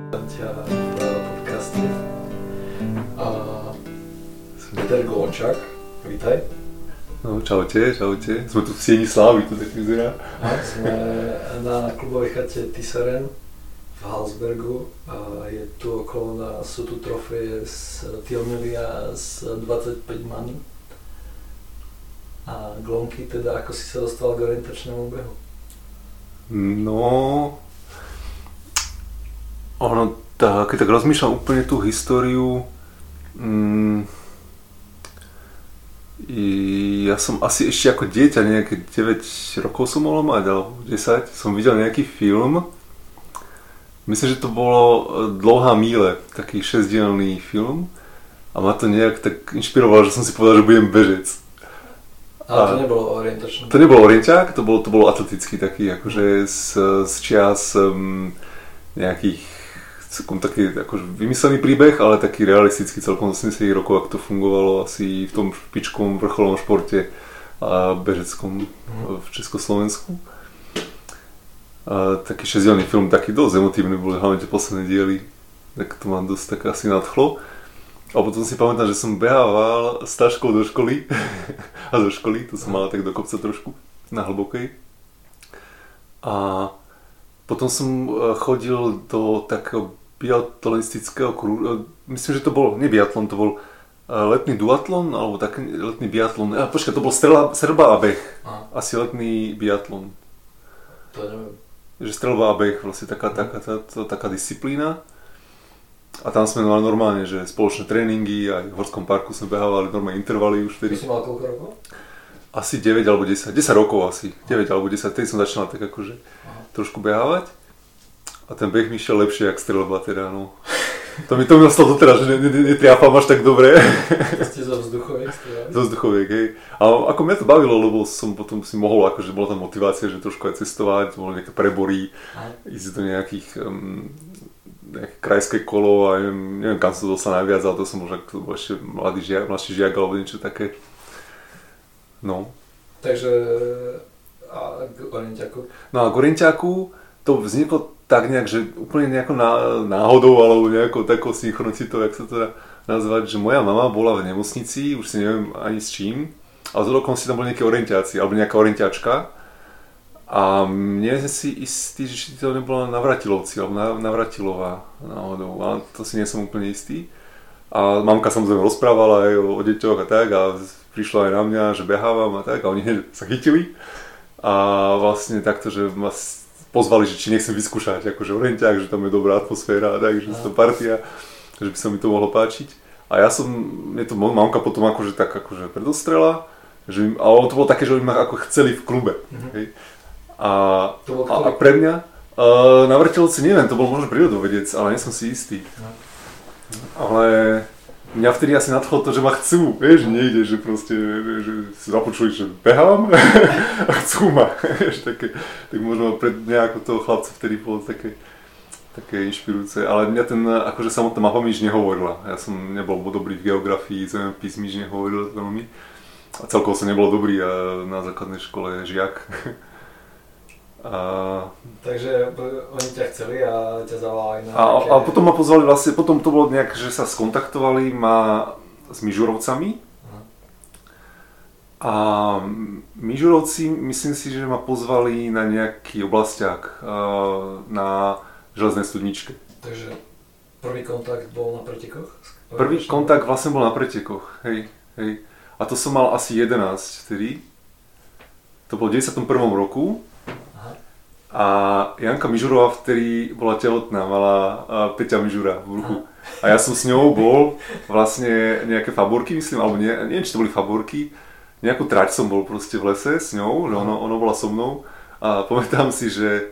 ťa v podcaste. Som Peter Golčák, vítaj. No, čaute. Sme tu v Sieni Slávy, to tak vyzerá. Sme na klubovej chate Tisaren v Hallsbergu. Je tu okolo nás, sú tu trofeje z Tilmilia z 25 many. A glonky, teda ako si sa dostal k orientačnému behu? No, keď tak rozmýšľam úplne tú históriu, ja som asi ešte ako dieťa, nejaké 9 rokov som mohol mať, alebo 10, som videl nejaký film. Myslím, že to bolo Dlouhá míle, taký 6-dielný film. A ma to nejak tak inšpirovalo, že som si povedal, že budem bežec. Ale to nebolo orientačné. To nebol orienťák, to bolo atletický taký, akože z čias nejakých, taký akože vymyslený príbeh, ale taký realistický celkom z 80 rokov, ako to fungovalo asi v tom špičkovom vrcholnom športe a bežeckom v Československu. Taký 6-dielny film, taký dosť emotívny bol, hlavne tie posledné diely, tak to ma dosť tak asi nadchlo. A potom si pamätám, že som behával s taškou do školy a zo školy, to som mal tak do kopca trošku, na hlbokej. A potom som chodil do takého biatlonistického kruhu, myslím, že to bol, nie biatlon, to bol letný duatlon, alebo taký letný biatlon, počkaj, to bol streľba a beh, asi letný biatlon. To neviem. Že streľba a beh, vlastne taká disciplína. A tam sme mali normálne, že spoločné tréningy, aj v Horskom parku sme behávali normálne intervaly už vtedy. To si mal koľko rokov? Asi 9 alebo 10, 10 rokov asi, 9 alebo 10, vtedy som začal tak akože trošku behávať. A ten beh mi šiel lepšie, jak streľba teda, no. To mi ostalo doteraz, že netriafam až tak dobre. To ste zo vzduchoviek strieľali? Zo vzduchoviek, hej. A ako mňa to bavilo, lebo som potom si mohol, akože bola tam motivácia, že trošku aj cestovať, bolo nejaké prebory, ísť do nejaké krajské kolo a neviem kam som to dostal najviac, ale to som možno ešte mladší žiak alebo niečo také. No. Takže a k orienťaku? No a k orienťaku to vzniklo tak nejak, že úplne nejako náhodou alebo nejakou takou synchronicitou, jak sa to dá nazvať, že moja mama bola v nemocnici, už si neviem ani s čím, ale z okolností tam boli nejaké orientáci alebo nejaká orienťačka. A mne si istý, že to nebola Navratilovci, alebo Navratilová náhodou, ale to si nie som úplne istý. A mamka samozrejme rozprávala aj o deťoch a tak a prišla aj na mňa, že behávam a tak a oni sa chytili. A vlastne takto, že ma pozvali, že či nechcem vyskúšať akože orienťák, že tam je dobrá atmosféra a tak, že to partia, že by sa mi to mohlo páčiť. A mne to mamka potom akože tak akože predostrela, ale to bolo také, že oni ma ako chceli v klube. Hej. A pre mňa Navratilovci neviem, to bol možno prírodovedec, ale nie som si istý. Ale mňa vtedy asi nadchlo to, že ma chcú, vieš, niekde, že proste, že si započuli, že behám a chcú ma, vieš, také, tak možno pre mňa ako toho chlapca vtedy bolo také inšpirujúce, ale mňa ten, akože samotná mapa mi nič nehovorila, ja som nebol dobrý v geografii, zemepis mi nič nehovoril veľmi a celkovo som nebol dobrý na základnej škole žiak. Takže oni ťa chceli a ťa zavolali na nejaké... A potom ma pozvali vlastne, potom to bolo nejak, že sa skontaktovali ma s Mižurovcami. A Mižurovci, myslím si, že ma pozvali na nejaký oblasťák na železnej studničke. Takže prvý kontakt bol na pretekoch? Prvý kontakt vlastne bol na pretekoch, hej. A to som mal asi 11 vtedy. To bolo v 91. roku. A Janka Mižurová vtedy bola tehotná, mala Peťa Mižura v bruchu. A ja som s ňou bol vlastne nejaké fabúrky, myslím, alebo neviem, či to boli fabúrky. Nejakú trať som bol proste v lese s ňou, že ono bola so mnou. A pamätám si, že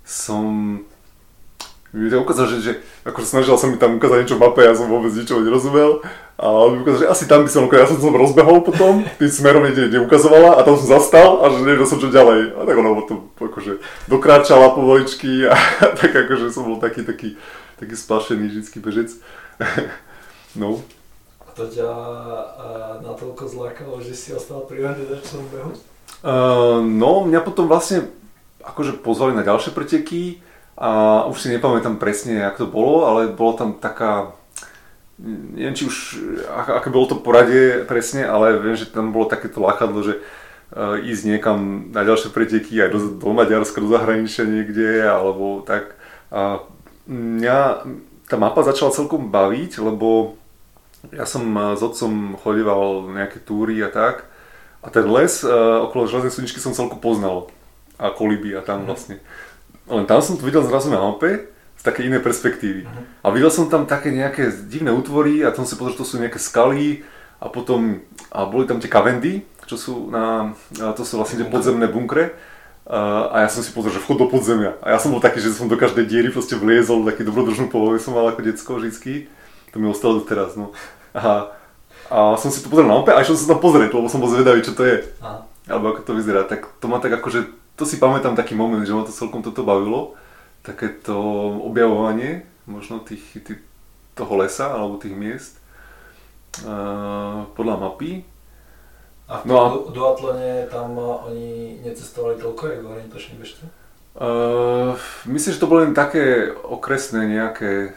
mi to ukázal, že akože snažil sa mi tam ukázať niečo v mape, ja som vôbec ničoho nerozumel. A on mi ukázal, že asi tam by som, ja som rozbehol potom, tým smerom niekde ukazovala a tam som zastal a že nevedel som čo ďalej. A tak ono potom akože dokráčala povoličky a tak akože som bol taký splašený vždycky bežec. No. A to ťa natoľko zlákalo, že si ostal pri orientačnom behu? No, mňa potom vlastne akože pozvali na ďalšie preteky A už si nepamätám presne, ako to bolo, ale bolo tam taká, neviem či už, aké bolo to poradie presne, ale viem, že tam bolo takéto lákadlo, že ísť niekam na ďalšie preteky aj do Maďarska, do zahraničia niekde, alebo tak. A mňa tá mapa začala celkom baviť, lebo ja som s otcom chodieval nejaké túry a tak. A ten les okolo Železnej studničky som celkom poznal. A kolíby a tam vlastne. Len tam som to videl zrazu na mape z také inej perspektívy. A videl som tam také nejaké divné útvory a tam si pozrel, že to sú nejaké skaly a potom boli tam tie kavendy, čo sú to sú vlastne tie podzemné bunkre. A ja som si pozrel, že vchod do podzemia. A ja som bol taký, že som do každej diery proste vliezol, taký dobrodružnú povahu som mal ako decko vždycky. To mi ostalo doteraz, no. A som si to pozrel na mape a išiel som sa tam pozrieť, lebo som bol zvedavý, čo to je. Aha. Alebo ako to vyzerá. Tak to ma tak akože, to si pamätám taký moment, že ma to celkom toto bavilo. Takéto objavovanie, možno toho lesa, alebo tých miest. Podľa mapy. A v duatlone tam oni necestovali toľko, ako orientačný bežci? Myslím, že to bolo len také okresné nejaké,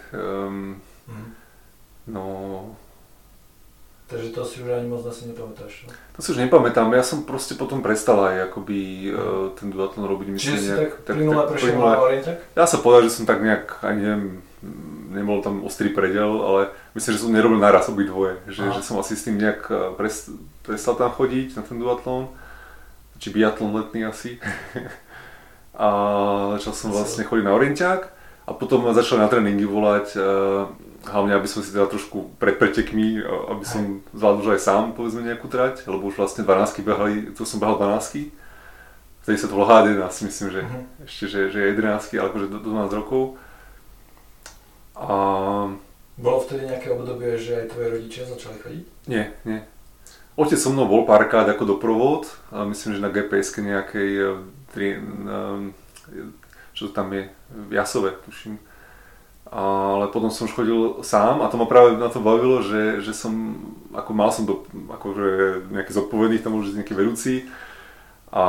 Takže to si už ani moc asi nepamätáš, no? To si už nepamätám, ja som proste potom prestal aj akoby ten duatlon robiť. Čiže si tak plynule prešiel na orienták? Dá sa povedať, že som tak nejak, ani neviem, nebol tam ostrý predel, ale myslím, že som nerobil naraz obidvoje, že som asi s tým nejak prestal tam chodiť na ten duatlon, či biatlon letný asi. A začal som vlastne chodiť na orienták a potom ma začali na tréningy volať, hlavne aby som si teda trošku pred pretekmi, aby som zvládol už aj sám povedzme nejakú trať, lebo už vlastne 12 behali, to som behal 12. Vtedy sa to bolo H11, myslím, že ešte, že 11, ale akože do 12 rokov. A... Bolo vtedy nejaké obdobie, že aj tvoji rodičia začali chodiť? Nie. Otec so mnou bol párkrát ako doprovod, myslím, že na GPS-ke nejakej, čo to tam je, v Jasove, tuším. Ale potom som už chodil sám a to ma práve na to bavilo, že som, ako mal som akože nejaký zodpovedných, tam už nejaký vedúci a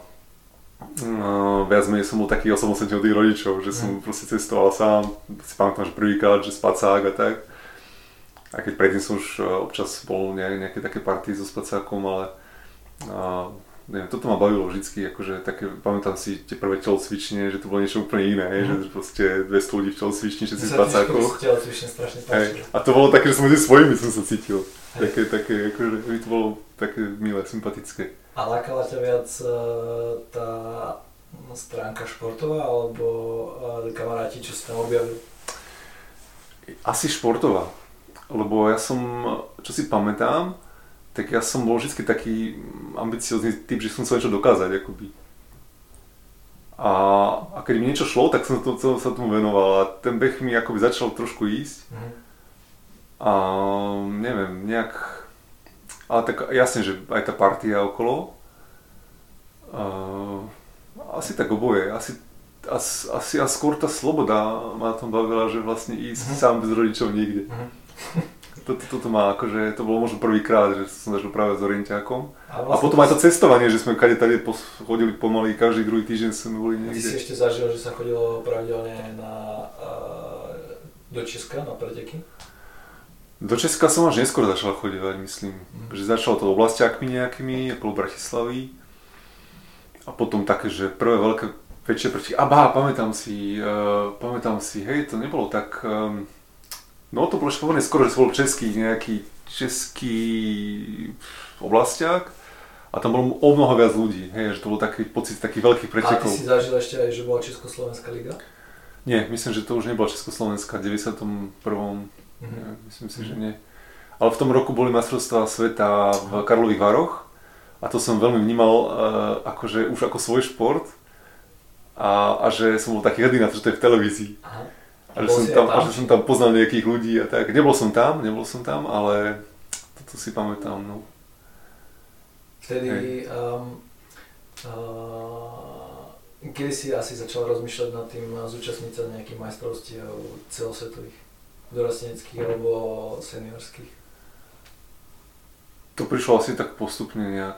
viac menej som bol taký osamocený od tých rodičov, že som proste cestoval sám, si pamätám, že prvýkrát, že spacák a tak. A keď predtým som už občas bol nejaké také party so spacákom, ale neviem, toto ma bavilo vždycky, akože také, pamätám si tie prvé telocvične, že to bolo niečo úplne iné, že proste 200 ľudí v telocvični, všetci v spacákoch. A to bolo také, že som medzi svojimi som sa cítil. Také, akože by to bolo také milé, sympatické. A lákala ťa viac tá stránka športová, alebo kamaráti, čo si tam objavili? Asi športová, lebo ja som, čo si pamätám, tak ja som bol vždy taký ambiciózny typ, že som chcel niečo dokázať, akoby. A keď mi niečo šlo, tak som sa tomu venoval a ten beh mi akoby začal trošku ísť. A neviem, nejak, ale tak jasne, že aj tá partia okolo, asi tak oboje, asi skôr tá sloboda ma tom bavila, že vlastne ísť sám bez rodičov niekde. Toto má akože, to bolo možno prvýkrát, že som začal práve s orientákom. A potom aj to cestovanie, že sme kade-tade chodili pomaly, každý druhý týždeň sme boli niekde. Ty si ešte zažil, že sa chodilo pravidelne do Česka na preteky? Do Česka som až neskôr začal chodívať, myslím. Že začalo to oblastiakmi nejakými, okolo Bratislavy. A potom také, že prvé veľké väčšie preteky. Pamätám si, hej, to nebolo tak... No to bolo špomorné skoro, že som bol nejaký český oblastiak a tam bolo o mnoho viac ľudí, hej, že to bol taký pocit takých veľkých pretekov. A ty si zažil ešte aj, že bola Československá liga? Nie, myslím, že to už nebola Československá v 91. Myslím si, že nie. Ale v tom roku boli majstrovstvá sveta v Karlových Varoch a to som veľmi vnímal akože už ako svoj šport a že som bol taký hrdý na to, že to je v televízii. Aha. A že som tam poznal nejakých ľudí a tak. Nebol som tam, ale toto si pamätám, no. Vtedy, kedy si asi začal rozmýšľať nad tým zúčastniť sa nejakých majstrovstiev celosvetových, dorasteneckých alebo seniorských? To prišlo asi tak postupne nejak.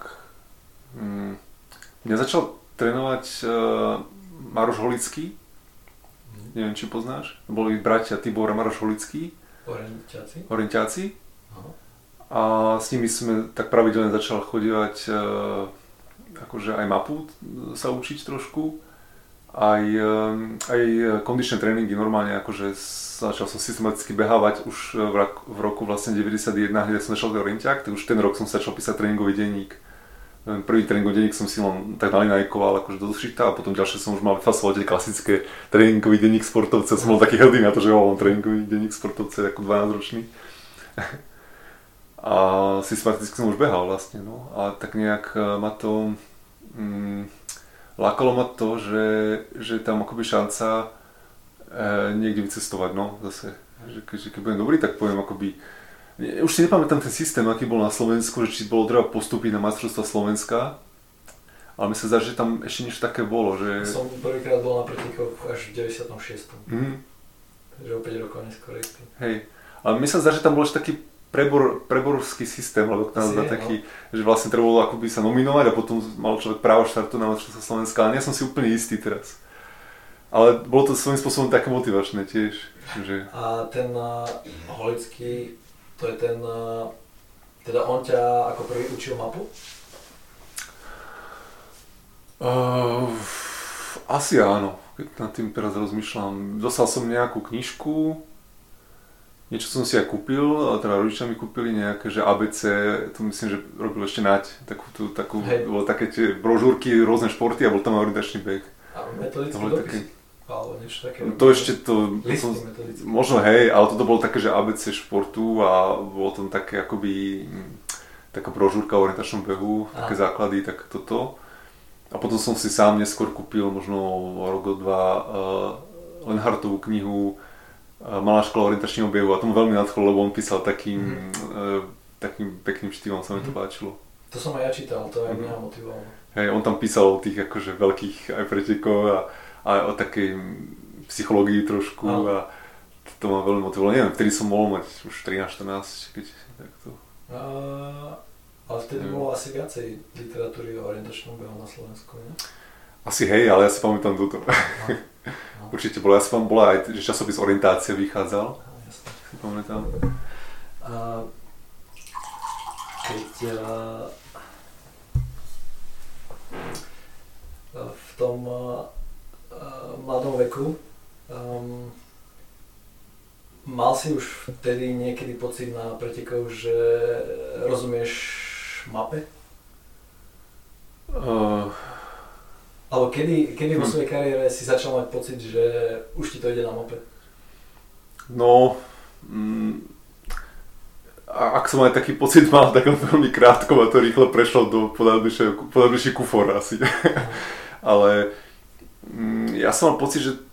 Mňa začal trénovať Maroš Holický, neviem, či poznáš. Boli bratia Tibor a Maroš Holický. Orienťáci. A s nimi sme tak pravidelne začal chodívať akože aj mapu sa učiť trošku. Aj kondičné tréningy normálne, akože začal som systematicky behávať už v roku vlastne 91, kde som začal orienťák, tak už ten rok som začal písať tréningový denník. Prvý tréningový denník som si len tak nalinajkoval akože do zšita a potom ďalšie som už mal vyfasovať tie klasické tréningový denník sportovca. Som bol taký hrdý na to, že mám tréningový denník sportovca ako 12-ročný. A systematicky som už behal vlastne, no. A tak nejak ma to... lákalo ma to, že tam akoby šanca niekde vycestovať, no zase. Že keď budem dobrý, tak poviem akoby... Už si nepamätám ten systém, aký bol na Slovensku, že či bolo treba postúpiť na majstrovstvá Slovenska. Ale mi sa zdá, že tam ešte niečo také bolo, že... Som prvýkrát bol na pretekoch až v 96. Takže o 5 rokov neskôr. Hej. Ale mi sa zdá, že tam bol ešte taký preborovský systém, lebo to nazva taký, že vlastne trebalo akoby sa nominovať a potom mal človek právo štartu na majstrovstvá Slovenska, ale nie som si úplne istý teraz. Ale bolo to svojím spôsobom také motivačné tiež. Že... A ten Holický, to je ten, teda on ťa ako prvý učil mapu? Asi áno, keď nad tým teraz rozmýšľam. Dostal som nejakú knižku, niečo som si aj kúpil, teda rodičia mi kúpili nejaké, že ABC, to myslím, že robil ešte Naď, takú bolo také tie brožúrky, rôzne športy a bol tam orientačný beh. A metodický dopis? Alebo niečo také? To ešte to... Možno hej, ale toto bolo také, že ABC športu a bolo tam také akoby taká brožúrka o orientačnom behu, také základy, tak toto. A potom som si sám neskôr kúpil, možno rok, dva, Lenhartovú knihu Malá škola orientačného behu a tomu veľmi nadchlo, lebo on písal takým pekným štýlom, sa mi to páčilo. To som aj ja čítal, to aj mňa motivovalo. Hej, on tam písal o tých akože veľkých aj pretekov a o takej psychológii trošku a to ma veľmi motivovalo. Neviem, vtedy som mohol mať už 13-14, keď takto. Ale vtedy bolo asi viacej literatúry o orientačnom behu na Slovensku, nie? Asi hej, ale ja si pamätám toto. Určite bola, ja som bola aj, že časopis Orientácia vychádzal. Jasne. Si pamätám. Keď v tom mladom veku mal si už vtedy niekedy pocit na pretekoch, že rozumieš mape? Alebo kedy vo svojej kariére si začal mať pocit, že už ti to ide na mape? No, ak som aj taký pocit mal, tak on veľmi krátko a to rýchlo prešlo do podľa kufor asi. Ale ja som mal pocit, že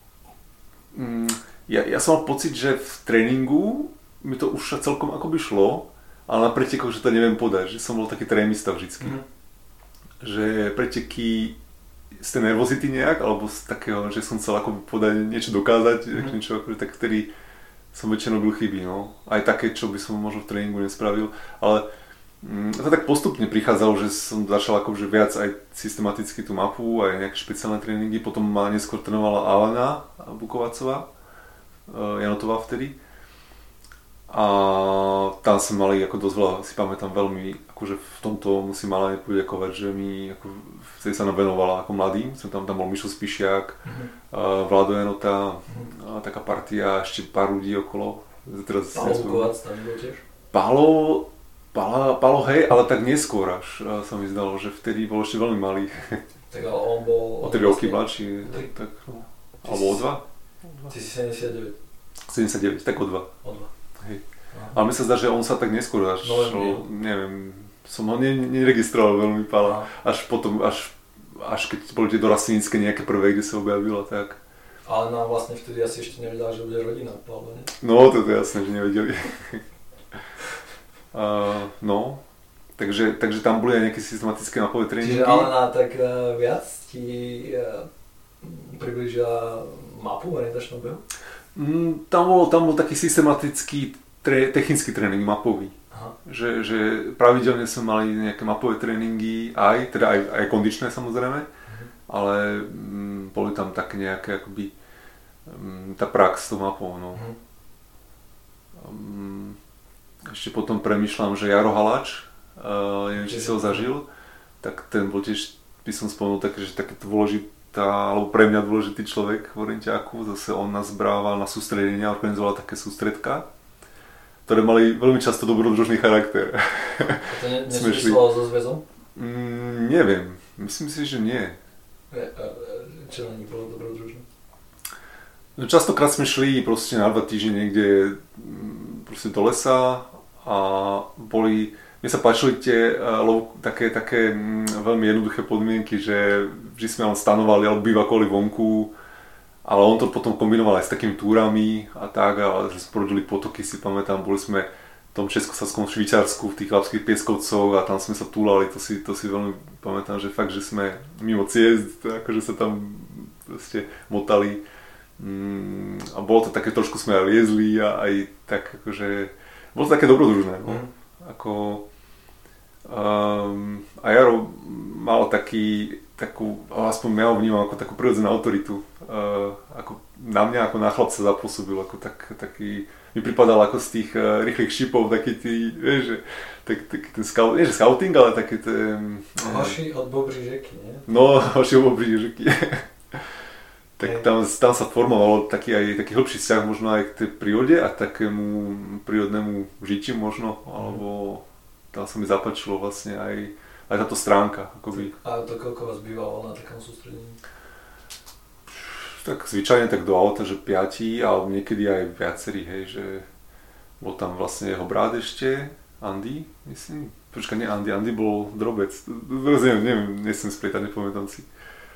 ja som mal pocit, že v tréningu mi to už celkom akoby šlo, ale na pretekoch, že to neviem podať, že som bol taký trémista vždycky. Že preteky z tej nervozity nejak, alebo z takého, že som chcel ako podať niečo dokázať, niečo akože tak, ktorý som väčšinou robil chyby, no. Aj také, čo by som možno v tréningu nespravil, ale to tak postupne prichádzalo, že som začal akože viac aj systematicky tú mapu, aj nejaké špeciálne tréningy, potom ma neskôr trénovala Alena Bukovacová, Janotová vtedy. A tam sme mali ako dosť veľa, si pamätám veľmi, akože v tomto musím ale poďakovať, že mi ako vtedy sa nám venovala ako mladým. Tam bol Mišo Spišiak, Vlado Janota, taká partia, ešte pár ľudí okolo. Pálo Bukovac tam bol tiež? Pálo, hej, ale tak neskôr až sa mi zdalo, že vtedy bol ešte veľmi malý. Tak ale on bol... O 3 roky mladší, tak no. Alebo o 2? Ty si 79. 79, tak o 2. O 2. Hej. Ale mi sa zdá, že on sa tak neskôr až, neviem, som ho neregistroval veľmi Pála, až potom, až keď boli tie dorastenické nejaké prvé, kde sa objavilo, tak. Ale nám vlastne vtedy asi ešte nevedela, že bude rodina Pála, nie? No, to je jasné, že nevedeli. No, takže tam boli aj nejaké systematické mapové tréningy. Čiže Alena tak viac ti priblížila mapu orientačného behu? Tam bol taký systematický technický tréning mapový. Že pravidelne sme mali nejaké mapové tréningy, aj kondičné samozrejme, ale boli tam také nejaké akoby tá prax s tou mapou, no. Ešte potom premýšľam, že Jaro Haláč, neviem, či si ho zažil, tak ten bol tiež, by som spomenul, že takéto dôležitá, alebo pre mňa dôležitý človek v orientiáku. Zase on nás brával na sústredenia, organizoval také sústredka, ktoré mali veľmi často dobrodružný charakter. A to nesúvislo so zväzom? Neviem, myslím si, že nie. Čo na nich bolo dobrodružné? No, častokrát sme šli proste na 2 týždne niekde proste do lesa a mne sa páčili tie také veľmi jednoduché podmienky, že vždy sme len stanovali alebo bivakovali vonku, ale on to potom kombinoval aj s takými túrami a tak, a že sme prorodili potoky, si pamätám, boli sme v tom Českosavskom Švýcarsku v tých Chlapských pieskovcoch a tam sme sa túlali, to si veľmi pamätám, že fakt, že sme mimo ciest, akože sa tam proste motali. A bolo to také, trošku sme aj liezli a aj tak akože, bolo to také dobrodružné, no. A Jaro mal takú, aspoň ja ho vnímam ako takú prirodzenú autoritu, ako na mňa, ako na chlapca zapôsobil, ako taký, mi pripadal ako z tých rýchlych šipov, taký vieš, že taký ten scout, nie že scouting, ale také ten... Hoši od Bobří řeky, nie? No, hoši od Bobří řeky. Tak tam sa formovalo taký hĺbší vzťah možno aj k tej prírode a takému prírodnému žitiu možno, alebo tam sa mi zapáčilo vlastne aj táto stránka. Akoby. A to koľko vás bývalo na takom sústredení? Tak zvyčajne tak do auta, že 5, ale niekedy aj viacerí, hej, že bol tam vlastne jeho brat ešte, Andy, myslím. Počkaj, nie Andy bol drobec, neviem, nesem splietať, nepamätám si.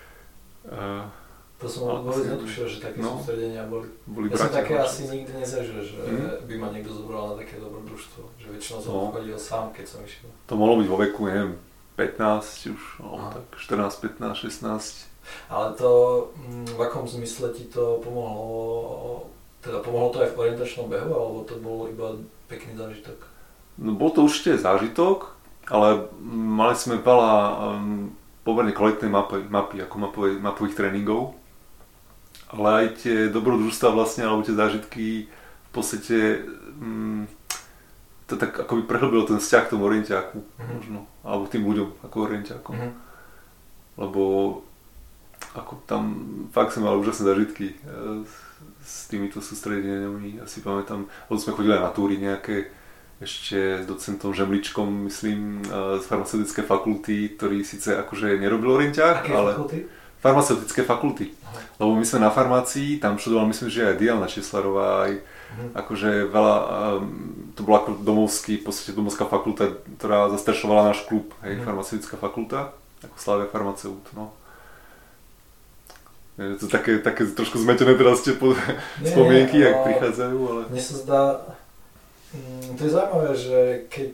To som vôbec netušil, že také sústredenia boli. Ja som také asi nikdy nezažil, že by ma niekto zobral na také dobrodružstvo. Že väčšinou som chodil sám, keď som išiel. To mohlo byť vo veku, neviem, 15 už, tak 14, 15, 16. Ale to, v akom zmysle ti to pomohlo? Teda pomohlo to aj v orientačnom behu, alebo to bol iba pekný zážitok? No bol to určite zážitok, ale mali sme veľa pomerne kvalitnej mapy ako mapových tréningov. Ale aj tie dobrodružstvá vlastne, alebo tie zážitky v podstate to tak akoby prehlbilo ten vzťah k tomu orientiáku možno, alebo tým ľuďom ako orientiákom. Lebo ako tam fakt sme mali úžasné zážitky s týmito sústredeniami. Ja si pamätám, lebo sme chodili aj na túry nejaké ešte s docentom Žemličkom, myslím, z farmaceutickej fakulty, ktorý síce akože nerobil orientiák, ale... Fakulty? Farmaceutické fakulty. Lebo my sme na farmácii, tam študoval myslím, že aj Diana Česlarová, aj akože veľa, to bola ako domovský, v podstate domovská fakulta, ktorá zastrešovala náš klub, hej, farmaceutická fakulta, ako Slavia farmaceut, no. Je to také trošku zmetené teraz tie spomienky, jak prichádzajú, ale... Mne sa zdá, to je zaujímavé, že keď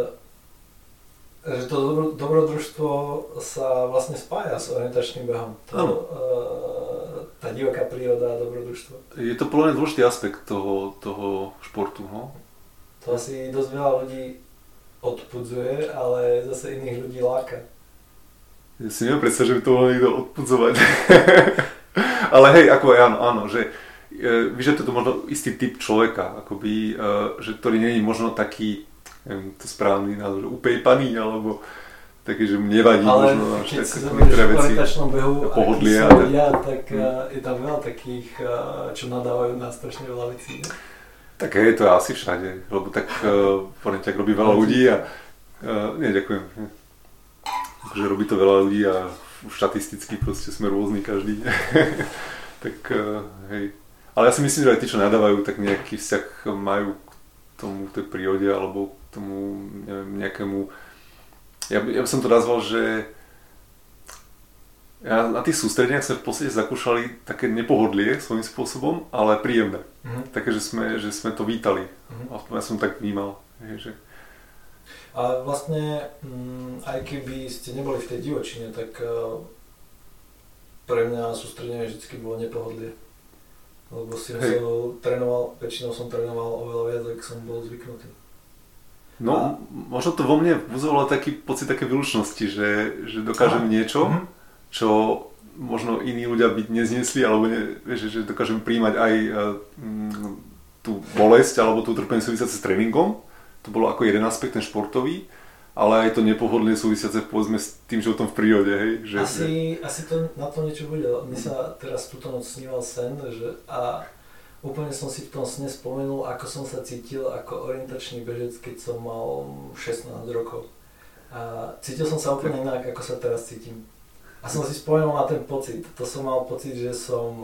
že to dobrodružstvo sa vlastne spája s orientačným behom. Tá divoká príroda a dobrodružstvo. Je to podľa mňa dôležitý aspekt toho športu, no? To asi dosť veľa ľudí odpudzuje, ale zase iných ľudí láka. Ja si neviem predstaviť, že by to mohol niekto odpudzovať. Ale hej, ako áno, že vyžaduje to možno istý typ človeka, akoby, že ktorý nie je možno taký, neviem, to správny názor, upejpaný, alebo taký, že mu nevadí ale možno až keď si zoberieš v orientačnom behu, pohodlie, aký sú ľudia, tak je tam veľa takých, čo nadávajú na strašne veľa vecí. Ne? Tak je to asi všade, lebo tak orientiak robí veľa ľudí a nie, ďakujem. Takže robí to veľa ľudí a štatisticky proste sme rôzni každý. Tak hej. Ale ja si myslím, že aj tí, čo nadávajú, tak nejaký vzťah majú k tomu, tej prírode alebo k tomu, neviem, nejakému... Ja by som to nazval, že na tých sústredeniach sme v podstate zakúšali také nepohodlie svojím spôsobom, ale príjemné. Také, že sme to vítali. Aspoň ja som tak vnímal. Že... A vlastne, aj keby ste neboli v tej divočine, tak pre mňa sústredenie vždycky bolo nepohodlie. Lebo si trénoval, väčšinou som trénoval oveľa viac, ako som bol zvyknutý. No, možno to vo mne vzbudovalo taký pocit také výlučnosti, že dokážem niečo, čo možno iní ľudia by nezniesli, alebo že dokážeme príjmať aj tú bolesť alebo tú utrpenie súvisiace s tréningom. To bolo ako jeden aspekt, ten športový, ale aj to nepohodlne súvisiace povedzme s tým životom v prírode, hej? Že, asi to na to niečo bude. Mne sa teraz túto noc sníval sen, a úplne som si v tom sne spomenul, ako som sa cítil ako orientačný bežec, keď som mal 16 rokov. A cítil som sa úplne inak, ako sa teraz cítim. A som si spomenul na ten pocit. To som mal pocit, že som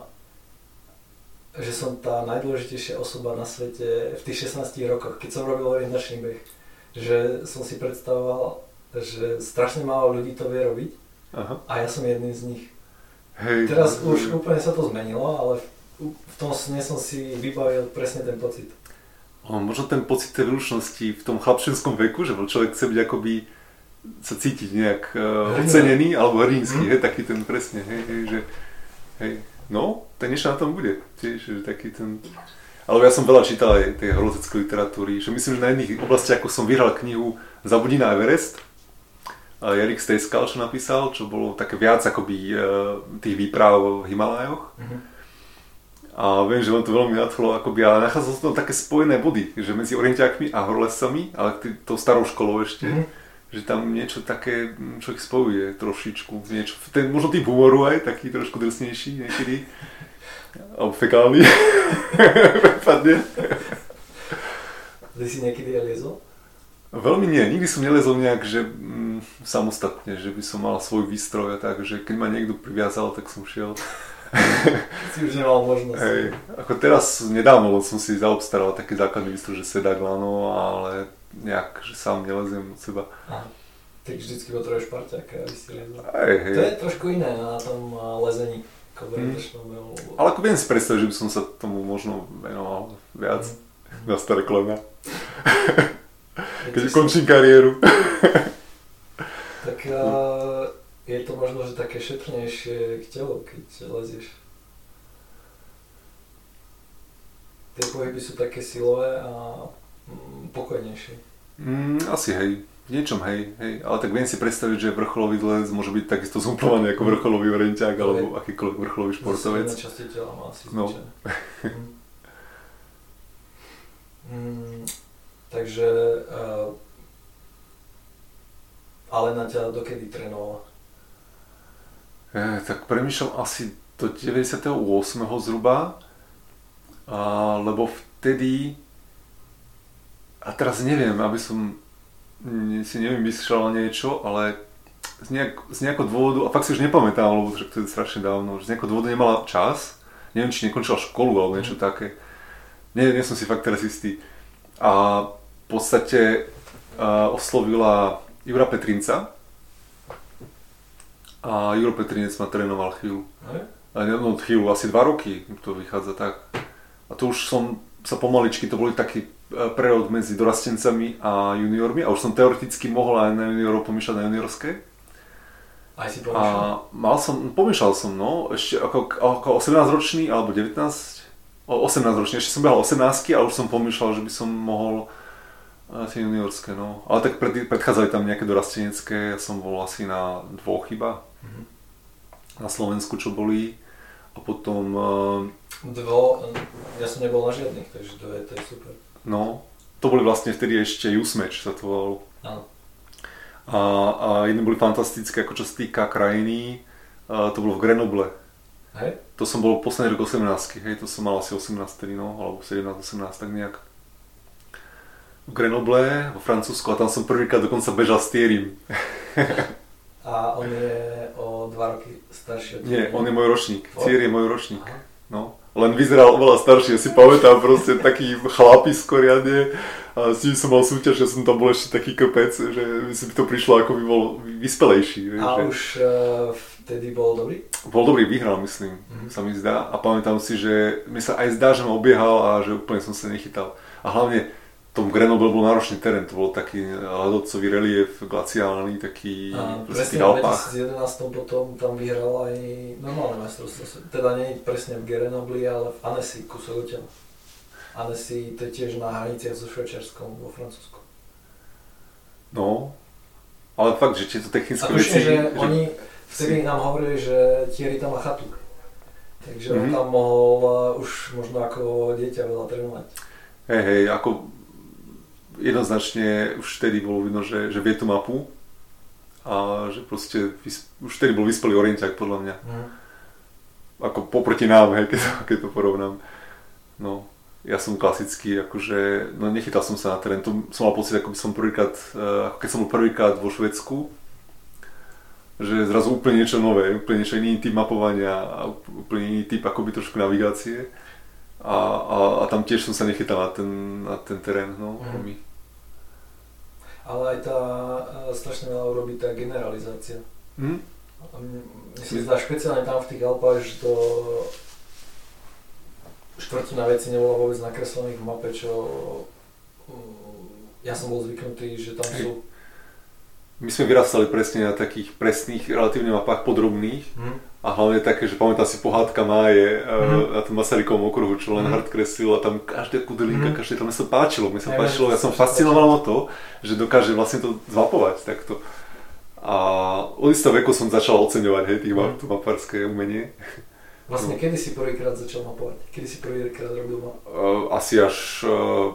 tá najdôležitejšia osoba na svete v tých 16 rokoch, keď som robil orientačný beh. Že som si predstavoval, že strašne málo ľudí to vie robiť. Aha. A ja som jedným z nich. Hej. Teraz už úplne sa to zmenilo, ale v tom sne som si vybavil presne ten pocit. Možno ten pocit tej výlučnosti v tom chlapčenskom veku, že človek chce byť akoby sa cítiť nejak ocenený alebo hrdinský, hej, taký ten presne, že no, ten niečo na tom bude, tiež, že taký ten... Ale ja som veľa čítal aj tej horolezeckej literatúry, že myslím, že na jedných oblastiach, ako som vyhral knihu Zabudí na Everest, Erik Stejskal, čo napísal, čo bolo také viac akoby tých výprav v Himalajoch. A viem, že on to veľmi nadchlo, akoby, ale nachádzal som tam také spojené body, že medzi orientiákmi a horolezcami, ale tou starou školou ešte. Že tam niečo také človek spojuje trošičku, niečo, možno typ humoru aj, taký trošku drsnejší niekedy, alebo fekálny, prepadne. Ty si niekedy aj liezol? Veľmi nie, nikdy som nelezol nejak, že samostatne, že by som mal svoj výstroj a tak, že keď ma niekto priviazal, tak som šiel. Si už nemal možnosť. Hej, ako teraz nedávno som si zaobstaral taký základný výstroj, že sedák, lano, ale nejak, že sám neleziem od seba. Aha. Tak vždycky potrebuješ parťáka, aby si liezol. Hej. To je trošku iné na tom lezení. Ale ako viem si predstaviť, že by som sa tomu možno venoval viac na staré kolena. Keď končím kariéru. Tak je to možno, že také šetrnejšie k telu, keď lezieš. Tie pohyby sú také silové a pokojnejšie. Asi hej, v niečom hej, ale tak viem si predstaviť, že vrcholový les môže byť takisto zúplovaný ako vrcholový orienťák alebo akýkoľvek vrcholový športovec. Zase časti tela má asi zvyčajné. Takže, ale na ťa dokedy trénovala? Tak premýšľam asi do 98. zhruba, lebo vtedy, a teraz neviem, aby som si nevymyslel niečo, ale z nejakého dôvodu, a fakt si už nepamätám, lebo to je strašne dávno, že z nejakého dôvodu nemala čas, neviem, či nekončila školu alebo niečo také, nie som si fakt teraz istý. A v podstate oslovila Jura Petrinca a Juro Petrinec ma trénoval chvíľu. No chvíľu, asi 2 roky to vychádza tak. A to už som sa pomaličky, to boli taký prerod medzi dorastencami a juniormi a už som teoreticky mohol aj na juniorov pomýšľať na juniorské. Aj si pomýšľal? Pomýšľal som, no, ešte ako 18-ročný alebo 18-ročný, ešte som behal 18-ky a už som pomýšľal, že by som mohol tie juniorské, no. Ale tak predchádzali tam nejaké dorastenecké, ja som bol asi na 2 chyba. Na Slovensku, čo boli. A potom... Ja som nebol na žiadnych, takže to je super. No, to boli vlastne vtedy ešte Youthmatch sa to volalo. Áno. A jedni boli fantastické, ako čo sa týka krajiny, to bolo v Grenoble. Hej? To som bol posledný rok 18, hej, to som mal asi 18, no, alebo 17-18, tak nejak. V Grenoble, vo Francúzsku, a tam som prvýkrát dokonca bežal s Thierrym. A on je o 2 roky starší od teba? Nie, on je môj ročník. Thierry je môj ročník. No. Len vyzeral oveľa starší, ja si pamätám proste taký chlapisko riadne. A s tým som mal súťaž, že som tam bol ešte taký kopec, že mi to prišlo ako by bol vyspelejší. A že... už vtedy bol dobrý? Bol dobrý, vyhral myslím, sa mi zdá. A pamätám si, že mi sa aj zdá, že ma obiehal a že úplne som sa nechytal. A hlavne v tom Grenoble bol náročný terén, to bol taký ľadovcový relief, glaciálny, taký v tých Alpách. V 2011 potom tam vyhral aj normálne majstrovstvo, teda nie presne v Grenoble, ale v Annecy, kúsok odtiaľ. Annecy, to je tiež na hraniciach so Švajčiarskom vo Francúzsku. No, ale fakt, že tieto technické veci... A tuším, že oni vtedy nám hovorili, že Thierry tam má chatu. Takže on tam mohol už možno ako dieťa veľa trénovať. Hej, ako jednoznačne už vtedy bolo vidno, že vie tú mapu a že proste už vtedy bol vyspelý orienťák podľa mňa. Ako poproti nám, hej, keď to porovnám. No, ja som klasický, akože, no nechytal som sa na terén, to som mal pocit, ako keď som bol prvýkrát vo Švédsku, že zrazu úplne niečo nové, úplne niečo iný typ mapovania a úplne iný typ akoby trošku navigácie a tam tiež som sa nechytal na ten terén, no. Ale aj tá strašne veľa urobí tá generalizácia. Mne sa zdá špeciálne tam v tých Alpách, že to štvrtina vecí nebola vôbec nakreslených v mape, čo ja som bol zvyknutý, že tam sú. My sme vyrastali presne na takých presných, relatívne mapách podrobných a hlavne také, že pamätám si pohádka Máje na tom Masarykovom okruhu, čo len hard kreslil a tam každá kudelinka, každé to mne sa páčilo, ja som fascinoval to, že dokáže vlastne to zmapovať takto. A od istého veku som začal oceňovať, hej, to mapárske umenie. Vlastne kedy si prvýkrát začal mapovať? Kedy si prvýkrát robil map? Asi až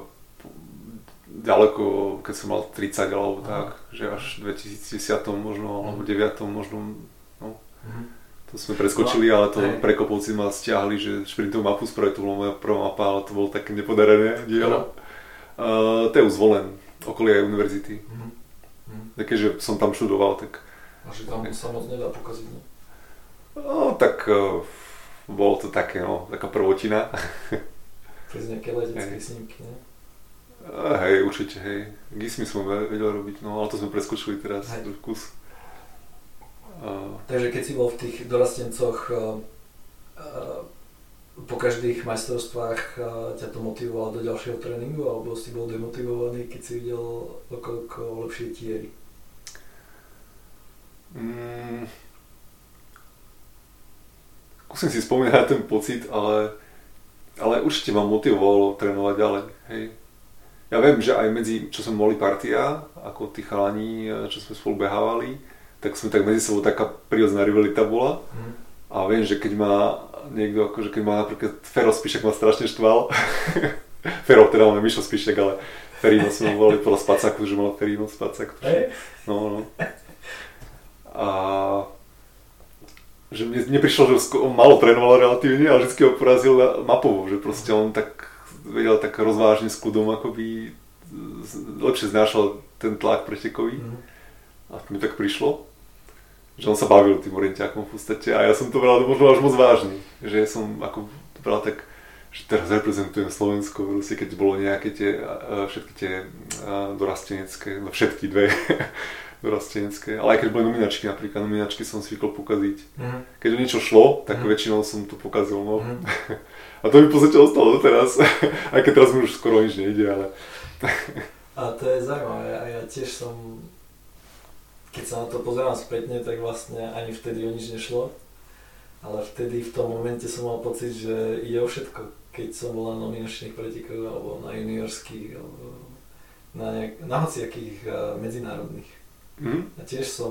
ďaleko, keď som mal 30 alebo tak, že až v 2010 možno, alebo 9 možno, no. To sme preskočili, ale to prekopovci ma stiahli, že šprintovú mapu spraviť, to bola moja prvá mapa, ale to bolo také nepodarené dielo. To je uzvolen, okolie univerzity. Také, že som tam študoval, tak... A že tam sa moc nedá pokaziť, ne? No, tak bolo to také, no, taká prvotina. Cez nejaké letecké snímky, ne? Hej, určite, hej. GISMy som vedel robiť, no ale to sme preskočili teraz kus. Takže keď si bol v tých dorastencoch, po každých majstrovstvách ťa to motivovalo do ďalšieho tréningu, alebo si bol demotivovaný, keď si videl okoľko lepšie Thierry? Skúsim si spomínať na ten pocit, ale určite ma motivovalo trénovať ďalej, hej. Ja viem, že aj medzi, čo sme boli partia, ako tí chalani, čo sme spolu behávali, tak sme tak medzi sebou taká prirodzená rivalita bola. A viem, že keď ma niekto, akože keď ma napríklad Fero Spišek ma strašne štval, Fero, teda máme Mišo Spišek, ale Ferino sme volali podľa Spacáku, že mal Ferino Spacák. No. A že mne prišlo, že on málo trénoval relatívne, ale vždycky ho porazil mapovo, že proste on tak vedel tak rozvážne s kľudom, akoby lepšie znášal ten tlak pretekový. A to mi tak prišlo, že on sa bavil tým orienťákom v podstate a ja som to bral možno až moc vážne, že som ako to bral tak, že teraz reprezentujem Slovensko, proste, keď bolo nejaké tie, všetky tie dorastenecké, no všetky dve dorastenecké, ale aj keď boli nominačky napríklad, nominačky som zvykol pokaziť. Keď o niečo šlo, tak väčšinou som to pokazil, no. A to mi v podstate ostalo doteraz, aj keď teraz mi už skoro nič nejde, ale... A to je zaujímavé, a ja tiež som, keď sa na to pozerám spätne, tak vlastne ani vtedy o nič nešlo. Ale vtedy v tom momente som mal pocit, že ide o všetko. Keď som bol na nominačných pretekoch, alebo na juniorských, alebo na hociakých medzinárodných. A tiež som,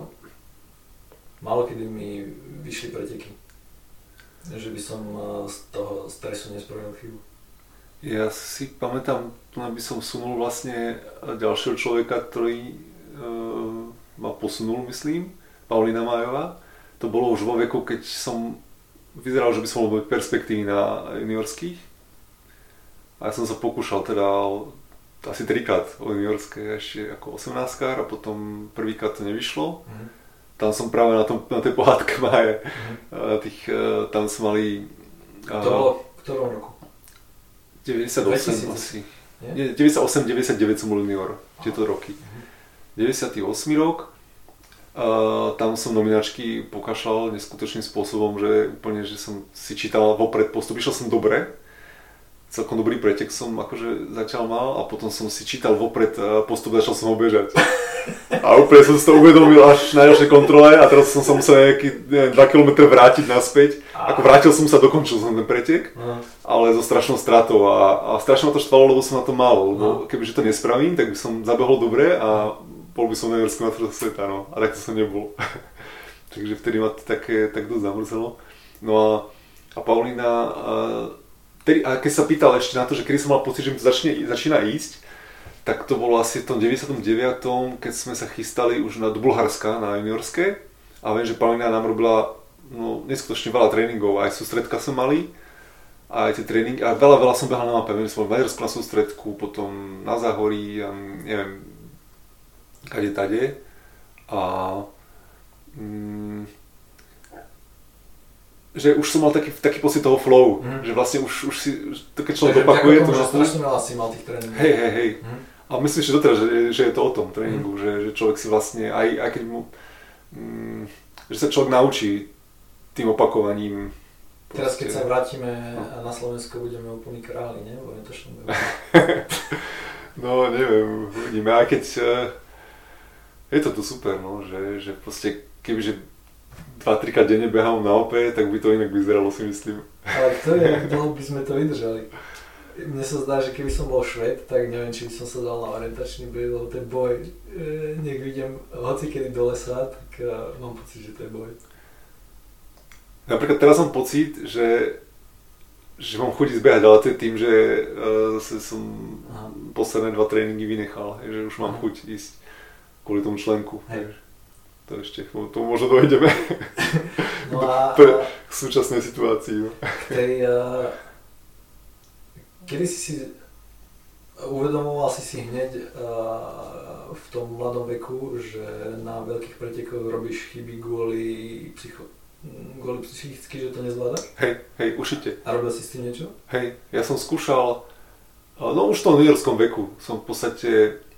málo kedy mi vyšli preteky. Že by som z toho stresu nespravil chybu. Ja si pamätám, aby som sunul vlastne ďalšieho človeka, ktorý ma posunul, myslím, Paulína Májová. To bolo už vo veku, keď som vyzeral, že by som mohol mať perspektívy na juniorských. A ja som sa pokúšal teda asi 3-krát o juniorské, ešte ako 18-kár a potom prvýkrát to nevyšlo. Tam som práve na tej pohádke Máje, tam sme mali... To bolo v ktorom roku? 98 asi. Nie, 98-99 som bol junior, tieto roky. 98 rok, tam som nominačky pokašľal neskutočným spôsobom, že úplne, že som si čítal vopred postup, išiel som dobre. Celkom dobrý pretek som akože zatiaľ mal a potom som si čítal vopred postup, začal som ho bežať. A úplne som si to uvedomil až na ďalšej kontrole a teraz som sa musel nejaký 2 km vrátiť naspäť. Ako vrátil som sa, dokončil som ten pretek, ale so strašnou stratou a strašne ma to štvalo, lebo som na to mal. Lebo kebyže to nespravím, tak by som zabehol dobre a bol by som na juniorskom majstrovstve sveta, no. A takto som nebol. takže vtedy ma to tak dosť zamrzelo. No a Paulína, a keď sa pýtal ešte na to, že kedy som mal pocit, že mi to začína ísť, tak to bolo asi v tom 99., keď sme sa chystali už do Bulharska na juniorské. A viem, že Paulína nám robila neskutočne veľa tréningov, aj sústredka sme mali, a aj tie tréningy, a veľa som behal na mape, viem, že som bol v Maďarsku na sústredku, potom na Záhorí, a neviem, kade tade. A že už som mal taký pocit toho flow, že vlastne už si, keď človek opakuje to... Takže strašne veľa si mal tých tréningov. Hej. A myslím, že doteraz, že je to o tom tréningu, že človek si vlastne, aj keď mu... že sa človek naučí tým opakovaním. Teraz keď sa vrátime na Slovensko, budeme úplní králi, ne? V orientačnom behu. No neviem, uvidíme, aj keď je to tu super, no, že proste kebyže 2-3 krát denne behám na OP, tak by to inak vyzeralo, si myslím. Ale to je, ako dlho by sme to vydržali. Mne sa zdá, že keby som bol Švéd, tak neviem, či by som sa dal na orientačný boj, lebo ten boj, nech idem hocikedy do lesa, tak mám pocit, že to je boj. Napríklad teraz mám pocit, že mám chuť ísť behať, ale to je tým, že zase som posledné 2 tréningy vynechal, že už mám chuť ísť kvôli tomu členku. To ešte, k tomu možno dojdeme. No a k súčasnej situácii. Kedy si uvedomoval si hneď v tom mladom veku, že na veľkých pretekoch robíš chyby kvôli psychicky, že to nezvládaš? Hej, určite. A robil si s tým niečo? Hej, ja som skúšal, už v tom juniorskom veku som v podstate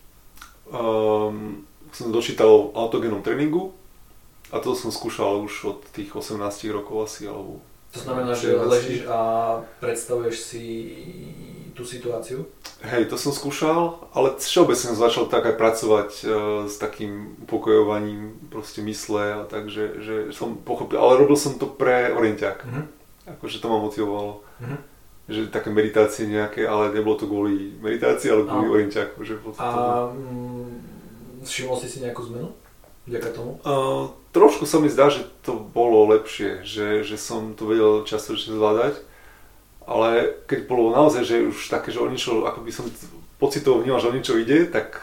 som dočítal o autogénnom tréningu a to som skúšal už od tých 18 rokov asi, alebo... To znamená, že ležíš a predstavuješ si tú situáciu? Hej, to som skúšal, ale všeobecne som začal tak aj pracovať s takým upokojovaním proste mysle a tak, že som pochopil, ale robil som to pre orienťák, akože to ma motivovalo, že také meditácie nejaké, ale nebolo to kvôli meditácii, ale kvôli orienťáku. Všimol si nejakú zmenu vďaka tomu? Trošku sa mi zdá, že to bolo lepšie, že som to vedel častočne zvládať, ale keď bolo naozaj, že už také, že o niečo, ako by som pocitovo vnímal, že o niečo ide, tak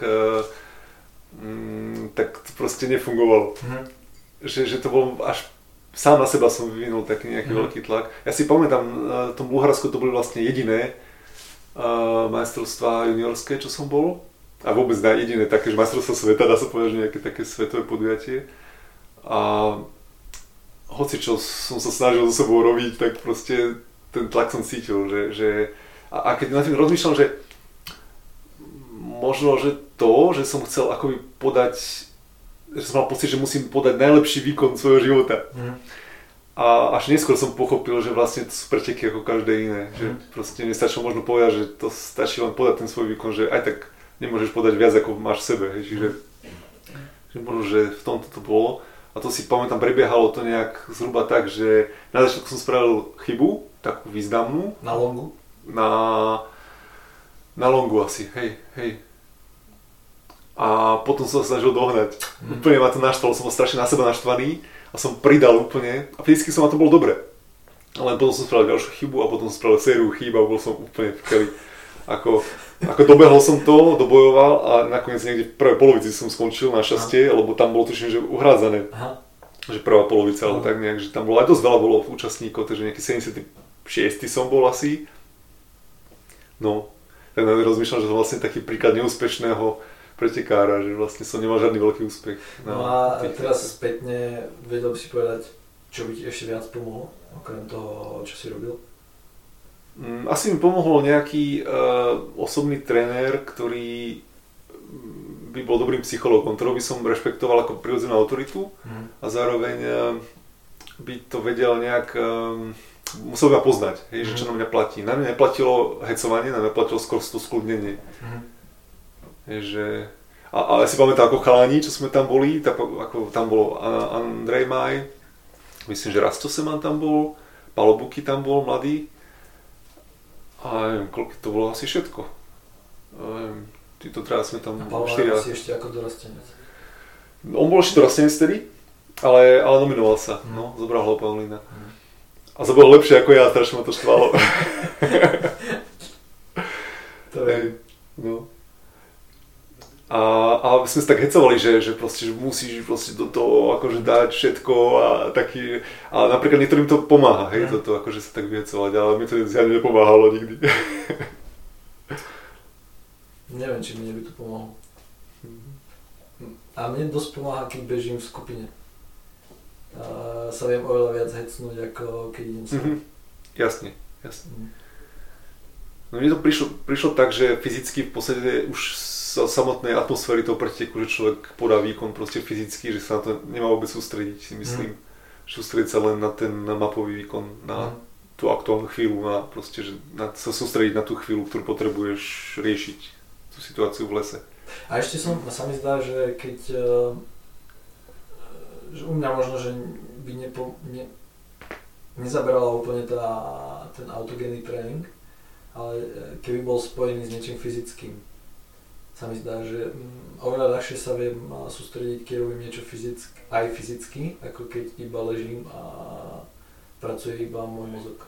to proste nefungovalo. Že to bolo až sám na seba som vyvinul taký nejaký veľký tlak. Ja si pamätám, v tom Bulharsku to boli vlastne jediné majstrovstvá juniorské, čo som bol. A vôbec jediné také, že majstrovstvo sveta, dá sa povedať, že nejaké také svetové podujatie. A hoci čo som sa snažil so sebou robiť, tak proste ten tlak som cítil, a keď na tým rozmýšľam, že možno, že som chcel akoby podať, že som mal pocit, že musím podať najlepší výkon svojho života. A až neskôr som pochopil, že vlastne to sú preteky ako každé iné, že proste nestačilo možno povedať, že to stačí len podať ten svoj výkon, že aj tak nemôžeš podať viac, ako máš v sebe, čiže možno, že v tomto to bolo. A to si pamätám, prebiehalo to nejak zhruba tak, že na začiatku som spravil chybu, takú významnú. Na longu? Na longu asi, hej. A potom som sa snažil dohnať. Úplne ma to naštvalo, som bol strašne na seba naštvaný a som pridal úplne a fyzicky som na to bol dobre. Ale potom som spravil ďalšiu chybu a potom som spravil sériu chýb a bol som úplne v keli. Ako dobehol som to, dobojoval a nakoniec niekde v prvej polovici som skončil našťastie, lebo tam bolo tuším, že uhrádzané. Že prvá polovica, alebo tak nejak, že tam bolo aj dosť veľa bolo účastníkov, takže nejaký 76. som bol asi. No, tak rozmýšľam, že to vlastne taký príklad neúspešného pretekára, že vlastne som nemal žiadny veľký úspech. No a teraz spätne vedel by si povedať, čo by ti ešte viac pomohlo, okrem toho, čo si robil? Asi mi pomohol nejaký osobný tréner, ktorý by bol dobrým psychológom, ktorého by som rešpektoval ako prirodzenú autoritu a zároveň by to vedel nejak, musel by ma poznať, že čo na mňa platí. Na mňa neplatilo hecovanie, na mňa platilo skôr to skľudnenie. A ja si pamätám ako chalani, čo sme tam boli, ako tam bol Andrej Maj, myslím, že Rasto Seman tam bol, Palo Buky tam bol, mladý. A neviem, koľko to bolo asi všetko. Títo teraz sme tam 4. A Palo si ešte ako dorastenec? On bol ešte dorastenec vtedy Ale nominoval sa, no, zobral ho Paulína. A to bolo lepšie ako ja, strašne ma to štvalo. To je. No. A sme sa tak hecovali, že proste, že musíš proste do toho akože dať všetko a taký, a napríklad niektorým to pomáha, hej, toto akože sa tak vyhecovať, ale mi to zjavne nepomáhalo nikdy. Neviem, či mne by to pomohlo. A mne dosť pomáha, keď bežím v skupine. Sa viem oveľa viac hecnúť, ako keď idem sám. Jasne. No mne to prišlo tak, že fyzicky v podstate už z samotnej atmosféry toho preteku, že človek podá výkon proste fyzicky, že sa na to nemá vôbec sústrediť, si myslím. Sústrediť sa len na ten mapový výkon, na tú aktuálnu chvíľu, sa sústrediť na tú chvíľu, ktorú potrebuješ riešiť, tú situáciu v lese. A ešte sa mi zdá, že keď že u mňa možno, že by nezaberala úplne ten autogénny tréning, ale keby bol spojený s niečím fyzickým. Sa mi zdá, že oveľa ľahšie sa viem sústrediť, keď robím niečo aj fyzicky, ako keď iba ležím a pracuje iba môj mozog.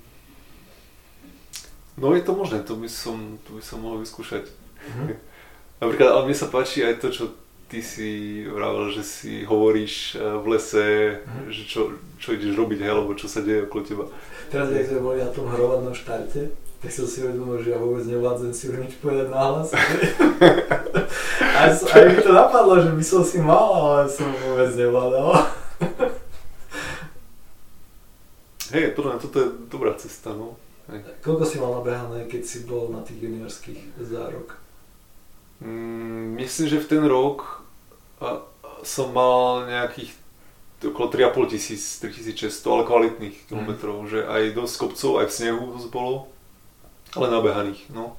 No je to možné, to by som mohol vyskúšať. Napríklad, ale mne sa páči aj to, čo ty si vravel, že si hovoríš v lese, že čo ideš robiť, hej, alebo čo sa deje okolo teba. Teraz, jak sme boli na tom hromadnom štarte, tak som si uvedomil, že ja vôbec nevládzem si nič povedať nahlas. Aj mi to napadlo, že by som si mal, ale som vôbec nevládal. Hej, podľa mňa toto je dobrá cesta, no. Hej. Koľko si mal nabehané, keď si bol na tých juniorských za rok? Myslím, že v ten rok som mal nejakých okolo 3,5 tisíc, 3600, ale kvalitných kilometrov, že aj dosť kopcov, aj v snehu to bolo, ale nabehaných, no.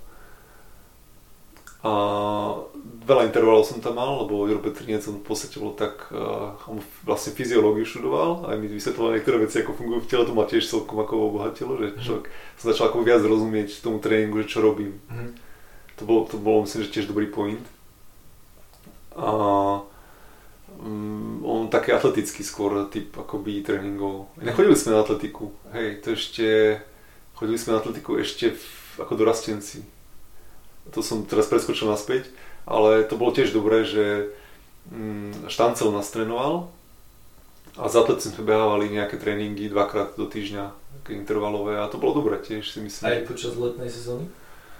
A veľa intervalov som tam mal, lebo Juro Petrinec v podstate bol tak, on vlastne fyziológiu študoval, aj mi vysvetloval niektoré veci, ako fungujú v tele, to ma tiež celkom ako obohatilo, že človek sa začal ako viac rozumieť tomu tréningu, že čo robím. To bolo myslím, že tiež dobrý point. A on taký atletický skôr typ akoby tréningov. Nechodili sme na atletiku, hej, chodili sme na atletiku ešte ako dorastenci. To som teraz preskočil naspäť, ale to bolo tiež dobré, že Štancel nás trénoval a za atlet sme behávali nejaké tréningy 2-krát do týždňa, také intervalové, a to bolo dobré tiež, si myslím. Aj počas letnej sezóny?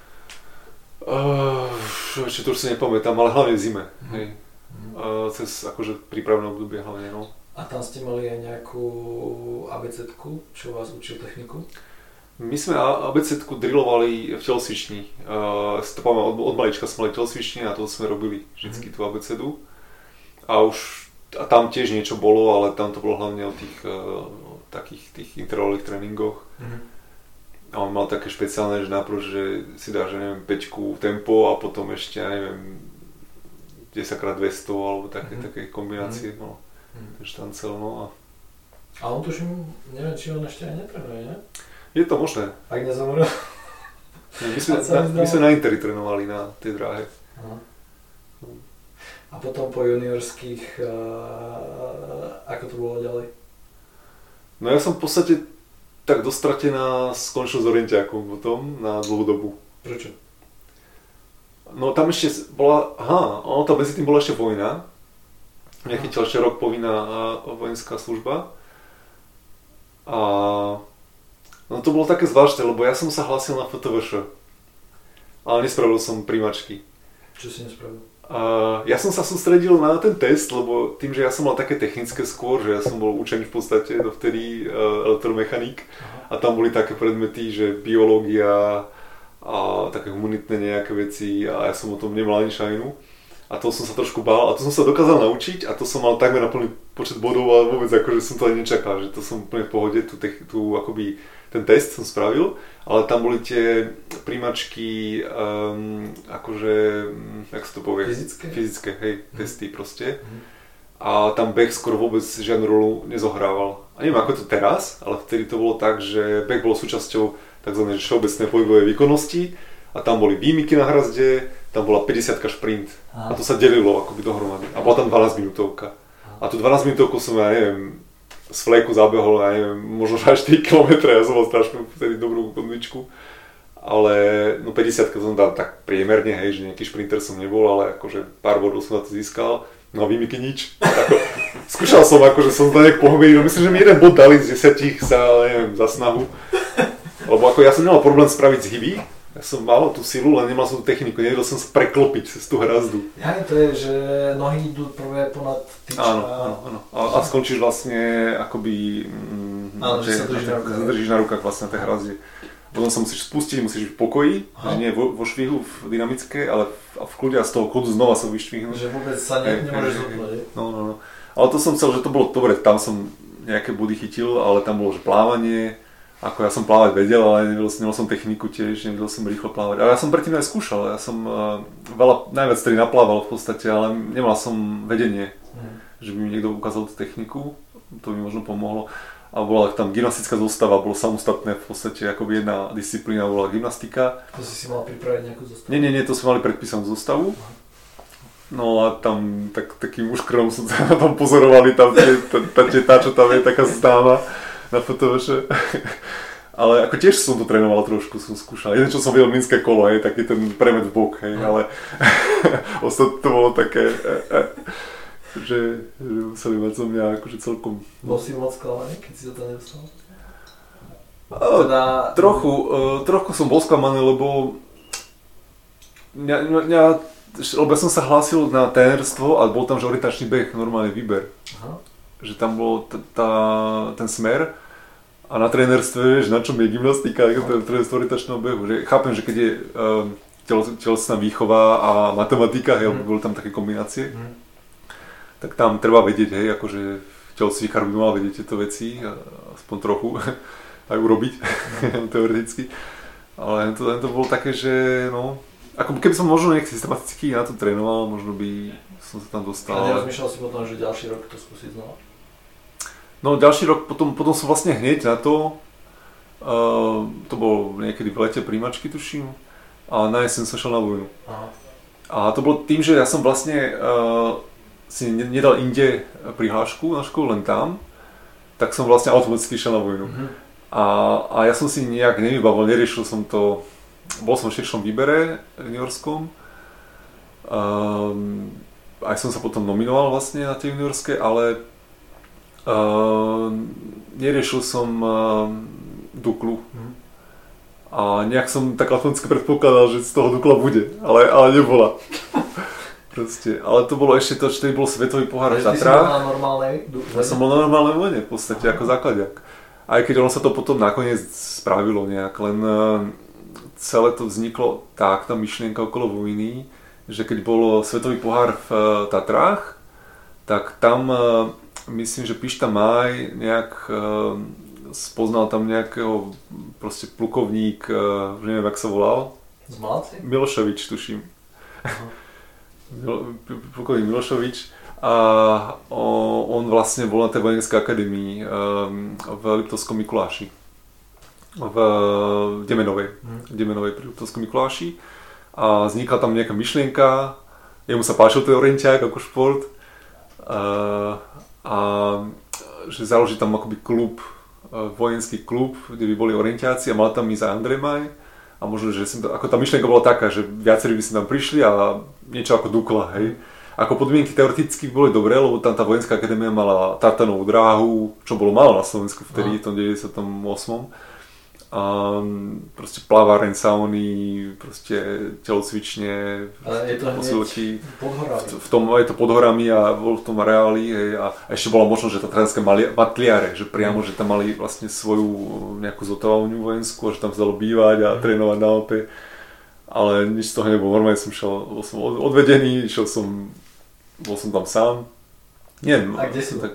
Ešte to už si nepamätám, ale hlavne v zime, hej. Cez akože prípravné obdobie hlavne, no. A tam ste mali aj nejakú ABZ-ku, čo vás učil techniku? My sme ABZ-ku drillovali v telocvični. To pamätám, od malička sme mali telocvični a to sme robili vždycky tú ABZ-u. A tam tiež niečo bolo, ale tam to bolo hlavne o tých takých tých intervalových tréningoch. A on mal také špeciálne, že najprv, že si dá, že neviem, 5 tempo a potom ešte, ja neviem, 10x200 alebo také kombinácie, no. Ten Štancel, no. A on tuším, neviem, či on ešte aj netrenuje, ne? Je to možné. Ak nezomrel. My sme na Interi trénovali na tej dráhe. A potom po juniorských, ako to bolo ďalej? No ja som v podstate tak dostratená skončil s orientiakom potom na dlhú dobu. Prečo? No tam ešte bola, tam medzi tým bola ešte vojna. Mňa chytila ešte rok povinná vojenská služba. A no to bolo také zvláštne, lebo ja som sa hlásil na FTVŠ. Ale nespravil som príjmačky. Čo si nespravil? Ja som sa sústredil na ten test, lebo tým, že ja som mal také technické skôr, že ja som bol učený v podstate dovtedy elektromechanik a tam boli také predmety, že biológia a také humanitné nejaké veci a ja som o tom nemal ani šajnu. A to som sa trošku bál a to som sa dokázal naučiť a to som mal takmer na plný počet bodov a vôbec akože som to ani nečakal, že to som úplne v pohode, tú akoby ten test som spravil, ale tam boli tie príjmačky, akože, jak sa to povie? Fyzické, hej, testy proste. A tam beh skoro vôbec žiadnu rolu nezohrával. A neviem ako to teraz, ale vtedy to bolo tak, že beh bol súčasťou tzv. Všeobecnej pohybovej výkonnosti a tam boli výmyky na hrazde, tam bola 50-ka šprint a to sa delilo akoby dohromady. A bola tam 12 minútovka. A tu 12 minútovku som, ja neviem, z fleku zabehol, ja neviem, možno až 4 km, ja som mal strašnú vtedy dobrú kondičku. Ale no 50 som dal tak priemerne, hej, že nejaký šprinter som nebol, ale akože pár bodov som na to získal. No a výmyky nič. Ako, skúšal som, akože som to nejak pohmil, no myslím, že mi jeden bod dali z 10 za snahu. Lebo ako ja som nemal problém spraviť zhyby, ja som mal tú silu, len nemal som tú techniku, nevedel som sa preklopiť cez tú hrazdu. Ja, to je, že nohy idú prvé ponad tyč. Áno. A skončíš vlastne akoby, že sa držíš na rukách vlastne na tej hrazde. Potom sa musíš spustiť, musíš byť v pokoji, že nie vo švihu, v dynamické, ale v kľude a z toho kľudu znova sa vyšvihnúť. Že vôbec sa nemôžeš zopnúť. No. Ale to som chcel, že to bolo dobre, tam som nejaké body chytil, ale tam bolo, že plávanie, ako ja som plávať vedel, ale nevedel som techniku tiež, nevedel som rýchlo plávať. Ale ja som predtým aj skúšal, ja som najviac tedy naplával v podstate, ale nemal som vedenie, že by mi niekto ukázal tú techniku, to by možno pomohlo. A bola tam gymnastická zostava, bolo samostatné v podstate, akoby jedna disciplína bola gymnastika. To si mal pripraviť nejakú zostavu? Nie, to sme mali predpísanú zostavu. No a tam takým uškrnom som tam pozorovali, tam tá, čo tam je taká známa na fotoveše. Ale ako tiež som to trénoval trošku, som skúšal. Jeden, čo som videl minské kolo, hej, taký ten premet v bok, hej, ale ostatné to bolo také, že museli mať zo mňa akože celkom... Bol si moc sklamaný, keď si to nedostal? Trochu som bol sklamaný, lebo lebo ja som sa hlásil na trénerstvo a bol tam že orientačný beh, normálny výber. Aha. Že tam bol ten smer a na trénerstve, vieš, na čom je gymnastika, trénerstvo orientačného behu. Že chápem, že keď je telesná výchova a matematika, boli tam také kombinácie, tak tam treba vedieť, hej, akože telocvikár by mal vedieť tieto veci, aspoň trochu, aj urobiť, teoreticky. Ale to bolo také, že no, ako keby som možno nejak systematicky na to trénoval, možno by som sa tam dostal. A nerozmýšľal si potom, že ďalší rok to skúsiť znova? No ďalší rok, potom som vlastne hneď na to, to bolo niekedy v lete príjmačky tuším, a na jeseň som šiel na vojnu. Aha. A to bolo tým, že ja som vlastne si nedal inde prihlášku na školu, len tam, tak som vlastne automaticky šiel na vojnu. A ja som si nejak nevybavil, neriešil som to, bol som v širšom výbere juniorskom, aj som sa potom nominoval vlastne na tie juniorské, ale neriešil som Duklu. A nejak som tak automaticky predpokladal, že z toho Dukla bude, ale nebola. Proste, ale to bolo ešte to, že bol svetový pohár v Tatrách. Ty si bol na normálnej vojne? Ja som bol na normálnej vojne v podstate, ako základiak. Aj keď ono sa to potom nakoniec spravilo nejak, len celé to vzniklo tak, tá myšlienka okolo vojny, že keď bol svetový pohár v Tatrách, tak tam myslím, že Pišta Máj nejak spoznal tam nejakého proste plukovník, že neviem, jak sa volal. Z Malaci? Miloševič, tuším. Plukovník Miloševič a on vlastne bol na tej vojenskej akadémii v Liptovskom Mikuláši, v Demenovej pri Liptovskom Mikuláši a vznikla tam nejaká myšlienka, jemu sa páčil ten orientiák ako šport a že založí tam akoby klub, vojenský klub, kde by boli orientiáci a mal tam ísť aj Andrej Maj. A možno, že ako tá myšlienka bola taká, že viacerí by si tam prišli a niečo ako Dukla, hej. Ako podmienky teoreticky boli dobré, lebo tam tá vojenská akadémia mala tartanovú dráhu, čo bolo málo na Slovensku vtedy, v tom 98. A proste plaváreň, sauny, proste telocvične, posilky. V tom je to pod horami a bol v tom areáli, hej, a ešte bola možnosť, že tá trénerská matliare, že priamo, že tam mali vlastne svoju nejakú zotavovňu vojenskú, a že tam sa dalo bývať a trénovať na ope. Ale nič z toho nebolo, normálne som bol som odvedený, bol som tam sám. Neviem. A kde si bol?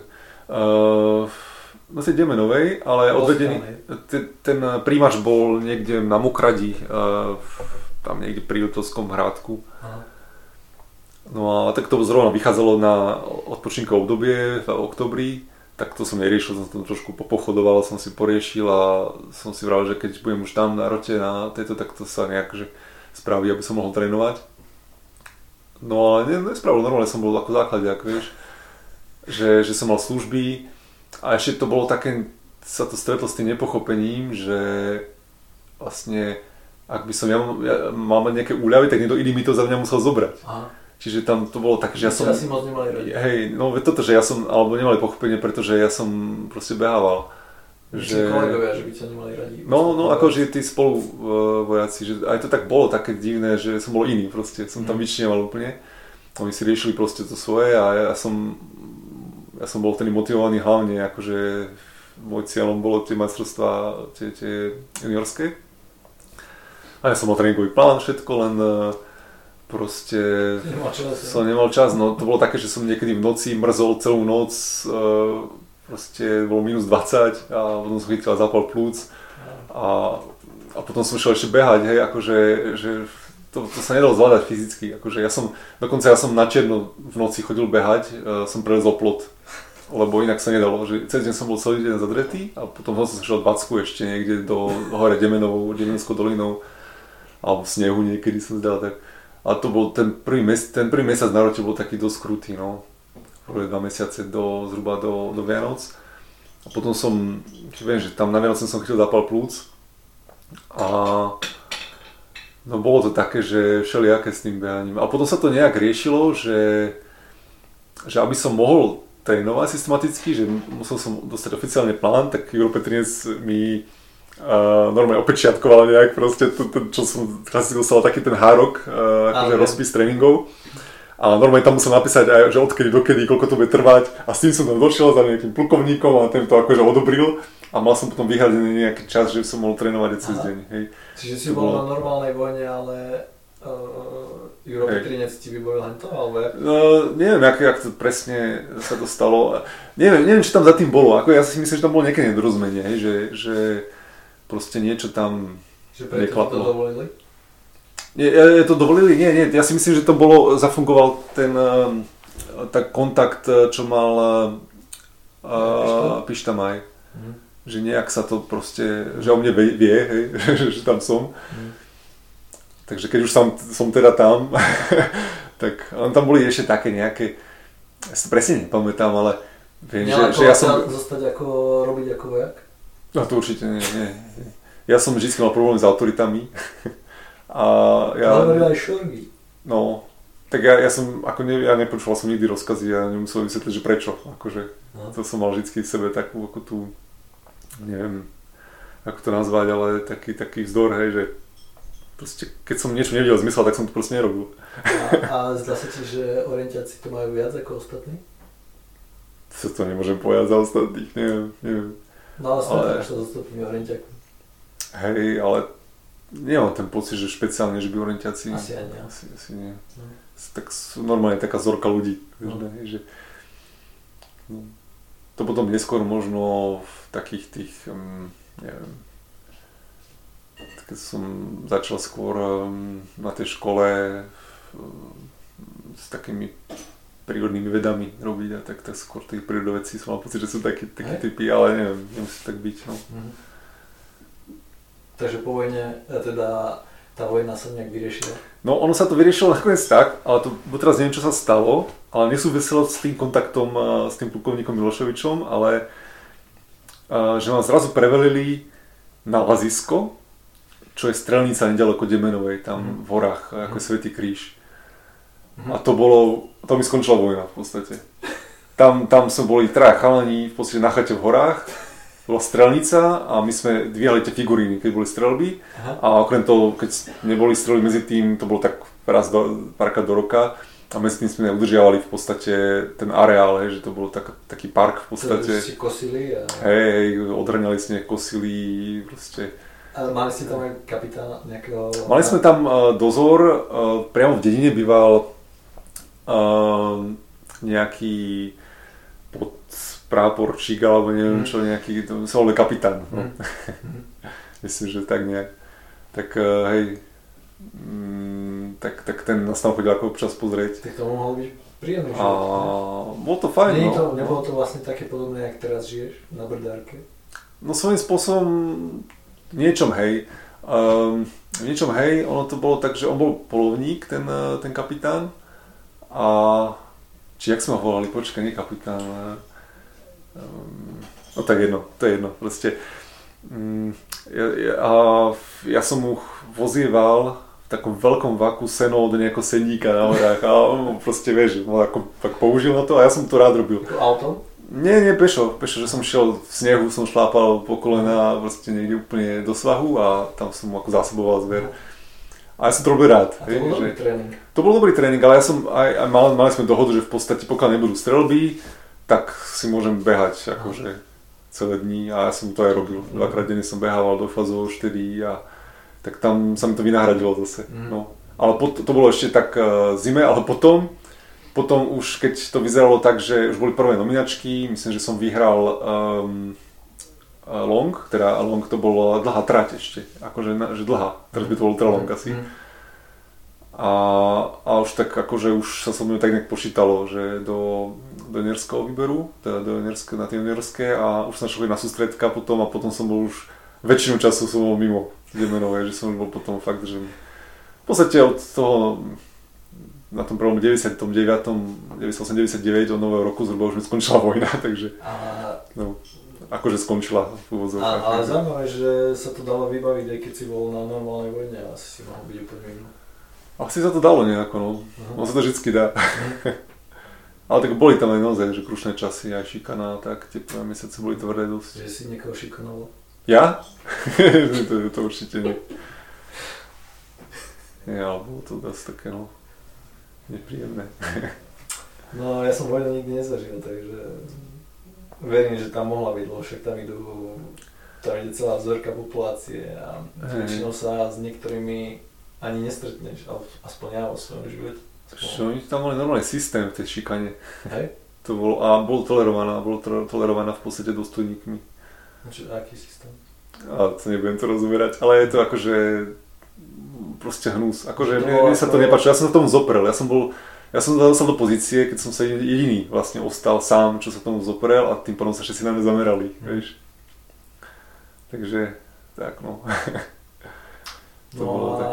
Na tej Demenovej, ale odvedený, ten príjimač bol niekde na Mukradi, tam niekde pri Liptovskom Hrádku. Aha. No a tak to zrovna vychádzalo na odpočinkové obdobie v oktobri, tak to som neriešil, som tam trošku pochodoval, som si poriešil a som si vral, že keď budem už tam na rote na tejto, tak to sa nejak že spraví, aby som mohol trénovať. No ale nespravil, normálne som bol ako základiak, vieš. že som mal služby a ešte to bolo také, sa to stretlo s tým nepochopením, že vlastne ak by som ja mal mať nejaké úľavy, tak niekto iný mi to za mňa musel zobrať. Aha. Čiže tam to bolo také, že ja som... Asi moc nemali radi. Hej, no toto, že ja som, alebo nemali pochopenie, pretože ja som proste behával. Že kolegovia, že by ťa nemali radi. No akože tí spolu vojaci, že aj to tak bolo také divné, že som bol iný proste, som tam vyčneval úplne. Oni si riešili proste to svoje a ja som bol vtedy motivovaný hlavne, akože môj cieľom bolo tie majstrovstvá, tie juniorské. A ja som mal tréningový plán, všetko, len proste som nemal čas, no to bolo také, že som niekedy v noci mrzol celú noc, proste bolo minus 20 a potom som chytil zápal plúc a potom som šiel ešte behať, hej, akože, že to sa nedalo zvládať fyzicky, akože ja som na čierno v noci chodil behať, som prelezol plot, lebo inak sa nedalo, že celý deň som bol celý deň zadretý a potom som šiel 20 ešte niekde do hore Demenovou, Demenskou dolinou alebo v snehu niekedy som zdal, tak a to bol ten prvý mesiac na rote bol taký dosť krutý, no. Prvé 2 mesiace zhruba do Vianoc. A potom viem, že tam na Vianoce som chytil zápal plúc. A no bolo to také, že všelijaké s tým behaním. A potom sa to nejak riešilo, že aby som mohol trénovať systematicky, že musel som dostať oficiálne plán, tak Juro Petrinec mi normálne opečiatkovala nejak proste, čo som si dostal taký ten hárok, akože rozpis tréningov. A normálne tam musel napísať aj, že odkedy dokedy, koľko to bude trvať. A s tým som tam došiel za nejakým plukovníkom a ten to akože odobril. A mal som potom vyhradený nejaký čas, že som mohol trénovať cez deň. Hej. Čiže si bol na normálnej vojne, ale Juro Petrinec ti vybavil len to, alebo jak? No, neviem, jak to presne sa to stalo. Neviem, čo tam za tým bolo. Ako ja si myslím, že tam bolo nejaké nedorozumenie, že proste niečo tam neklaplo. Že preto to dovolili? Nie, to dovolili? Nie, ja si myslím, že to bolo, zafungoval ten kontakt, čo mal Pišta Maj. Že nejak sa to proste, že o mne vie, hej, že tam som. Takže keď už som teda tam, tak tam boli ešte také nejaké, ja si to presne nepamätám, ale viem, že ja som... Zostať robiť ako vojak? No to určite nie. Ja som vždy mal problém s autoritami. Ale aj šorgy. No, tak ja nepočúval som nikdy rozkazy, ja nemusel vysvetliť, že prečo. Akože, to som mal vždy v sebe takú, ako tú, neviem, ako to nazvať, ale taký vzdor, hej, že proste, keď som niečo nevidel zmysel, tak som to proste nerobil. A zdá sa ti, že orientiaci to majú viac ako ostatní? To nemôžem povedať za ostatných, neviem. No ale stretáš sa s ostatnými orientiakmi. Hej, ale nemám ten pocit, že špeciálne, že by orientiaci... Asi aj nie. Asi nie. No. Tak sú normálne taká zorka ľudí. Že, to potom neskôr možno v takých tých, neviem, keď som začal skôr na tej škole s takými prírodnými vedami robiť a tak skôr tí prírodovedci som mal pocit, že sú takí typy, ale neviem, nemusí tak byť. No. Takže po vojne, teda tá vojna sa nejak vyriešila? No ono sa to vyriešilo nakoniec tak, ale to teraz neviem, čo sa stalo, ale nesúviselo s tým kontaktom s tým plukovníkom Miloševičom, ale že nás zrazu prevelili na Lazisko, čo je strelnica nedaleko Demenovej, tam v horách, ako je Svätý kríž. A to mi skončila vojna v podstate. Tam sme boli traja chalani v podstate na chate v horách, bola strelnica a my sme dvíhali tie figuríny, keď boli streľby. A okrem toho, keď neboli streľby medzi tým, to bolo tak párkrát do roka a medzi tým sme udržiavali v podstate ten areál, hej, že to bolo taký park v podstate. To si kosili a... Hej, odhrňali sme, kosili, proste. A mali ste tam aj kapitána nejakého... Mali sme tam dozor, priamo v dedine býval nejaký podpráporčík alebo neviem čo, nejaký, to sa volal kapitán. No. Myslím, že tak nejak. Tak hej, tak ten nás tam chodil ako občas pozrieť. Tak to mohlo byť príjemné. Bolo to fajn. Nebolo to vlastne také podobné, jak teraz žiješ na Brdárke? No svojím spôsobom v niečom hej. Ono to bolo tak, že on bol polovník, ten kapitán. A či jak sme ho volali, počkaj, nie kapitán. No tak jedno, to je jedno, proste. Ja som mu vozieval v takom veľkom vaku seno od nejakého sedníka na horách a on proste, vieš, ako tak použil na to a ja som to rád robil. Autom? Nie, pešo, že som šiel v snehu, som šlápal po kolena proste niekde úplne do svahu a tam som ako zásoboval zver. A ja som to robil rád. A to bol dobrý tréning. To bol dobrý tréning, ale ja som mali sme dohodu, že v podstate pokiaľ nebudú streľby, tak si môžem behať akože celé dni a ja som to aj robil. Dvakrát denne som behával do fazov 4 a tak tam sa mi to vynahradilo zase. No. Ale to bolo ešte tak zime, ale potom už keď to vyzeralo tak, že už boli prvé nominačky, myslím, že som vyhral long, teda long to bola dlhá trať ešte, akože že dlhá, teraz by to bolo long asi. A už tak akože už sa so mnou tak nejak počítalo, že do juniorského výberu, teda na tie juniorské a už som šiel na sústredka potom a potom som bol už väčšinu času som bol mimo Demenové, že som bol potom fakt, že v podstate od toho na tom prvom 98-99 od nového roku zhruba už mi skončila vojna, takže no, akože skončila v úvodzovkách. Ale zaujímavé, že sa to dalo vybaviť, aj keď si bol na normálnej vojne a asi si mohol byť úplne mimo. Asi sa to dalo nejako, no. On sa to vždycky dá. Ale tak boli tam aj naozaj, že krušné časy, aj šikana, tak tie prvé mesiace boli tvrdé dosť. Že si niekoho šikanoval? Ja? to určite nie. Ja, ale bolo to dosť také, no, nepríjemné. No, ja som vojnu nikdy nezažil, takže verím, že tam mohla byť, lebo však tam ide celá vzorka populácie a väčšinou sa s niektorými ani nestretneš, aspoň ja vo svojom živote. Čo, oni tam mali normálny systém v tej šikane. Hej? To bolo, a bolo tolerovaná v podstate dôstojníkmi. Čo, aký systém? Ale to nebudem to rozumerať, ale je to akože proste hnus. Akože mne sa to nepáčilo, ja som sa tomu zoprel, ja som dostal do pozície, keď som sa jediný vlastne ostal sám, čo sa tomu zoprel a tým pádom sa všetci na mňa zamerali, vieš. Takže, tak no. No a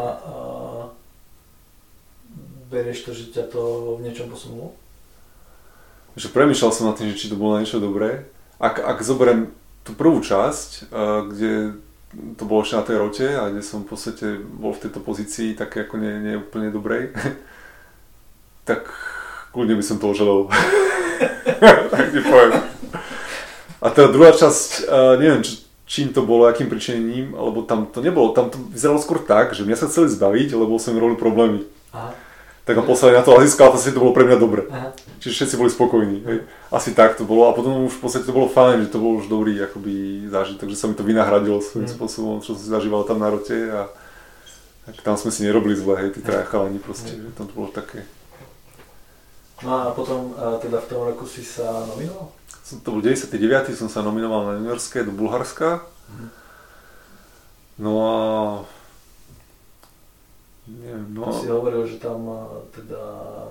berieš to, že ťa to v niečom posunulo? Že premýšľal som nad tým, že či to bolo niečo dobré. Ak zoberiem tú prvú časť, kde to bolo ešte na tej rote a kde som v podstate bol v tejto pozícii také ako nie úplne dobrej, tak kľudne by som to želel. Tak ti poviem. A teda druhá časť, neviem čím to bolo, akým pričinením, alebo tam to nebolo, tam to vyzeralo skôr tak, že mňa sa chceli zbaviť, lebo som im robil problémy. Aha. Tak ma poslali na to Lazisko a to bolo pre mňa dobre. Aha. Čiže všetci boli spokojní. Hej. Asi tak to bolo a potom už v podstate to bolo fajn, že to bol už dobrý akoby zážitok, že sa mi to vynahradilo svojím spôsobom, čo som si zažíval tam na rote a tam sme si nerobili zle, hej, tí traja chalani proste, že tam to bolo také. No a potom teda v tom roku si sa nominoval? To bol 99. som sa nominoval na juniorské do Bulharska. No a neviem, no. Ty si hovoril, že tam teda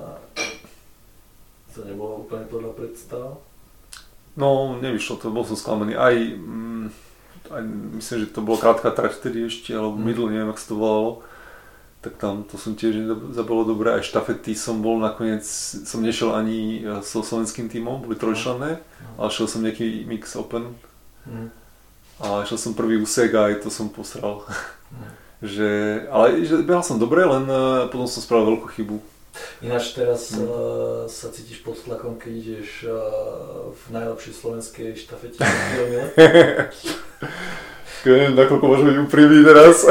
to nebolo úplne podľa predstav? No, nevyšlo to, bol som sklamaný. Aj myslím, že to bolo krátka trať vtedy ešte, alebo middle, neviem, ak sa to volalo. Tak tam to som tiež zabolo dobre, aj štafety som bol nakoniec, som nešiel ani so slovenským tímom, boli trojčlenné, ale šiel som nejaký mix open a šiel som prvý úsek a aj to som posral. Ale behal som dobre, len potom som spravil veľkú chybu. Ináč teraz sa cítiš pod tlakom, keď ideš v najlepšej slovenskej štafete. Neviem, nakoľko môžem byť úprimný teraz.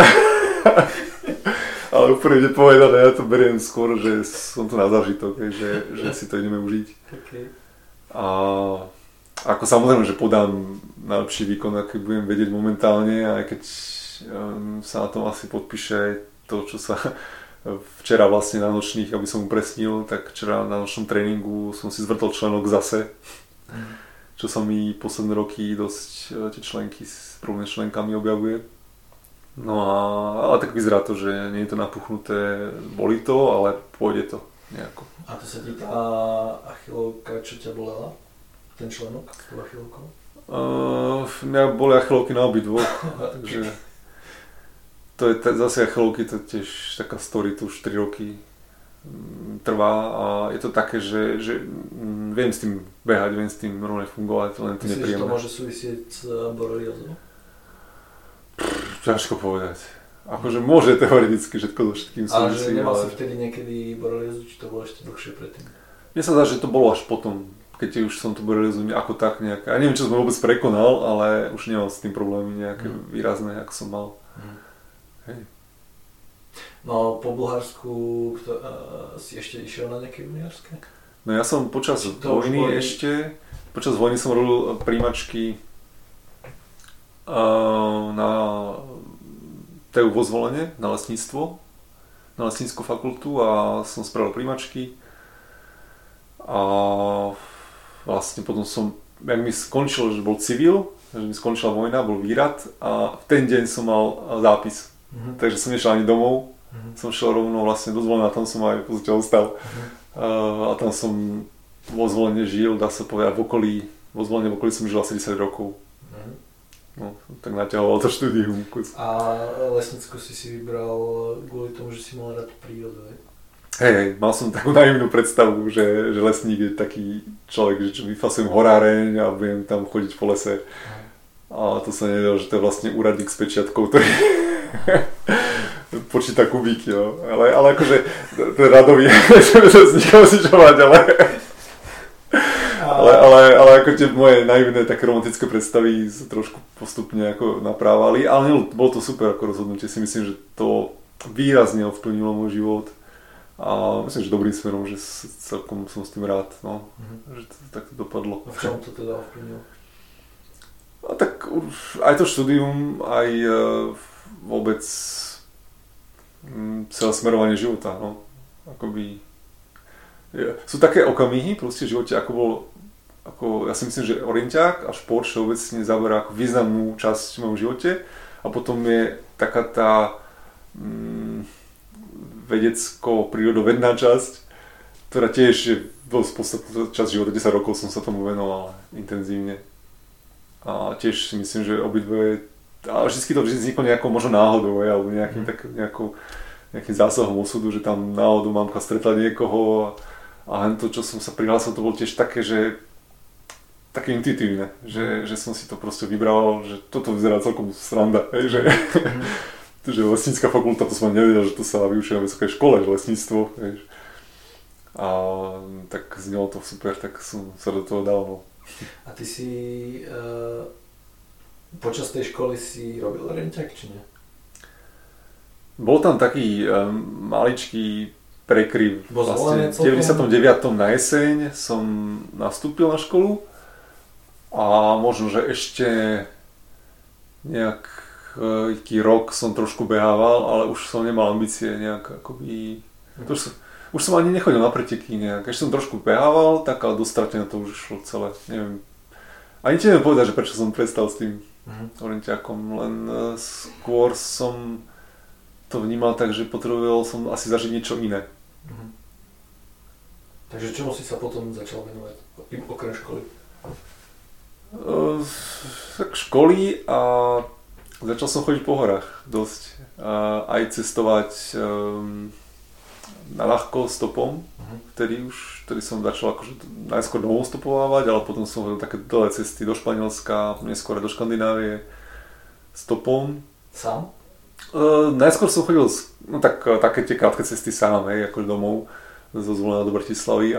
Ale úplne nepovedané, ja to beriem skôr, že som tu na zážitok, že si to ideme užiť. Okay. A ako samozrejme, že podám najlepší výkon, aký budem vedieť momentálne, aj keď sa na tom asi podpíše to, čo sa včera vlastne na nočných, aby som upresnil, tak včera na nočnom tréningu som si zvrtol členok zase, čo sa mi posledné roky dosť tie členky s prvými členkami objavuje. No ale tak vyzerá to, že nie je to napuchnuté, boli to, ale pôjde to nejako. A to sa ti tá achilovka, čo ťa bolela? Ten členok s tou achilovkou? Mňa boli achilovky na obidvoch, takže to je zase achilovky, to je tiež taká story, to už 3 roky trvá a je to také, že viem s tým behať, viem s tým normálne fungovať, len to nepríjemné. Myslíš, že to môže súvisieť s boreliózou? Ťažko povedať. Akože môže teoreticky všetko so všetkým súvisí. Ale že nemal si vtedy niekedy boreliózu, či to bolo ešte dlhšie predtým? Mne sa zdá, že to bolo až potom, keď už som tú boreliózu ako tak nejak, ja neviem, čo som vôbec prekonal, ale už nemal s tým problémy nejaké výrazné, ako som mal. Hej. No po Bulharsku si ešte išiel na nejaké juniorské? No ja som počas vojny som robil príjmačky na TU vo Zvolene, na lesníctvo, na lesnícku fakultu a som spravil príjmačky a vlastne potom som, jak mi skončil, že bol civil, že mi skončila vojna, bol výrad a v ten deň som mal zápis. Takže som nešiel ani domov, som šiel rovno vlastne do Zvolena, tam som aj pozrieť ostal. A tam som vo Zvolene žil, dá sa povedať, vo Zvolene v okolí som žil asi 10 rokov. No, tak naťahoval to štúdium. A lesnícku si vybral kvôli tomu, že si mal rád prírodu, Hej, mal som takú naivnú predstavu, že lesník je taký človek, že vyfasujem horáreň a budem tam chodiť po lese. A to sa nevedel, že to je vlastne úradník s pečiatkou, ktorý počíta kubíky, no. Ale akože to je radový, že s nikom si čo mať, ale ako tie moje naivné také romantické predstavy sa trošku postupne ako naprávali, ale bolo to super ako rozhodnutie, si myslím, že to výrazne ovplyvnilo môj život a myslím, že dobrým smerom, že celkom som s tým rád, no, že to takto dopadlo. A v čom to teda ovplyvnilo? A tak aj to štúdium, aj vôbec celé smerovanie života, no, akoby sú také okamihy proste v živote, ja si myslím, že orienťák a šport všeobecne zaberá ako významnú časť v mojom živote a potom je taká tá vedecko-prírodovedná časť, ktorá tiež je dosť podstatná časť života, 10 rokov som sa tomu venoval intenzívne a tiež si myslím, že obidve, ale vždy to vzniklo nejakou možno náhodou, alebo nejakým zásahom osudu, že tam náhodou mamka stretla niekoho a to, čo som sa prihlásil, to bolo tiež také, že také intuitívne, že som si to proste vybral, že toto vyzerá celkom sranda, že lesnícka fakulta, to som nevedel, že to sa vyučuje na vysokej škole, že lesníctvo, a tak znelo to super, tak som sa do toho dal. No. A ty si počas tej školy si robil orienťák, či nie? Bol tam taký maličký prekryv. Vlastne v 99. na jeseň som nastúpil na školu a možno, že ešte nejaký rok som trošku behával, ale už som nemal ambície nejak akoby... Už som ani nechodil na preteky nejak. Ešte som trošku behával, tak ale dostratené to už šlo celé. Neviem. Ani ti neviem povedať, že prečo som prestal s tým orienťákom, len skôr som to vnímal tak, že potreboval som asi zažiť niečo iné. Takže čomu si sa potom začal venovať, okrem školy? Tak školy a začal som chodiť po horách dosť. Aj cestovať na ľahko stopom, vtedy som začal akože najskôr domov stopovávať, ale potom som chodil také dlhé cesty do Španielska, neskôr do Škandinávie stopom. Sám? Najskôr som chodil, také tie krátke cesty sám, akože domov zo Zvolena do Bratislavy,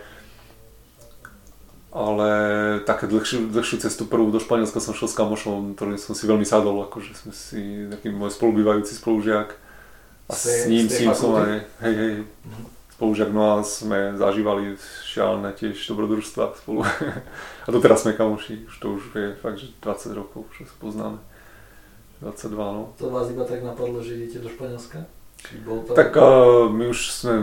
ale také dlhšiu cestu prvú do Španielska som šiel s kamošom, ktorým som si veľmi sadol, akože sme si taký môj spolubývajúci spolužiak a s ním som aj, spolužiak, no a sme zažívali šialené tiež dobrodružstva spolu a doteraz sme kamoši, už je fakt, že 20 rokov, že sa poznáme, 22, no. To vás iba tak napadlo, že idete do Španielska? Tak my už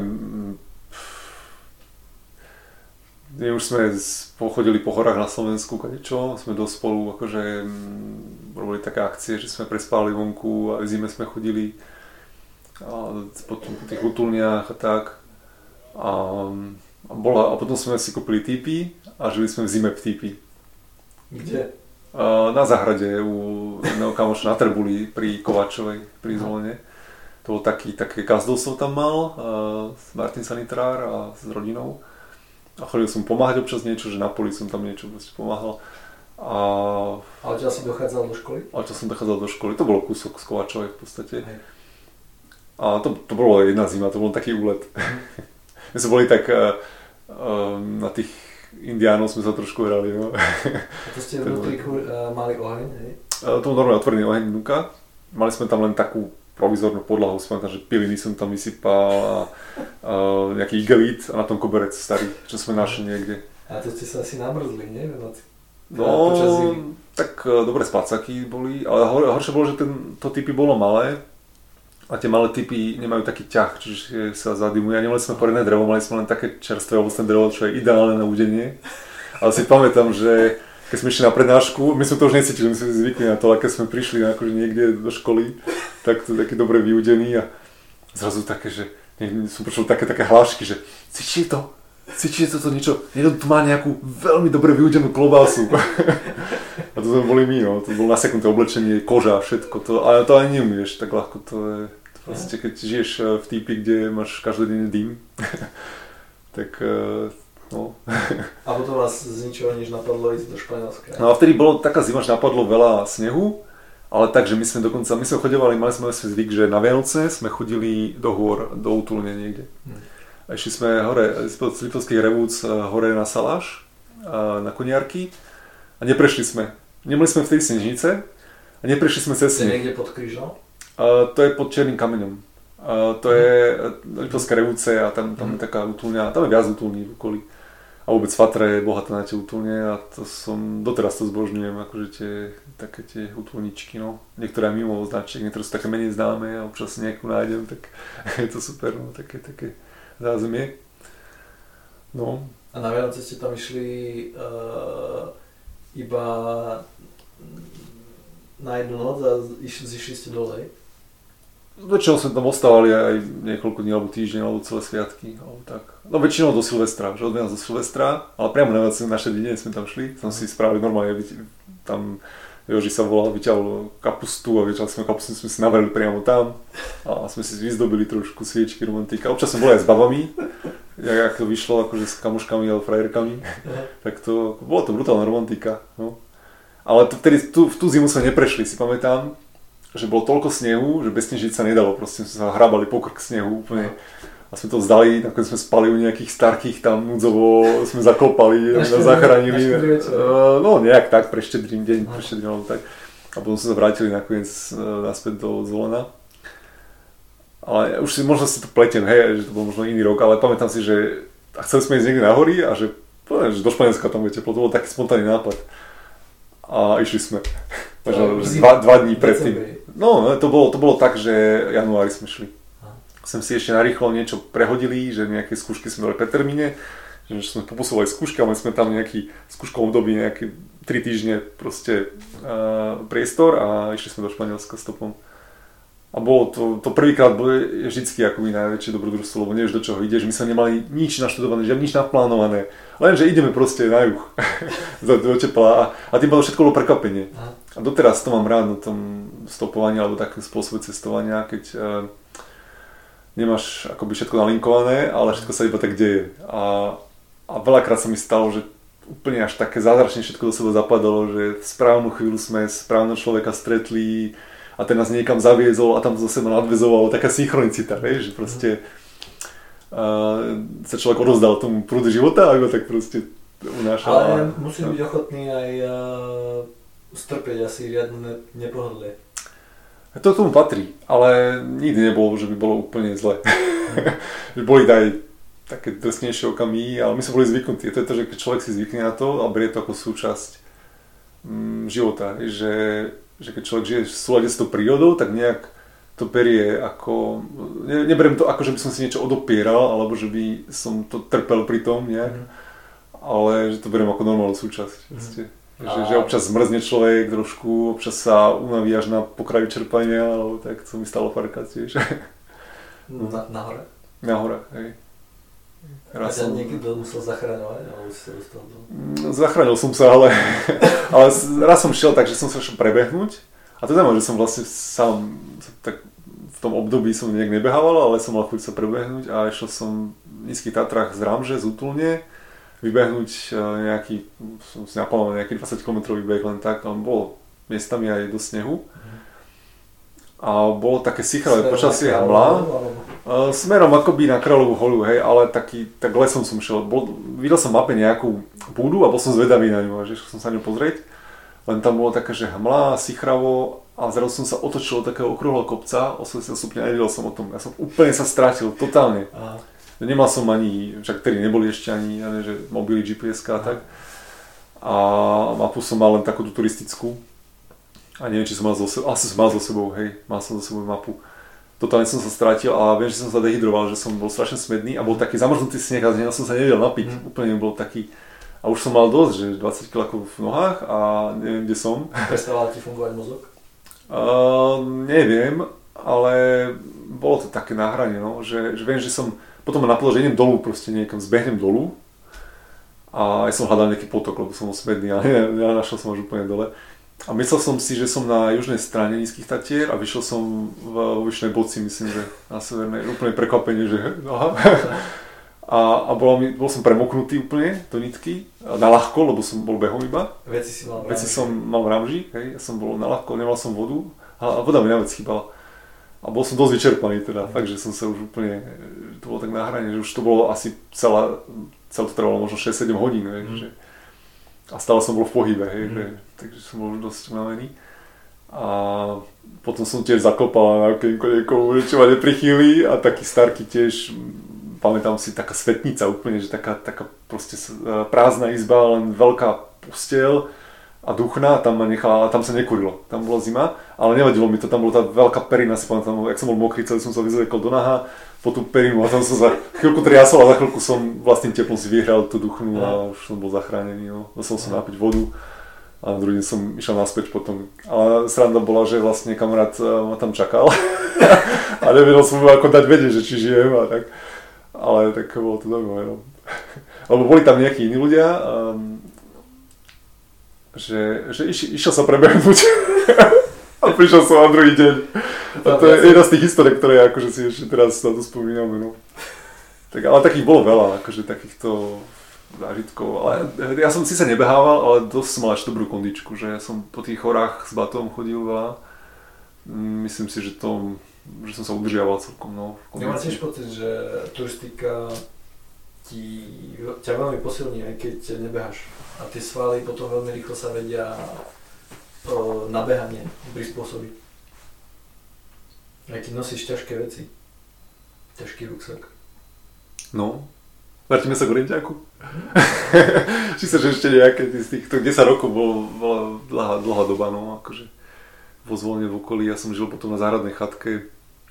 sme pochodili po horách na Slovensku, kadečo, sme dosť spolu akože robili také akcie, že sme prespali vonku a v zime sme chodili po tých útulniach a tak. A potom sme si kúpili tipy a žili sme v zime v tipi. Kde? Na záhrade u jedného kamoša na Trbuli pri Kovačovej, pri Zvolene. To bol také gazdovstvo tam mal, Martin Sanitrár a s rodinou. A chodil som pomáhať občas niečo, že na poli som tam niečo proste pomáhal. A odtiaľ si dochádzal do školy? Odtiaľ som dochádzal do školy, to bolo kúsok z Kovačovej v podstate. Hej. A to bolo jedna zima, to bol taký úlet. My sme boli tak na tých indiánov sme sa trošku hrali, no. A to ste vnútri mali oheň, hej? To bol normálne otvorený oheň vnúka. Mali sme tam len takú provizornú podlahu, že piliny som tam vysypal a nejaký igelít a na tom koberec starý, čo sme našli niekde. A to ste sa asi namrzli, nie? No, tak dobré spacáky boli, ale horšie bolo, že to typy bolo malé a tie malé typy nemajú taký ťah, čiže sa zadymuje. A nemali sme poriadne drevo, mali sme len také čerstvé ovocné drevo, čo je ideálne na udenie. Ale si pamätám, že keď sme išli na prednášku, my sme to už necítili, my sme zvykli na to, ale keď sme prišli akože niekde do školy, tak to taký dobre vyudený a zrazu také, že som počul také hlášky, že cítite to niečo, niekto tu má nejakú veľmi dobre vyudenú klobásu. A to sme boli my, no. To bolo naseknuté oblečenie, koža, všetko to, ale to ani neumieš tak ľahko, to je proste, keď žiješ v týpi, kde máš každodenný dým, tak no. A potom vás z ničoho nič napadlo ísť do Španielska. No a vtedy bolo taká zima, že napadlo veľa snehu, ale takže my sme chodevali, mali sme zvyk, že na Vianoce sme chodili do hôr, do útulne niekde. A išli sme hore, z Liptovských Revúc hore na Saláš, na Koniarky a neprešli sme. Nemali sme vtedy snežnice a neprešli sme cez sneh. To je niekde pod Krížom? To je pod Černým kameňom. To je Liptovské Revúce a tam je taká útulňa, tam je viac útulní v okolí. A vôbec Fatra je bohatá na tie útulne a to doteraz to zbožňujem, akože tie útulničky, no. Niektoré aj mimo značiek, niektoré sú také menej známe a občas nejakú nájdem, tak je to super, no, také zázemie. No. A na Vianoce ste tam išli iba na jednu noc a zišli ste dole? Väčšinou sme tam ostávali aj niekoľko dní, alebo týždeň, alebo celé sviatky, alebo tak. No väčšinou do Silvestra, že od Vianoc do Silvestra, ale priamo na naše dedine sme tam šli, som si spravili normálne, tam Joži sa volal, vyťahol kapustu a vyťahol sme kapustu, sme si navarili priamo tam a sme si vyzdobili trošku sviečky, romantika. Občas sme boli aj s babami, jak to vyšlo, akože s kamuškami alebo frajerkami, tak to, bolo to brutálna romantika, no. Ale vtedy, v tú zimu sme neprešli, si pamätám, že bolo toľko snehu, že bez snežiť sa nedalo, proste sme sa hrabali po krk snehu úplne a sme to vzdali, nakoniec sme spali u nejakých starkých tam núdzovo, sme zakopali, zachránili, no nejak tak, pre štedrý deň, alebo tak a potom sme sa vrátili nakoniec naspäť do Zvolena. Ale už možno si to pletiem, hej, že to bol možno iný rok, ale pamätám si, že chceli sme ísť niekde na hory a že do Španielska tam bude teplo, to bol taký spontánny nápad a išli sme. Možno dva dní predtým. No, to bolo tak, že v januári sme šli. Sme si ešte narýchlo niečo prehodili, že nejaké skúšky sme dali pre termíne, že sme poposúvali skúšky, ale sme tam nejaký skúškovom období, nejaké 3 týždne proste priestor a išli sme do Španielska stopom. A bolo to prvýkrát bolo vždycky akoby najväčšie dobrodružstvo, lebo nevieš do čoho ideš, my sme nemali nič naštudované, nič naplánované, lenže ideme proste na juh do tepla a tým bolo všetko bolo prekvapenie. A doteraz to mám rád na tom stopovaní alebo takým spôsobe cestovania, keď nemáš akoby všetko nalinkované, ale všetko sa iba tak deje. A veľakrát sa mi stalo, že úplne až také zázračne všetko do seba zapadalo, že v správnu chvíľu sme správneho človeka stretli, a ten nás niekam zaviezol a tam to zase ma nadväzovalo, taká synchronicita, že proste sa človek odovzdal tomu prúdu života, ako tak proste unášal. Ale musí byť ochotný aj strpieť asi riadne nepohodlie. To k tomu patrí, ale nikdy nebolo, že by bolo úplne zle. Boli aj také drsnejšie okamihy, ale my sme boli zvyknutí. To je to, že keď človek si zvykne na to a berie to ako súčasť života, že keď človek žije v súlade s tou prírodou, tak nejak to berie ako, neberiem to ako, že by som si niečo odopieral, alebo že by som to trpel pri tom nejak, ale že to beriem ako normálnu súčasť. Že občas zmrzne človek trošku, občas sa unaví až na pokraji čerpania, alebo tak, co mi stalo párkrát tiež. Na hore? Na horách, hej. A ťa niekto musel zachraňovať, alebo si sa dostal do... Zachránil som sa, ale raz som šiel tak, že som sa šiel prebehnúť a to znamená, že som vlastne sám tak v tom období som nejak nebehával, ale som mal chuť sa prebehnúť a išiel som v Nízkych Tatrách z Ramže, z Útulne, vybehnúť som si naplánoval nejaký 20 km beh len tak, tam bolo miestami aj do snehu. A bolo také sichravé počasie a mlá. Smerom akoby na Kráľovú holu, hej, ale tak lesom som šiel. Videl som v mape nejakú búdu a bol som zvedavý na ňu, že som sa na ňu pozrieť. Len tam bolo také, že hmla, sichravo a zrazu som sa otočil od takého okrúhleho kopca, 80 stupňov a nevedel som o tom. Ja som úplne sa strátil, totálne. Aha. Nemal som ani, však vtedy neboli ešte ani že mobily, GPS-ka a tak. A mapu som mal len takú turistickú. A neviem, či som mal asi som mal so sebou, hej, mal som so sebou mapu. Totálne som sa strátil a viem, že som sa dehydroval, že som bol strašne smedný a bol taký zamrznutý sneh a som sa nevedel napiť, úplne bol taký. A už som mal dosť, že 20 kg v nohách a neviem, kde som. Prestával ti fungovať mozog? Neviem, ale bolo to také na hrane, no, že viem, že som potom ma napadlo, že idem dolu, proste niekam zbehnem dolu a aj som hľadal nejaký potok, lebo som bol smedný, ale nenašiel som už úplne dole. A myslel som si, že som na južnej strane Nízkych Tatier a vyšiel som vo Vyšnej Boci, myslím, že na severnej, úplne prekvapenie, že aha. A bol som premoknutý úplne do nitky, na ľahko, lebo som bol behom iba. Veci som mal v ramži, hej, ja som bol na ľahko, nemal som vodu a voda mi najviac chýbala. A bol som dosť vyčerpaný teda, fakt, že som sa už úplne, to bolo tak na hrane, že už to bolo asi celé to trvalo možno 6-7 hodín, hej, že a stále som bol v pohybe, hej, takže som bol dosť unavený. A potom som tiež zaklopal na okienko niekomu, čo ma neprichýli a taký starky tiež, pamätám si, taká svetnica úplne, že taká proste prázdna izba, len veľká posteľ a duchná, tam ma nechala, tam sa nekurilo, tam bola zima, ale nevadilo mi to, tam bola tá veľká perina, si pamätám, jak som bol mokrý, celý som sa vyzliekol do naha, po tú perinu a tam som sa chvíľku triasol a za chvíľku som vlastným teplom si vyhral tú duchnú a už som bol zachránený, no. Musel som napiť vodu a na druhý deň som išiel naspäť potom. Ale sranda bola, že vlastne kamarát ma tam čakal a nevedel som mu ako dať vedieť, že či žijem a tak. Ale tak bolo to zaujímavé, no. Lebo boli tam nejakí iní ľudia, že išiel sa prebehnúť. A prišiel som na druhý deň. A to je jedna z tých historiek, ktoré akože si ešte teraz na to spomíname, no. Tak, ale takých bolo veľa, akože takýchto zážitkov. Ale ja som síce nebehával, ale dosť som mal až dobrú kondičku, že ja som po tých horách s batom chodil veľa. Myslím si, že som sa udržiaval celkom, no. Ja mám tiež pocit, že turistika ťa veľmi posilní, aj keď nebeháš. A tie svaly potom veľmi rýchlo sa vedia na behanie prispôsobiť. Aj keď nosíš ťažké veci. Ťažký ruksak. No. Vrátime sa k orientiaku. Či sa, že ešte nejaké z týchto 10 rokov bola dlhá doba, no, akože vo Zvolne v okolí. Ja som žil potom na záhradnej chatke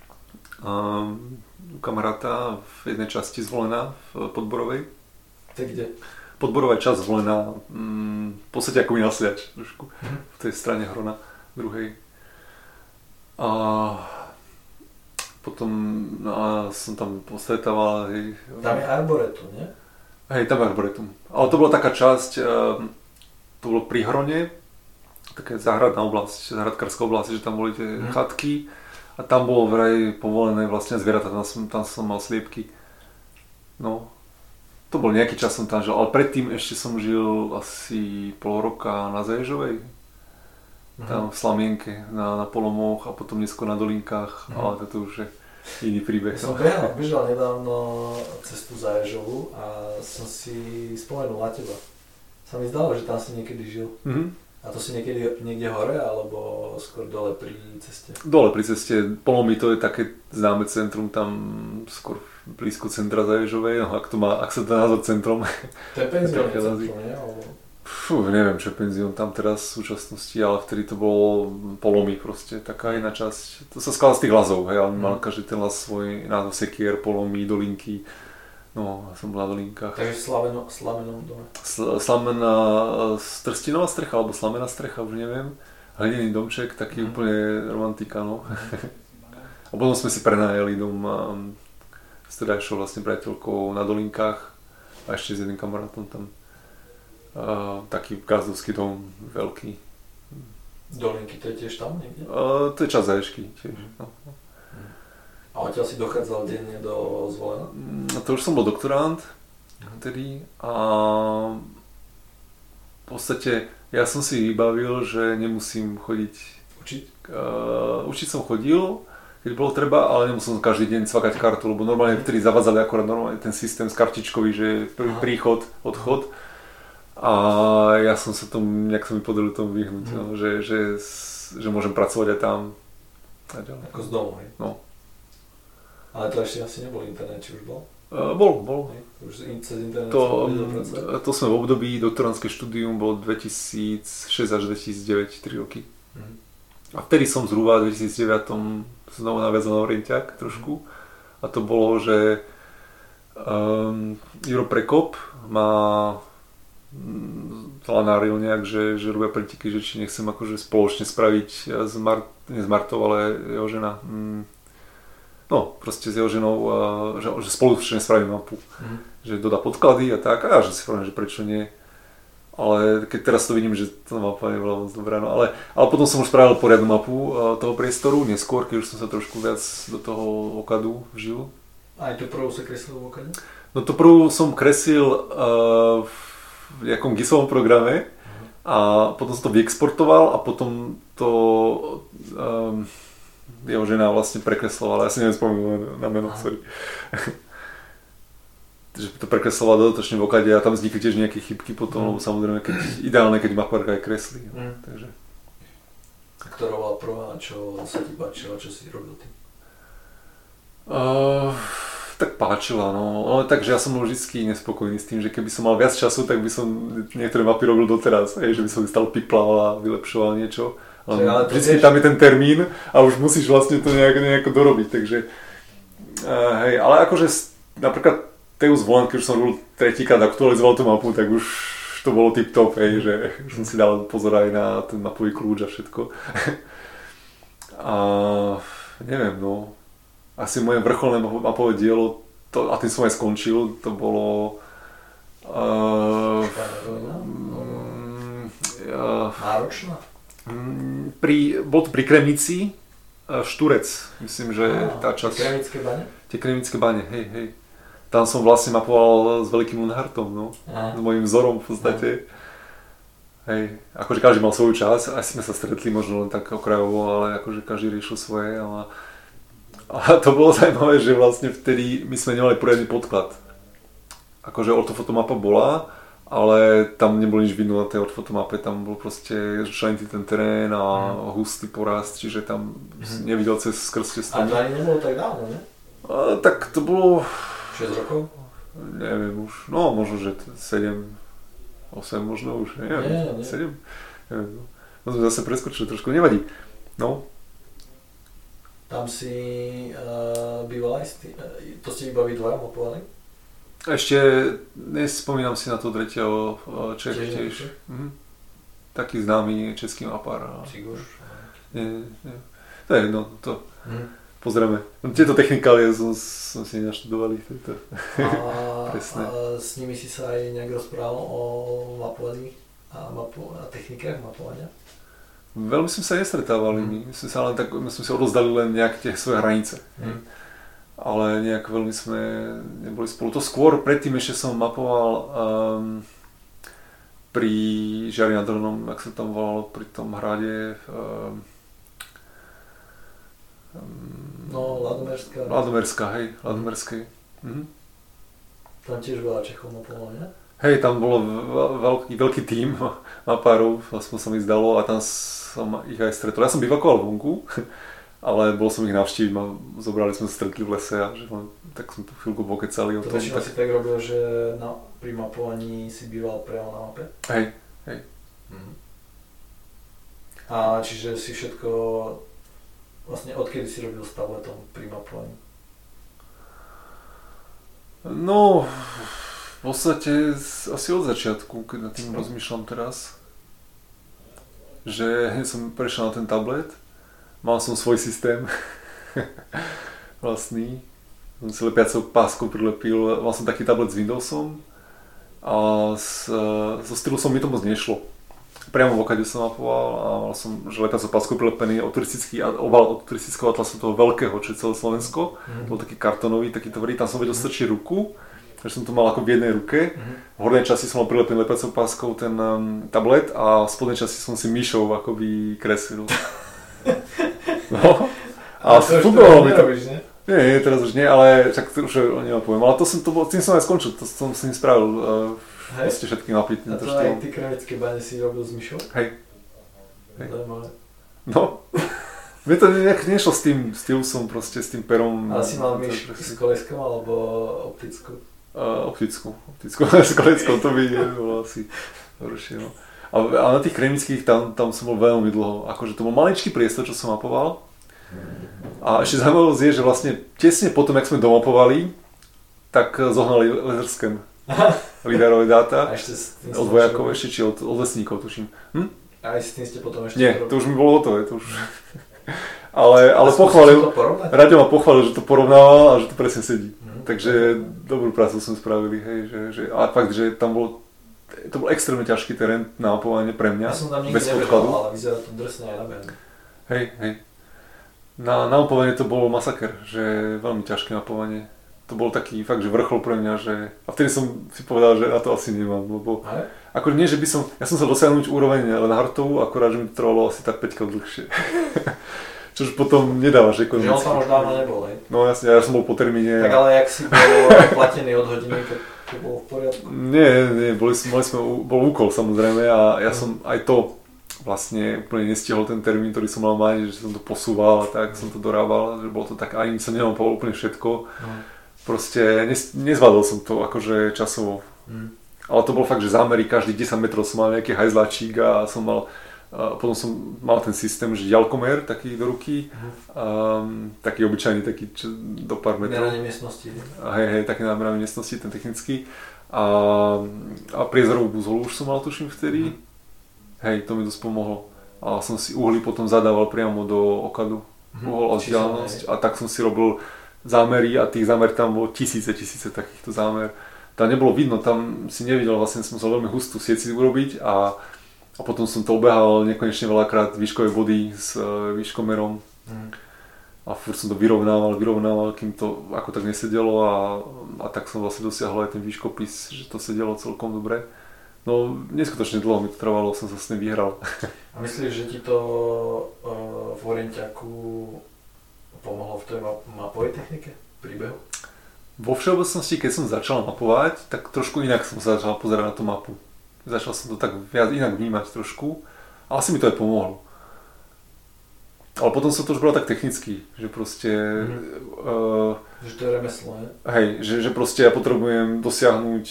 u kamaráta v jednej časti Zvolena, v Podborovej. To kde? Podborová časť Zvolená, v podstate ako Vynasliač trošku, v tej strane Hrona druhej. A potom som tam postretával. Tam je arboretum, nie? Hej, tam je arboretum. Ale to bola taká časť, to bolo pri Hrone, taká záhradná oblasť, záhradkárska oblasť, že tam boli tie chatky a tam bolo vraj povolené vlastne zvieratá, tam som mal sliepky. No. To bol nejaký čas som tam žil, ale predtým ešte som žil asi pol roka na Zaježovej. Tam v Slamienke, na Polomoch a potom neskôr na Dolinkách, ale to už je iný príbeh. Ja som bežal nedávno cestu Zaježovu a som si spomenul na teba. Sa mi zdalo, že tam si niekedy žil. A to si niekde hore, alebo skôr dole pri ceste? Dole pri ceste. Polomy to je také známe centrum, tam skôr blízko centra Zaježovej, no, ak sa to dá nazvať centrom. To je penziónne centrum, nie? Neviem, čo je penzión tam teraz v súčasnosti, ale vtedy to bolo Polomy proste, taká iná časť. To sa skladá z tých lazov, hej, ale mal každý ten las svoj názov, Sekier, Polomy, Dolinky. No, ja som bol na Dolinkách. Takže v Slamenom dome? Slamená trstinová strecha, alebo slamená strecha, už neviem. Hlinený domček, taký úplne romantika, no. A potom sme si prenajali dom s tedajšou vlastne priateľkou na Dolinkách a ešte s jedným kamarátom tam. Taký gazdovský dom, veľký. Dolinky, to je tiež tam niekde? To je časť Zaježky tiež, no. A odtiaľ si dochádzal denne do Zvolena? To už som bol doktorant vtedy a v podstate ja som si vybavil, že nemusím chodiť Učiť? Učiť som chodil, keď bolo treba, ale nemusel som každý deň cvakať kartu, lebo normálne vtedy zavádzali akorát normálne ten systém s kartičkový, že prvý príchod, odchod. A ja som sa tomu, nejak sa mi podarilo tomu vyhnúť, no, že môžem pracovať aj tam. Ako z domu, hej? No. Ale to ešte asi nebol internet, či už bol? Bol. Už cez internet som vedel pracovať? To sme v období doktorantské štúdium, bol 2006 až 2009, 3 roky. A vtedy som zhruba v 2009 znovu naviazal na orienťák trošku. A to bolo, že Juro Prekop má planáril nejak, že robia politiky, že či nechcem akože spoločne spraviť nie s Martou, ale jeho žena. No, proste s jeho ženou, že spoločne spravím mapu. Že dodá podklady a tak, a ja že si poviem, že prečo nie. Ale keď teraz to vidím, že tá mapa nebola moc dobrá, no ale potom som už spravil poriadnu mapu toho priestoru, neskôr, keď už som sa trošku viac do toho okadu vžil. A aj tú prvú sa kreslil v okade? No tú prvú som kresil v nejakom GISovom programe a potom som to vyexportoval a potom to jeho žena vlastne prekreslovala, ja si neviem spomenúť na meno, sorry. Že to prekreslovala dodatočne v okade a tam vznikli tiež nejaké chybky potom, lebo samozrejme ideálne, keď mapárka aj kreslí. Takže. Ktorá bola prvá, čo sa ti páčila, čo si robil ty? Tak páčila, no. Ale takže ja som bol vždy nespokojný s tým, že keby som mal viac času, tak by som niektoré mapy robil doteraz, že by som stále piplal a vylepšoval niečo. Ale vždy tam je ten termín a už musíš vlastne to nejako dorobiť, takže hej, ale akože napríklad Teus Volant, keď už som robil tretíkrát aktualizoval tú mapu, tak už to bolo tip-top, hej, že už som si dal pozor aj na ten mapový kľúč a všetko. A neviem, no, asi moje vrcholné mapové dielo, a tým som aj skončil, to bolo náročná? Bol to pri Kremnici, Šturec, myslím, že tá časť. Tie Kremnické bane, hej. Tam som vlastne mapoval s veľkým Unhartom, no, s mojím vzorom v podstate. Hej, akože každý mal svoju časť, aj sme sa stretli možno len tak okrajovo, ale akože každý riešil svoje. A to bolo zaujímavé, že vlastne vtedy my sme nemali poriadny podklad. Akože ortofotomapa bola, ale tam nebolo nič vidno na tej ortofotomape, tam bol proste šlentý ten terén a hustý porast, čiže tam nevidel skrz tie strany. A to ani nebolo tak dávno, ne? Tak to bolo... 6 rokov? Neviem už, no možno, že 7, 8 možno už, neviem, 7? Neviem, no. Sme zase preskočili trošku, nevadí, no. Tam si býval aj to ste iba vy dvaja mapovali? Ešte nespomínam si na to tretieho Čech tiež. Taký známy český mapár. Ciguš? Nie. To je jedno, to pozrieme. Tieto technikálie som si nenaštudovali. Presne. A s nimi si sa aj nejak rozprával o mapovaní a technikách mapovania? Veľmi sme sa nestretávali, my sme si odozdali len nejaké tie svoje hranice. Ale nejak veľmi sme neboli spolu. To skôr predtým ešte som mapoval pri Žiari nad Hronom, jak sa tam volalo, pri tom hrade. Ladomerská, hej, Ladomerskej. Tam tiež veľa Čechov mapoval, ne? Hej, tam bolo veľký tím mapárov, aspoň sa mi zdalo, a tam som ich aj stretol. Ja som bivakoval vonku, ale bol som ich navštíviť, zobrali sme sa, stretli v lese a že tak sme tu chvíľku pokecali o tom. To väčšinou si tak robil, že pri mapovaní si býval priamo na mape? Hej. A čiže si všetko, vlastne odkedy si robil s tabletom pri mapovaní? No, v podstate asi od začiatku, keď nad tým rozmýšľam teraz, že som prešiel na ten tablet. Mal som svoj systém vlastný, som si lepiacou páskou prilepil, mal som taký tablet s Windowsom a so stylusom mi to moc nešlo. priamo v Okade som mapoval a mal som letacou paskou prilepený oval od turistického atlasu toho veľkého, čo je celé Slovensko. To bol taký kartonový, taký tvrdý, tam som vedel strčiť ruku, takže som to mal ako v jednej ruke. V hornej časti som mal prilepený letacou paskou ten tablet a v spodnej časti som si myšou akoby kreslil. No. A fungovalo mi to. Nie, teraz už nie, ale však už nepoviem, ale tým som aj skončil, to som s ním spravil proste všetky mapy. A to aj ty kremické bane si robil s myšou? Hej. No, mne to nejak nešlo s tým stylusom, proste s tým perom. Ale si mal myš s koleskom alebo optickú? Optickú, s koleskom to by bolo asi horšie, no. A na tých kremických tam som bol veľmi dlho, akože to bol maličký priestor, čo som mapoval. A ešte zaujímavosť je, že vlastne tesne potom, jak sme domapovali, tak zohnali laser scan. Lidarové dáta. Od vojakov ešte, či od lesníkov, tuším. A aj s tým ste potom ešte... Nie, to už mi bolo hotové, to už... ale pochválil, Raďo ma pochválil, že to porovnával a že to presne sedí. Takže dobrú prácu sme spravili, hej, ale fakt, že tam to bol extrémne ťažký terén na mapovanie pre mňa. Ja som tam nikdy nebehol, ale vyzerá to drsne aj na behne. Hej. Na mapovanie to bol masaker, že veľmi ťažké mapovanie. To bol taký fakt, že vrchol pre mňa, že... A vtedy som si povedal, že na to asi nemám, lebo... Akože nie, že by som... Ja som sa dosiahnuť úroveň Lenhartovú, akurát, že mi to trvalo asi tak 5 krát dlhšie. Čož potom nedávaš ekonomicky. Že on tam už dávno nebol, hej? No jasne, ja som bol po termíne. Tak ale jak si bol platený od hodiny, tak to bolo v poriadku? Nie, bol úkol samozrejme a ja som aj to vlastne úplne nestihol ten termín, ktorý som mal mať, že som to posúval a tak som to dorával, že bolo to tak, ani som nemohol úplne všetko. Proste nezvládol som to akože časovo. Ale to bol fakt, že zámery, každý 10 metrov som mal nejaký hajzláčik a potom som mal ten systém, že ďalkomer taký do ruky, taký obyčajný, taký do pár metrov. Meranie miestnosti. Hej, také meranie miestnosti, ten technický. A priezorovú buzolu už som mal, tuším, vtedy. Hej, to mi dosť pomohlo. A som si uhly potom zadával priamo do Okadu. Uhol a vzdialenosť. A tak som si robil zámery a tých zámer tam bolo tisíce takýchto zámer. Tam nebolo vidno, tam si nevidel, vlastne som musel veľmi hustú sieť si urobiť a potom som to obehal nekonečne veľakrát výškové body s výškomerom. A furt som to vyrovnával, kým to ako tak nesedelo a tak som vlastne dosiahol aj ten výškopis, že to sedelo celkom dobre. No, neskutočne dlho mi to trvalo, som sa s tým vyhral. A myslíš, že ti to v Orientiaku pomohlo v tej mapovej technike, príbehu? Vo všeobecnosti, keď som začal mapovať, tak trošku inak som sa začal pozerať na tú mapu. Začal som to tak viac inak vnímať trošku, ale asi mi to aj pomohlo. Ale potom som to už bral tak technicky, že proste... Že to je remeslo, ne? Hej, že proste ja potrebujem dosiahnuť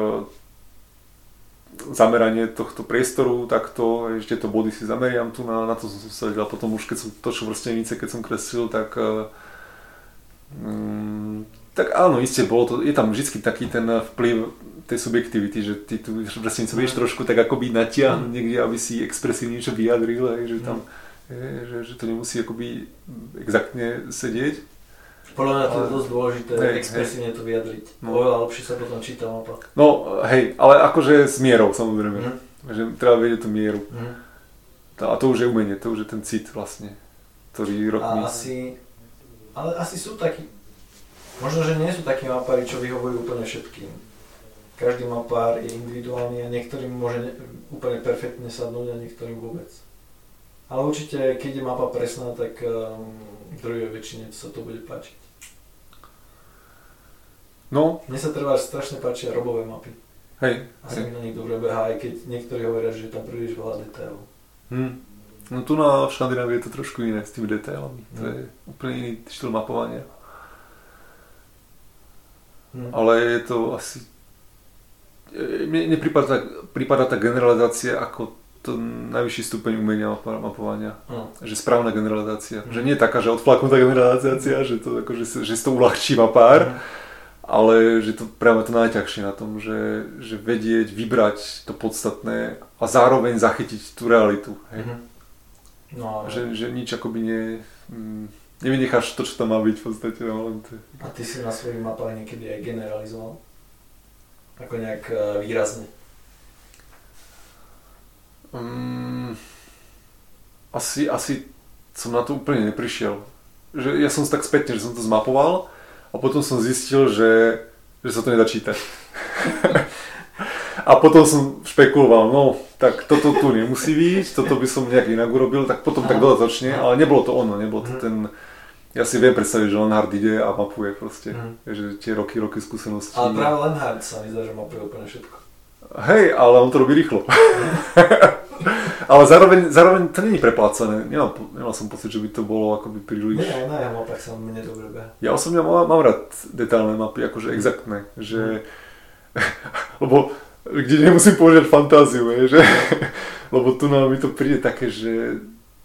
zameranie tohto priestoru, takto, že tieto body si zameriam tu, na to som sústredil a potom už keď som točil vrstevnice, keď som kreslil, tak áno, isté bolo to, je tam vždy taký ten vplyv tej subjektivity, že ty tu vrstevnicu vieš trošku tak akoby natiahnuť niekde, aby si expresívne niečo vyjadril, že tam, že to nemusí akoby exaktne sedieť. Podľa mňa to je dosť dôležité expresívne to vyjadriť. Oveľa lepšie sa potom číta mapa. No hej, ale akože s mierou samozrejme. Že treba vedieť tú mieru. A to už je umenie, to už je ten cit vlastne, ktorý rokmi... Ale asi sú takí, možno, že nie sú takí mapári, čo vyhovujú úplne všetkým. Každý mapár je individuálny a niektorým môže úplne perfektne sadnúť a niektorým vôbec. Ale určite, keď je mapa presná, tak druhej väčšine sa to bude páčiť. No. Mne sa trvá strašne páčia robové mapy. Hej. Asi mi na nich dobre behá, aj keď niektorí hovoria, že je tam príliš veľa detailov. No tu na Škandinávii je to trošku iné s tými detailami. To je úplne iný štýl mapovania. Ale je to asi... Mne prípada tá generalizácia ako to najvyšší stupeň umenia mapovania. Že správna generalizácia. Že nie taká, že odflaknutá generalizácia, že si to uľahčí mapár, ale že to práve to najťažšie na tom, že vedieť, vybrať to podstatné a zároveň zachytiť tú realitu. Hej? No, že nič akoby nevynecháš to, čo tam má byť v podstate. A ty si na svojich mapách niekedy aj generalizoval? Ako nejak výrazne? Asi som na to úplne neprišiel. Že ja som tak spätne, že som to zmapoval a potom som zistil, že sa to nedá čítať. A potom som špekuloval, no tak toto tu nemusí byť, toto by som nejak inak urobil, tak potom tak dodatočne, ale nebolo to ono, nebolo to ten... Ja si viem predstaviť, že Lenhard ide a mapuje proste, že tie roky skúsenosti. Ale práve Lenhard sa mi zdá, že mapuje úplne všetko. Hej, ale on to robí rýchlo. Ale zároveň to není preplácané. Nemal som pocit, že by to bolo akoby príliš... Nie, na jeho mapách sa mne dobre beha. Ja osobne mám rád detailné mapy, akože exaktné, že... Lebo kde nemusím používať fantáziu, že... Lebo tu nám mi to príde také, že...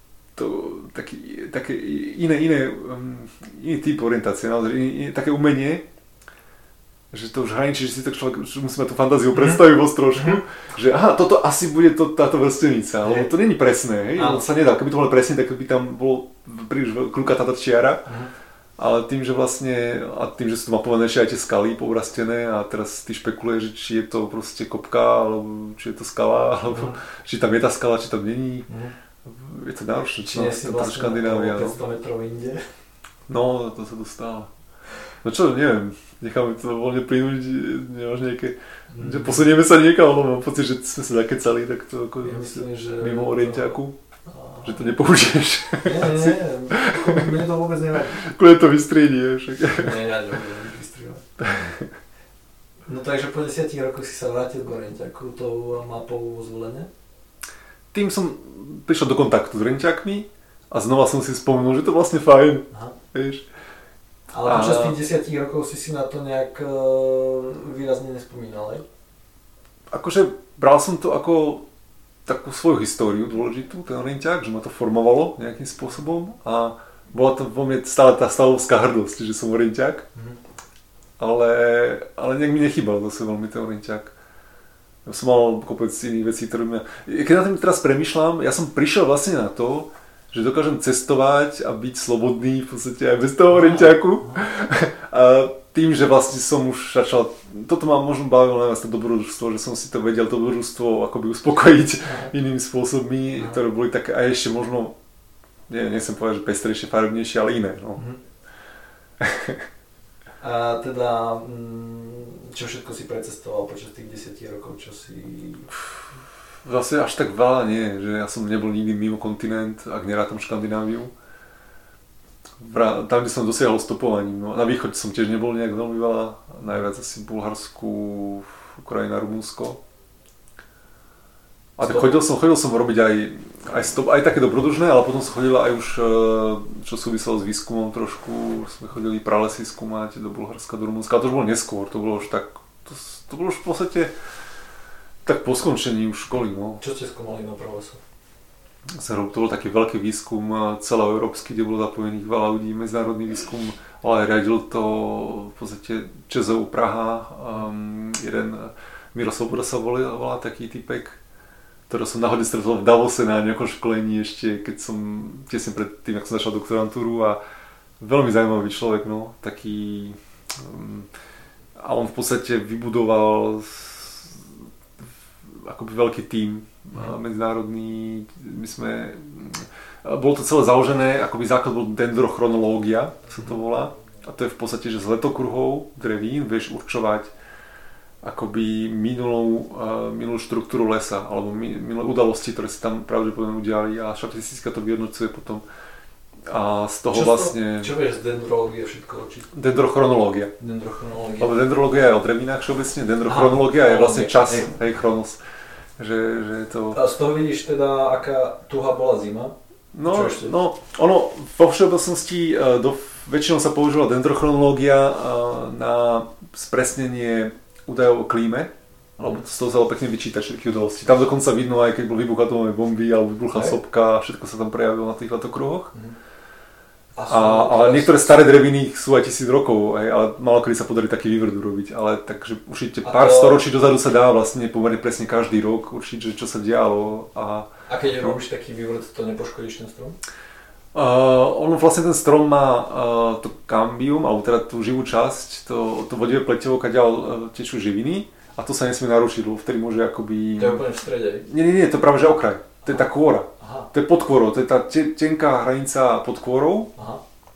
Také iný typ orientácie, naozaj, také umenie, že to už hraničí, že si to človek musí mať tú fantáziu predstavivosť trošku, že aha, toto asi bude táto vrstenica, lebo to není presné, hej, to sa nedá, keby to bolo presne, tak by tam bolo príliš krúkatá tá čiara, ale tým, že vlastne, a tým, že sú tu mapované ešte aj tie skaly pourastené a teraz ty špekuluješ, že či je to proste kopka, alebo či je to skala, alebo či tam je tá skala, či tam není, je to náročné, či nie si vlastne Škandinávia, 500 metrov inde. No, to sa to stáva. No čo, neviem, necháme to voľne plynúť, nemáš nejaké, že posunieme sa niekam, lebo mám pocit, že sme sa nakecali, tak to ako ja myslím, že mimo orientiaku, že to nepoužiješ. Nie, mne to vôbec nevadí. Kľudne to vystriedí, však. Nie, ja nebudem vystriedať. No takže po 10 rokoch si sa vrátil k orientiaku, tou mapou zvolenie? Tým som prišiel do kontaktu s orientiakmi a znova som si spomenul, že to vlastne fajn, vieš. Ale počas tých 10 rokov si na to nejak výrazne nespomínal, aj? Akože bral som to ako takú svoju históriu dôležitú, ten orientiak, že ma to formovalo nejakým spôsobom a bola to vo mne stále tá stavovská hrdosť, že som orientiak, ale nejak mi nechýbal zase veľmi ten orientiak. Ja som mal kopec iných vecí, ktoré mňa... Keď na tým teraz premýšľam, ja som prišiel vlastne na to, že dokážem cestovať a byť slobodný v podstate aj bez toho orientiaku. A tým, že vlastne som už začal, toto ma možno bavilo najviac to dobrodružstvo, že som si to vedel dobrodružstvo akoby uspokojiť inými spôsobmi, ktoré boli také aj ešte možno, nechcem povedať, že pestrejšie, farebnejšie, ale iné. No. A teda, čo všetko si precestoval počas tých 10 rokov, čo si... Zase až tak veľa nie, že ja som nebol nikdy mimo kontinent, ak nerátam Škandináviu. Tam, kde som dosiahol stopovaním. No, na východe som tiež nebol nejak veľmi veľa, najviac asi Bulharsku, Ukrajina, Rumunsko. A tak chodil som robiť aj také dobrodružné, ale potom som chodil aj už, čo súviselo s výskumom trošku, sme chodili pralesy skúmať do Bulharska, do Rumunska, ale to už bolo neskôr, to bolo už tak, to bolo už v podstate tak po skončení už školy, no. Čo ste skúmali na pralesoch? To bol taký veľký výskum celoeurópsky, kde bolo zapojených veľa ľudí, medzinárodný výskum, ale riadil to v podstate ČZU Praha, jeden Miro Svoboda sa volá taký typek, ktorého som náhodne stretol v Davose na nejakom školení ešte, keď som tesne pred tým, ako som začal doktorantúru a veľmi zaujímavý človek, no, taký a on v podstate vybudoval akoby veľký tím medzinárodný, bolo to celé založené, akoby základ bol dendrochronológia, sa to volá, a to je v podstate, že z letokruhov drevín vieš určovať akoby minulú štruktúru lesa, alebo minulé udalosti, ktoré sa tam pravdepodobne udiali a štatistika to vyhodnocuje potom. A z toho vlastne... Čo vieš z dendrológie všetko učiť? Dendrochronológia. Lebo dendrológia je o drevinách všeobecne, dendrochronológia je vlastne čas, hej, chronos. Že je to... A z toho vidíš teda, aká tuhá bola zima? No, ono vo všeobecnosti väčšinou sa používa dendrochronológia na spresnenie údajov o klíme, alebo z toho sa dalo pekne vyčítať všetky udalosti. Tam dokonca vidno aj keď bol výbuch atomovej bomby alebo vybuchla sopka, všetko sa tam prejavilo na tých letokruhoch. Ale niektoré staré dreviny sú aj 1000 rokov, ale málo kedy sa podarí taký vývrd urobiť, ale takže určite pár storočí dozadu sa dá vlastne pomerne presne každý rok určiť, že čo sa dialo. A keď robíš taký vývrd, to nepoškodíš ten strom? Ono vlastne ten strom má to kambium, alebo teda tú živú časť, to vodivé pletivo, kadiaľ tečú živiny a to sa nesmie narušiť, lebo vtedy môže akoby... To je úplne v strede. Nie, to je práve že okraj. To je tá kôra. Aha. To je pod kôrou, to je tá tenká hranica pod kôrou. Aha.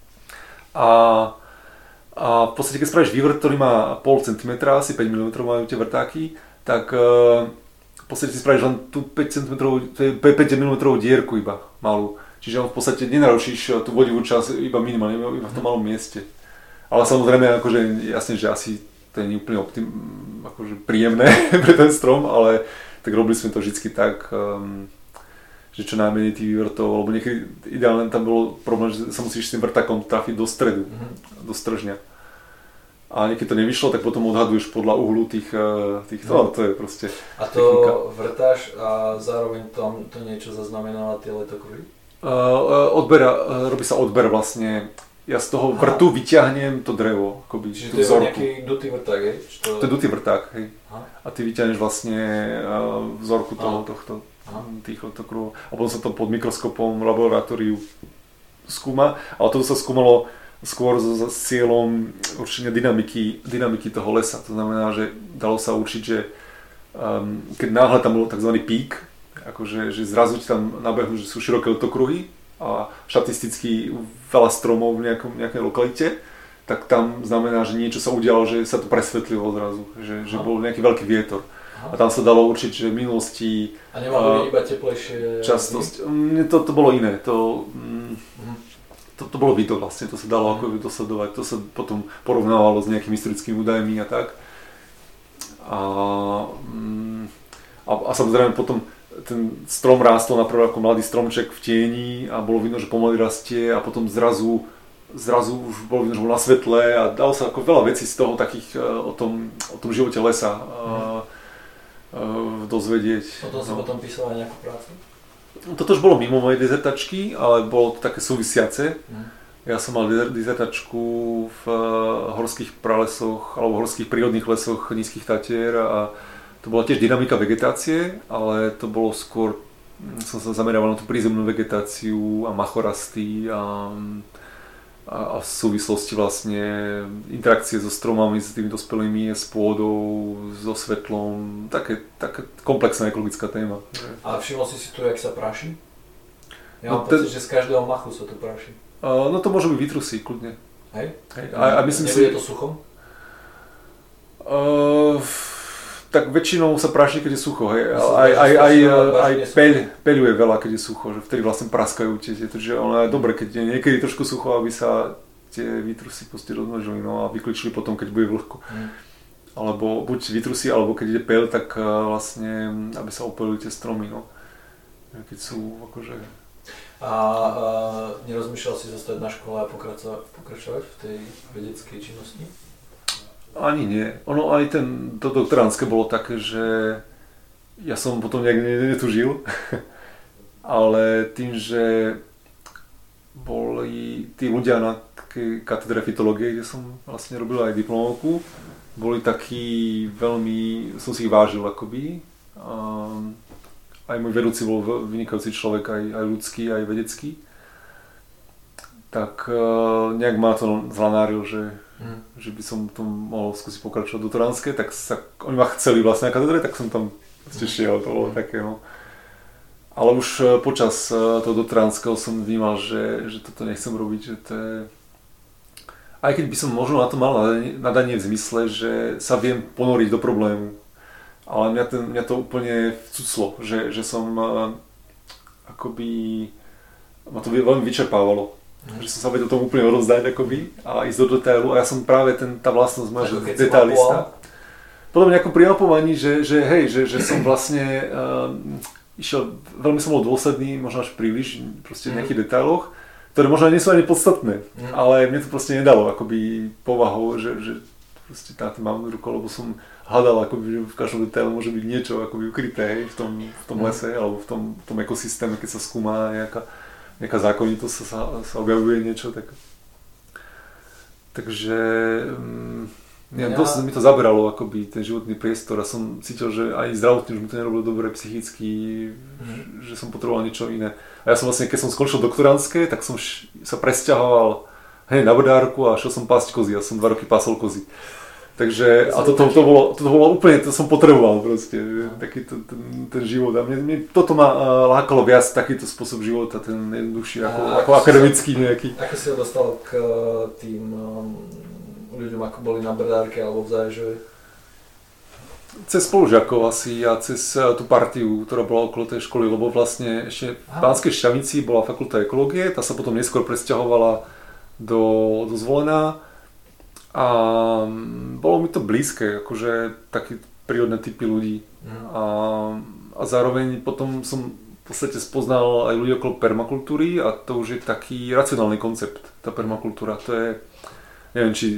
A v podstate, keď spravíš vývrt, ktorý má 0,5 cm, asi 5 mm majú tie vrtáky, tak v podstate si spravíš len tú 5 mm dierku iba malú. Čiže v podstate nenarušíš tú vodivú časť iba minimálne, iba v tom malom mieste. Ale samozrejme, akože jasne, že asi to je úplne akože príjemné pre ten strom, ale tak robili sme to vždycky tak, že čo najmenej tých vývrtov, lebo niekedy ideálne tam bolo problém, že sa musíš s tým vrtakom trafiť do stredu, do stržňa. A niekedy to nevyšlo, tak potom odhaduješ podľa uhlu tých to je proste a to technika. vrtáš a zároveň tam to niečo zaznamenáva tie letokruhy? Robí sa odber vlastne. Ja z toho vrtu vyťahnem to drevo, akoby čiže tú to je vzorku. nejaký dutý vrták, hej? To je dutý vrták, hej. Aha. A ty vyťahneš vlastne vzorku tohto tých letokruhov. A potom sa to pod mikroskopom v laboratóriu skúma, ale toto sa skúmalo skôr s cieľom určenia dynamiky toho lesa. To znamená, že dalo sa určiť, že keď náhle tam bol tzv. Pík, akože že zrazu ti tam nabehnú, že sú široké letokruhy a štatisticky veľa stromov v nejakej lokalite, tak tam znamená, že niečo sa udialo, že sa to presvetlilo zrazu, že bol nejaký veľký vietor. A tam sa dalo určiť, že v minulosti... A nemohli iba teplejšie... Častosť. To bolo iné, to bolo video vlastne, to sa dalo ako dosledovať, to sa potom porovnávalo s nejakými historickými údajmi a tak. A samozrejme potom ten strom rástol napríklad ako mladý stromček v tieni a bolo vidno, že pomaly rastie a potom zrazu už bolo vidno, že bol na svetle a dalo sa ako veľa vecí z toho takých o tom živote lesa dozvedieť. Potom si potom písal aj nejakú prácu? Toto už bolo mimo mojej dizertačky, ale bolo to také súvisiace. Ja som mal dizertačku v horských pralesoch alebo horských prírodných lesoch Nízkych Tatier a to bola tiež dynamika vegetácie, ale to bolo skôr, som sa zameriaval na tú prízemnú vegetáciu a machorasty a v súvislosti vlastne interakcie so stromami, s tými dospelými, s pôdou, so svetlom, také komplexná ekologická téma. A všimol si tu, jak sa praší? Ja mám pocit, že z každého machu sa tu praší. No to môže byť výtrusy, kľudne. Hej? A myslím si... Nebude to suchom? Tak väčšinou sa praší, keď je sucho, hej. Aj peľuje veľa, keď je sucho, že vtedy vlastne praskajú tie, že ono je dobre, keď je niekedy trošku sucho, aby sa tie výtrusy proste rozmnožili, no a vykličili potom, keď bude vlhko. Alebo buď výtrusy, alebo keď ide peľ, tak vlastne, aby sa opelili tie stromy, no. Keď sú akože... A nerozmýšľal si zostať na škole a pokračovať v tej vedeckej činnosti? Ani nie. Ono aj to doktoránske bolo také, že ja som potom nejak netužil, ale tým, že boli tí ľudia na katedre fytológie, kde som vlastne robil aj diplomovku, boli takí veľmi, som si ich vážil akoby. Aj môj vedúci bol vynikajúci človek, aj ľudský, aj vedecký. Tak nejak ma to zlanáril, že by som to mohol skúsiť pokračovať doktoránske, tak oni ma chceli vlastne na katedre, tak som tam šiel, to bolo také, no. Ale už počas toho doktoránskeho som vnímal, že toto nechcem robiť, že to je... Aj keď by som možno na to mal nadanie v zmysle, že sa viem ponoriť do problému, ale mňa to úplne vcuclo, že som akoby... ma to veľmi vyčerpávalo. Že som sa vedel tomu úplne odovzdať akoby a ísť do detailu a ja som práve tá vlastnosť moja, že detailista. Potom nejakom pri mapovaní, že som vlastne išiel, veľmi som bol dôsledný, možno až príliš, proste v nejakých detailoch, ktoré možno nie sú ani podstatné, ale mne to proste nedalo akoby povahou, že proste tým mám rukou, lebo som hľadal akoby, že v každom detailu môže byť niečo akoby ukryté v tom lese alebo v tom ekosystéme, keď sa skúma nejaká zákonitosť, sa objavuje niečo, tak... Takže Dosť mi to zaberalo akoby ten životný priestor a som cítil, že aj zdravotne už mi to nerobilo dobre psychicky, že som potreboval niečo iné. A ja som vlastne, keď som skončil doktorantské, tak som sa presťahoval hneď na Brdárku a šiel som pásť kozy. Ja som 2 roky pásol kozy. Takže, a to bolo úplne, to som potreboval proste, taký ten život. A mne toto ma lákalo viac, takýto spôsob života, ten jednoduchší, ako akademický nejaký. Ako si ho dostal k tým ľuďom, ako boli na Brdárke alebo v Záježove? Cez spolužiakov asi a cez tú partiu, ktorá bola okolo tej školy, lebo vlastne ešte v Banskej Štiavnici bola fakulta ekológie, tá sa potom neskôr presťahovala do Zvolená a bolo mi to blízke, akože také prírodné typy ľudí a zároveň potom som v podstate spoznal aj ľudí okolo permakultúry a to už je taký racionálny koncept, tá permakultúra, to je, neviem či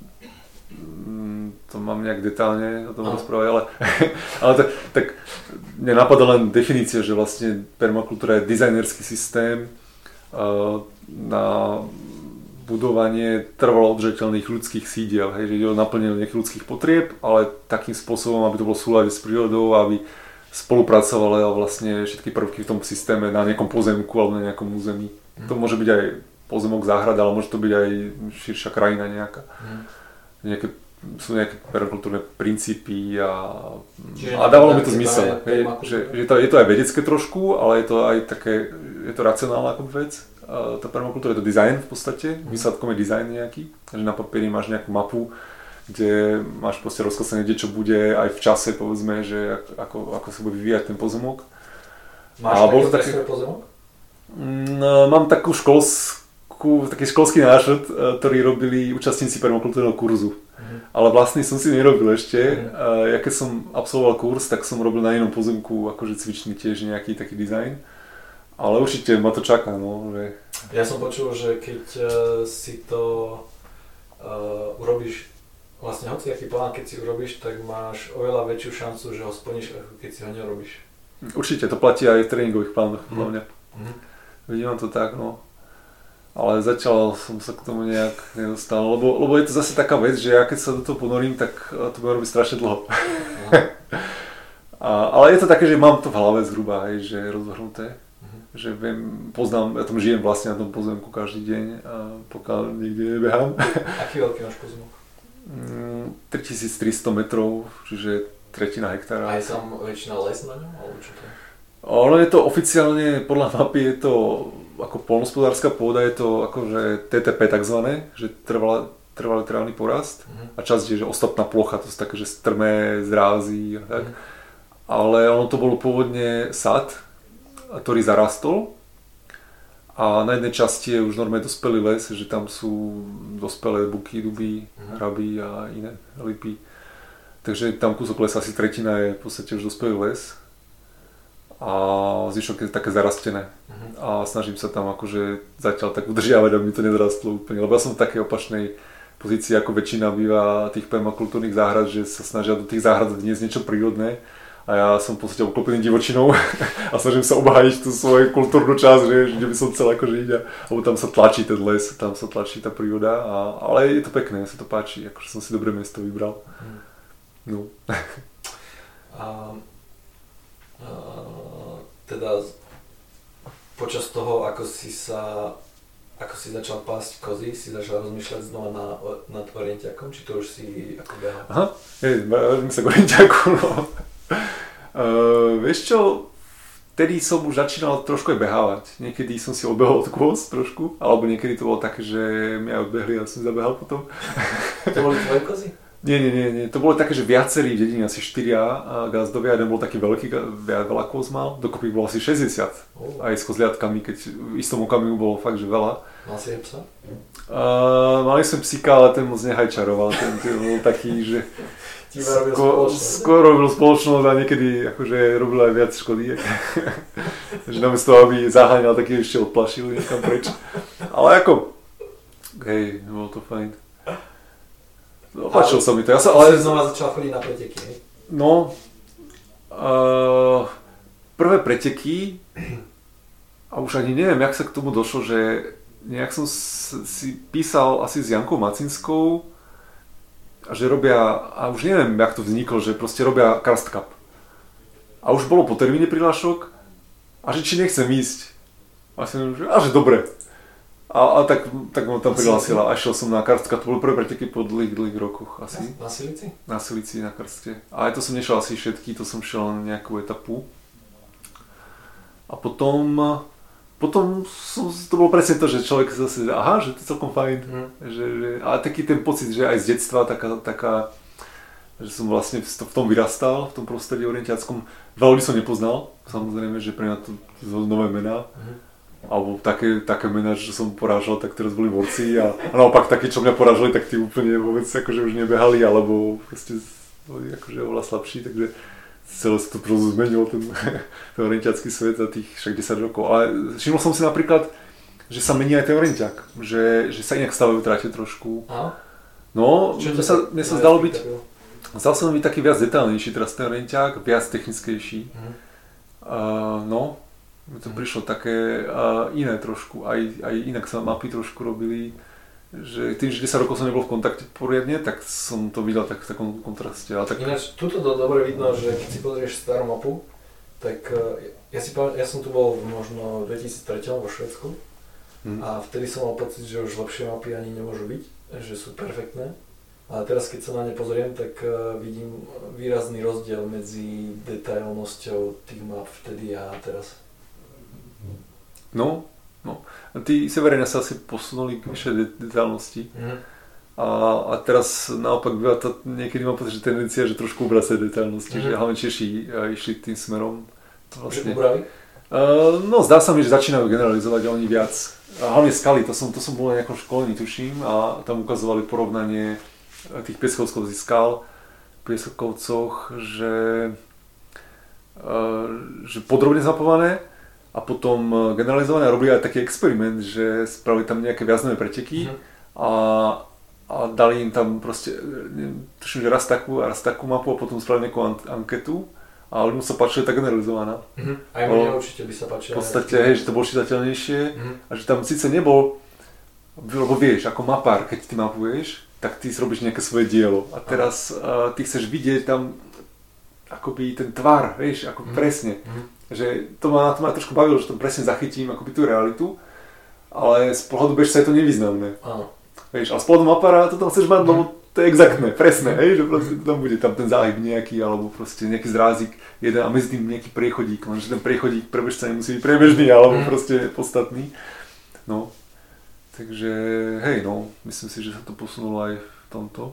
to mám nejak detálne o tom rozprávať, ale tak mne napadá len definícia, že vlastne permakultúra je dizajnerský systém na budovanie trvalo udržateľných ľudských sídiel, hej, že ide o naplnenie nejakých ľudských potrieb, ale takým spôsobom, aby to bolo v súlade s prírodou, aby spolupracovali vlastne všetky prvky v tom systéme na nejakom pozemku alebo na nejakom území. To môže byť aj pozemok, záhrada, ale môže to byť aj širšia krajina nejaká. Sú nejaké permakultúrne princípy a dávalo mi to zmysel, že je to aj vedecké trošku, ale je to aj také, je to racionálna ako vec. Tá permakultúra je to dizajn v podstate, výsledkom je dizajn nejaký, že na papieri máš nejakú mapu, kde máš proste rozkreslené, kde čo bude aj v čase, povedzme, že ako sa bude vyvíjať ten pozemok. Máš taký pozemok? Mám taký školský nášod, ktorý robili účastníci permakultúrneho kurzu. Ale vlastne som si nerobil ešte. Ja keď som absolvoval kurz, tak som robil na inom pozemku, akože cvičný tiež nejaký taký dizajn. Ale určite ma to čaká, no. Že... Ja som počul, že keď si to urobíš, vlastne hociaký plán, keď si urobíš, tak máš oveľa väčšiu šancu, že ho splníš, ako keď si ho nerobíš. Určite, to platí aj v tréningových plánoch, podľa mňa. Vidím to tak, no. Ale zatiaľ som sa k tomu nejak nedostal, lebo je to zase taká vec, že ja keď sa do toho ponorím, tak to bude robiť strašne dlho. Ale je to také, že mám to v hlave zhruba, hej, že je rozvrhnuté. Že viem, poznám, ja tam žijem vlastne na tom pozemku každý deň, pokiaľ nikde nebehám. Aký veľký máš pozemok? 3300 metrov, čiže 1/3 hektára. A je tam väčšina les na ňom, alebo čo to je? Ono je to oficiálne, podľa mapy je to ako poľnohospodárska pôda, je to akože TTP takzvané, že trvalý trávny porast a časť je, že ostatná plocha, to sú také, že strmé zrázy a tak. Ale ono to bolo pôvodne sad, ktorý zarastol a na jednej časti je už normálne dospelý les, že tam sú dospelé buky, duby, hraby a iné lipy. Takže tam kúsok lesa, asi 1/3 je v podstate už dospelý les a zvyšok je také zarastené a snažím sa tam akože zatiaľ tak udržiavať, aby mi to nezrastlo úplne, lebo ja som v takej opačnej pozícii ako väčšina býva tých permakultúrnych záhrad, že sa snažia do tých záhrad dnes niečo prírodné. A ja som v podstate obklopený divočinou a snažím sa obhájiť tú svoju kultúrnu časť, že kde by som chcel akože ísť, lebo tam sa tlačí ten les, tam sa tlačí tá príroda, ale je to pekné, sa to páči, akože som si dobré miesto vybral. No. Teda počas toho, ako si začal pásť kozy, si začal rozmýšľať znova nad orientiakom, či to už si ako behal? Aha, vrátime sa k orientiaku, no. Vieš čo, vtedy som už začínal trošku aj behávať. Niekedy som si odbehol od kôz trošku, alebo niekedy to bolo také, že mi aj odbehli a som zabehal potom. To boli tvoje kozy? Nie. To bolo také, že viacerí v dedine, asi 4 gazdovia, jeden bol taký veľký, veľa kôz mal, dokopy bol asi 60. Aj s kozliatkami, keď v istom okamihu bolo fakt, že veľa. Mal si aj psa? Mali sme psíka, ale ten moc nehajčaroval, ten bol taký, že skôr robil spoločnosť a niekedy akože robil aj viac škody. Takže namiesto toho, aby zaháňal, taký ešte odplašil niekam preč. Ale ako, hej, bolo to fajn. Opáčil sa mi to. Ale znova začal chodiť na preteky, hej? No, prvé preteky, a už ani neviem, jak sa k tomu došlo, že nejak som si písal asi s Jankou Macinskou a že robia, a už neviem, jak to vzniklo, že proste robia Karst Cup. A už bolo po termíne prihlášok a že či nechcem ísť. A že dobre. A tak ma tam prihlásila a šiel som na Karst Cup, to bolo prvé preteky po dlhých rokoch asi. Na Silici? Na Silici, na Karste. A aj to som nešiel asi všetky, to som šiel na nejakú etapu. A potom to bolo presne to, že človek zase, aha, že to je celkom fajn. A taký ten pocit, že aj z detstva taká že som vlastne v tom vyrastal, v tom prostredí orientiackom. Veľa ľudí som nepoznal, samozrejme, že pre mňa to sú nové mená. Alebo také mená, že som porážal, tak teraz boli borci a naopak takí, čo mňa porážali, tak tí úplne vôbec akože už nebehali, alebo proste boli akože oveľa slabší, takže celé sa to proste zmenilo, ten orientiacký svet za tých však 10 rokov. Ale všimol som si napríklad, že sa mení aj ten orientiak, že sa inak stavajú trate trošku. No, mne sa zdalo som byť taký viac detailnejší teraz ten orientiak, viac technickejší. No, mi to prišlo také iné trošku, aj inak sa mapy trošku robili. Že tým, že 10 rokov som nebol v kontakte poriadne, tak som to videl tak v takom kontraste. Ináč, tuto dobre vidno, že keď si pozrieš starú mapu, tak ja som tu bol možno v 2003 vo Švédsku a vtedy som mal pocit, že už lepšie mapy ani nemôžu byť, že sú perfektné. Ale teraz keď sa na ne pozriem, tak vidím výrazný rozdiel medzi detailnosťou tých map vtedy a teraz. No. Tí severania sa asi posunuli k vyššej detailnosti. A teraz naopak niekedy mám pocit, že tendencia, že trošku obracať detailnosti, že hlavne Češi išli tým smerom. Vlastne. Že ubrali? No zdá sa mi, že začínajú generalizovať oni viac. A hlavne skaly, to som bol na nejakom školení, tuším, a tam ukazovali porovnanie tých pieskovcov skal, pieskovcoch, že podrobne zmapované a potom generalizované a robili aj taký experiment, že spravili tam nejaké viaznové preteky a dali im tam proste, tuším, že raz takú mapu a potom spravili nejakú anketu a ľuďom sa páčila tá generalizovaná. Aj mne určite by sa páčila. V podstate, že to bolo čitateľnejšie a že tam síce nebol, lebo vieš, ako mapár, keď ty mapuješ, tak ty si robíš nejaké svoje dielo a teraz ty chceš vidieť tam akoby ten tvar, vieš, ako presne. Že to ma trošku bavilo, že to presne zachytím akoby tú realitu, ale z pohľadu bežca je to nevýznamné. Vieš, ale z pohľadu mapára to tam chceš mať, lebo to je exaktné, presné, hej, že proste tam bude tam ten záhyb nejaký, alebo proste nejaký zrázik jeden a medzi tým nejaký priechodík, lenže ten priechodík pre bežca nemusí byť priebežný, alebo proste podstatný. No. Takže hej, no, myslím si, že sa to posunulo aj v tomto.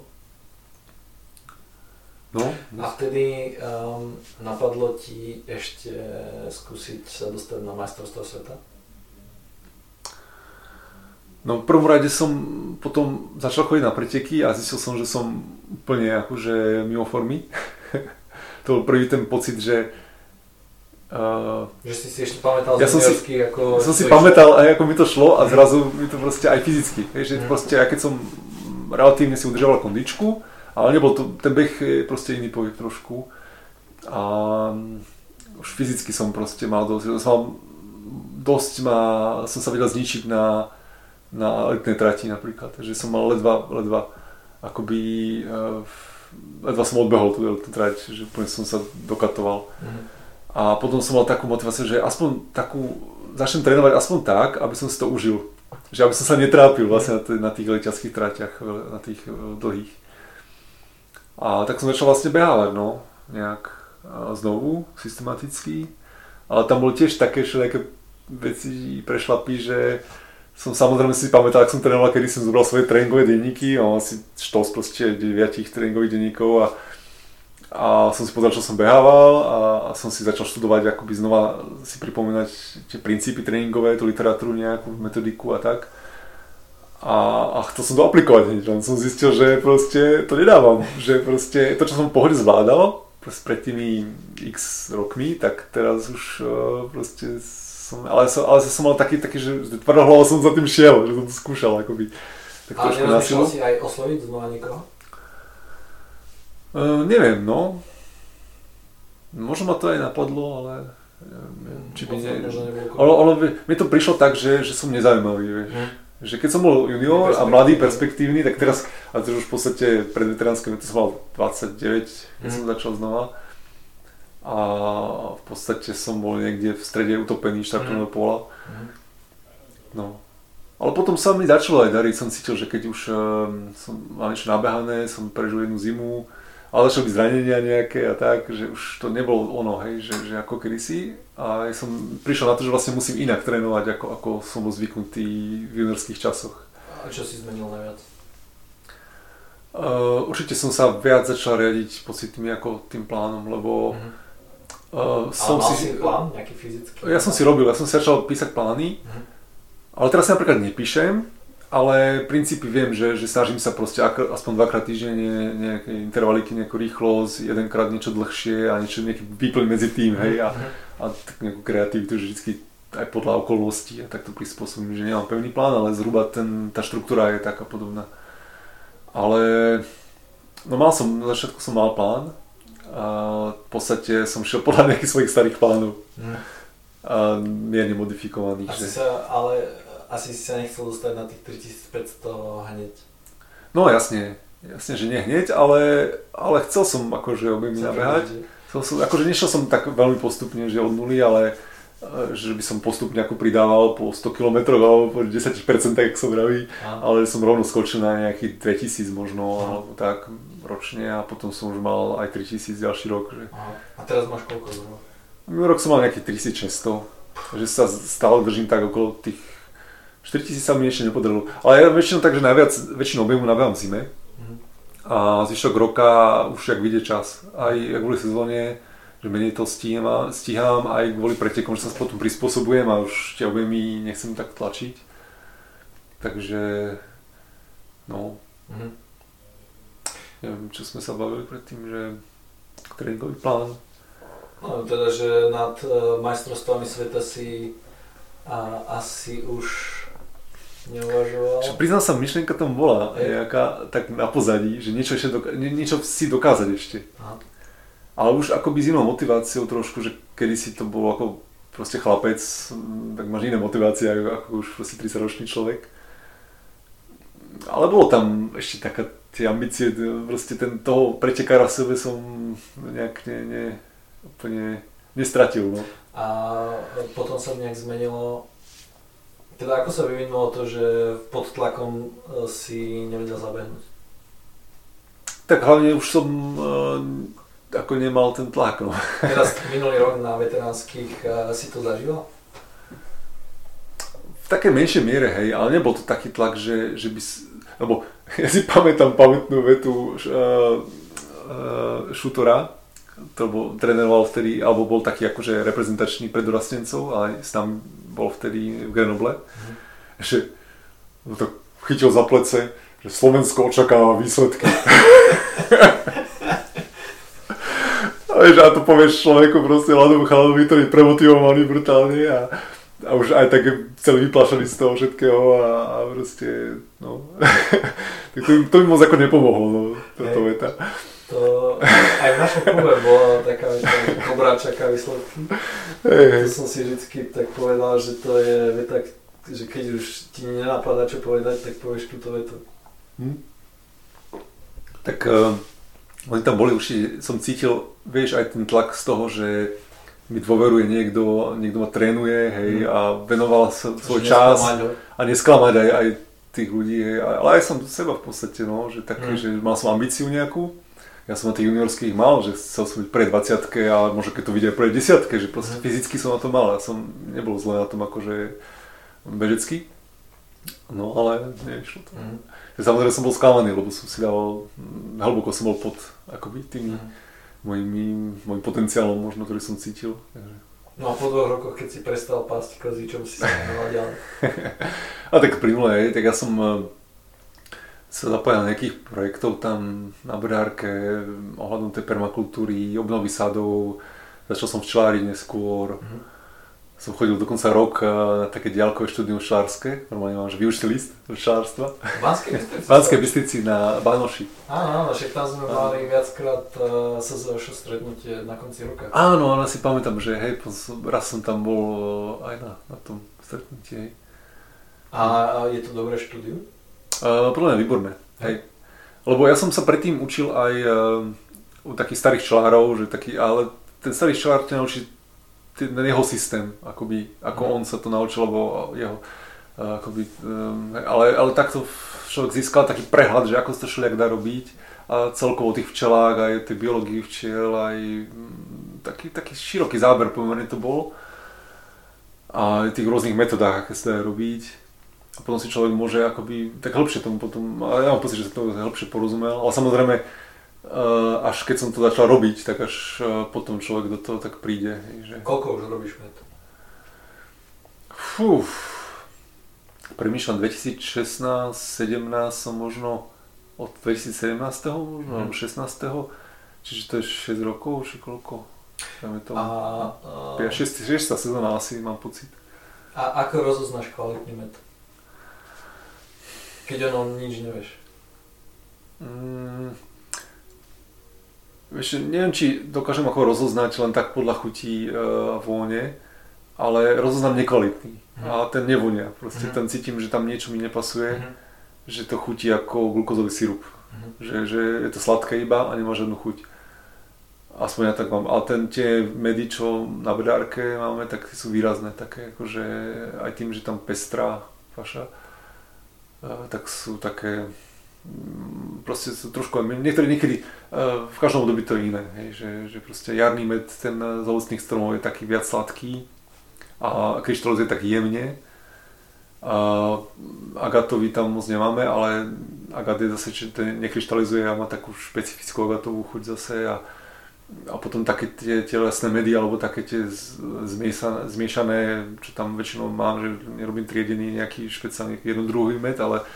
No. A vtedy napadlo ti ešte skúsiť sa dostať na majstrovstvá sveta? No v prvom rade som potom začal chodiť na preteky a zistil som, že som úplne akože mimo formy. To bol prvý ten pocit, že že si ešte pamätal z juniorských, ako... Ja som si pamätal aj ako mi to šlo a zrazu mi to proste aj fyzicky. Že proste, ja keď som relatívne si udržoval kondičku, ale nebol to, ten beh je proste iný pohyb trošku. A už fyzicky som proste mal dosť, som sa vedel zničiť na elitnej trati napríklad. Takže som mal ledva akoby, ledva som odbehol tú elitnú trať, že úplne som sa dokatoval. A potom som mal takú motiváciu, že aspoň začnem trénovať aspoň tak, aby som si to užil. Že aby som sa netrápil vlastne na tých leťackých tratiach, na tých dlhých. A tak som začal vlastne behávať, no, nejak znovu, systematicky. Ale tam boli tiež také všelijaké veci, prešlapy, že som samozrejme si pamätal, ak som trénoval, kedy som zobral svoje tréningové denníky, mám asi štos proste 9 tréningových denníkov a som si pozrel, čo som behával a som si začal študovať, akoby znova si pripomínať tie princípy tréningové, tú literatúru, nejakú metodiku a tak. A chcel som to aplikovať hneď, len som zistil, že proste to nedávam, že proste to, čo som v pohode zvládal pred tými x rokmi, tak teraz už proste ale som mal taký, že tvrdohlavo som za tým šiel, že som to skúšal akoby. Tak ale nerozmýšľal si aj osloviť znova niekoho? Neviem, no. Možno ma to aj napadlo, ale či by nie. Ale mne to prišlo tak, že som nezaujímavý, vieš. Že keď som bol junior a mladý, perspektívny, tak teraz, a to už v podstate pred veteránskym, to som mal 29, keď som začal znova. A v podstate som bol niekde v strede utopený štartovného pola. No. Ale potom sa mi začalo aj dariť, som cítil, že keď už som mal niečo nabehané, som prežil jednu zimu, ale začali byť zranenia nejaké a tak, že už to nebolo ono, hej, že ako kedysi. A som prišiel na to, že vlastne musím inak trénovať, ako som bol zvyknutý v juniorských časoch. A čo si zmenil najviac? Určite som sa viac začal riadiť pocitmi ako tým plánom, lebo som mal si plán, nejaký fyzický? Ja som si začal písať plány. Ale teraz si napríklad nepíšem, ale princípy viem, že snažím sa proste aspoň 2-krát týždenne nejaké intervaliky, nejakú rýchlosť, jedenkrát niečo dlhšie a nejaký výplň medzi tým, hej, a tak nejakú kreativitu, že vždycky aj podľa okolností a takto prispôsobím, že nemám pevný plán, ale zhruba tá štruktúra je taká podobná. Ale no na začiatku som mal plán a v podstate som šiel podľa nejakých svojich starých plánov. A mierne modifikovaných. Asi si sa nechcel dostať na tých 3500 hneď. No jasne, že nie hneď, ale chcel som akože objemy nabehať. Nešiel som tak veľmi postupne, že od nuly, ale že by som postupne ako pridával po 100 km alebo po 10%, tak som vraví, ale som rovno skočil na nejakých 2000 možno, alebo tak ročne a potom som už mal aj 3000 ďalší rok. Že... A teraz máš koľko zhruba? Minulý rok som mal nejakých 3600, že sa stále držím tak okolo tých 4000 sa mi ešte nepodarilo, ale ja väčšinou tak, že väčšinu objemu nabehám v zime a zvyšok roka už jak vyjde čas, aj kvôli sezóne, že menej to stíham, aj kvôli pretekom, že sa potom prispôsobujem a už tie objemy nechcem tak tlačiť, takže no, neviem, čo sme sa bavili predtým, že tréningový plán. No teda, že nad majstrovstvami sveta si asi už neuvažoval. Priznám sa, myšlienka tam bola nejaká tak na pozadí, že niečo si dokázať ešte. Aha. Ale už akoby s inou motiváciou trošku, že kedysi to bolo ako proste chlapec, tak máš iné motivácie ako už proste 30-ročný človek. Ale bolo tam ešte taká tie ambície, proste toho pretekára v sebe som nejak úplne nestratil. No. A potom sa nejak zmenilo. Teda ako sa vyvinulo to, že pod tlakom si nevedel zabehnúť? Tak hlavne už som ako nemal ten tlak. No. Teraz minulý rok na veteránskych si to zažíval? V takej menšej miere, hej, ale nebol to taký tlak, že by si... Lebo ja si pamätám pamätnú vetu Šutora, to trénoval vtedy, alebo bol taký akože reprezentačný pre dorastencov, ale s nami bol vtedy v Grenoble, že to chytil za plece, že Slovensko očakáva výsledky. A to povieš človeku proste mladému chalanovi, ktorý je premotivovaný brutálne a už aj tak celý vyplašený z toho všetkého a proste, no, to mi moc ako nepomohlo, no, táto veta. To aj v našom klube bola taká veta, že Kobra čaká výsledky. To som si vždycky tak povedal, že to je veta, že keď už ti nenapadá čo povedať, tak povieš túto vetu. Tak oni tam boli, určite som cítil, vieš, aj ten tlak z toho, že mi dôveruje niekto ma trénuje, hej, a venoval sa svoj čas a nesklamať aj tých ľudí, hej, ale aj som do seba v podstate, no, že také, že mal som ambíciu nejakú. Ja som na tých juniorských mal, že chcel som byť pre 20-ke, ale možno keď to vidia pre 10-ke, že proste fyzicky som na to mal, ja som nebol zle na tom akože bežecký, no ale nešlo to. Samozrejme som bol sklamaný, lebo som si dával, hlboko som bol pod akoby tými mojim potenciálom možno, ktorý som cítil. Takže. No a po 2 rokoch, keď si prestal pásť kozy, čo si sa venoval ďalej? A tak plynule, tak ja som sa zapájal na nejakých projektov tam na Brdárke ohľadom tej permakultúry, obnovy sadov, začal som včeláriť neskôr. Som chodil dokonca rok na také diaľkové štúdium včelárske, normálne mám vyučitý list včelárstva. V Banskej Bystrici na Bánoši. Áno, však tam sme mali viackrát SZŠ stretnutie na konci roka. Áno, si pamätám, že hej, raz som tam bol aj na tom stretnutí, hej. A je to dobré štúdium? Podľa mňa výborné. Hej. Lebo ja som sa predtým učil aj u takých starých člárov, ale ten starý člár ťa naučí ten jeho systém, akoby, ako on sa to naučil, lebo jeho akoby, ale takto človek získal taký prehľad, že ako sa to všelijak dá robiť a celkovo o tých včelách, aj tej biológii včiel, aj taký široký záber pomerne to bol a tých rôznych metodách, aké sa dá robiť. A potom si človek môže akoby tak hĺbšie tomu potom, ale ja mám pocit, že sa to hĺbšie porozumel, ale samozrejme až keď som to začal robiť, tak až potom človek do toho tak príde. Že... Koľko už robíš med? Premýšľam 2016, 17 som možno od 2017. možno, 16. Čiže to je 6 rokov, či koľko? A 6. sezóna asi, mám pocit. A ako rozoznáš kvalitný med? Keď nič nevieš. Vieš, neviem, či dokážem ako rozoznať len tak podľa chutí a vône, ale rozoznám nekvalitný. A ten nevonia. Proste ten cítim, že tam niečo mi nepasuje, že to chutí ako glukózový sirup. Že je to sladké iba a nemá žiadnu chuť. Aspoň ja tak mám. Ale tie medy, čo na bedárke máme, tak sú výrazné. Také akože aj tým, že tam pestrá faša, tak sú také, proste sú trošku, niekedy, v každom období to je iné, hej, že proste jarný med, ten z ovocných stromov je taký viac sladký a kryštalizuje tak jemne. Agatový tam moc nemáme, ale agat je zase, že ten nekryštalizuje a má takú špecifickú agatovú chuť zase a potom také tie lesné medy alebo také tie zmiešané, čo tam väčšinou mám, že nerobím triedený nejaký špeciálny jednodruhový med, ale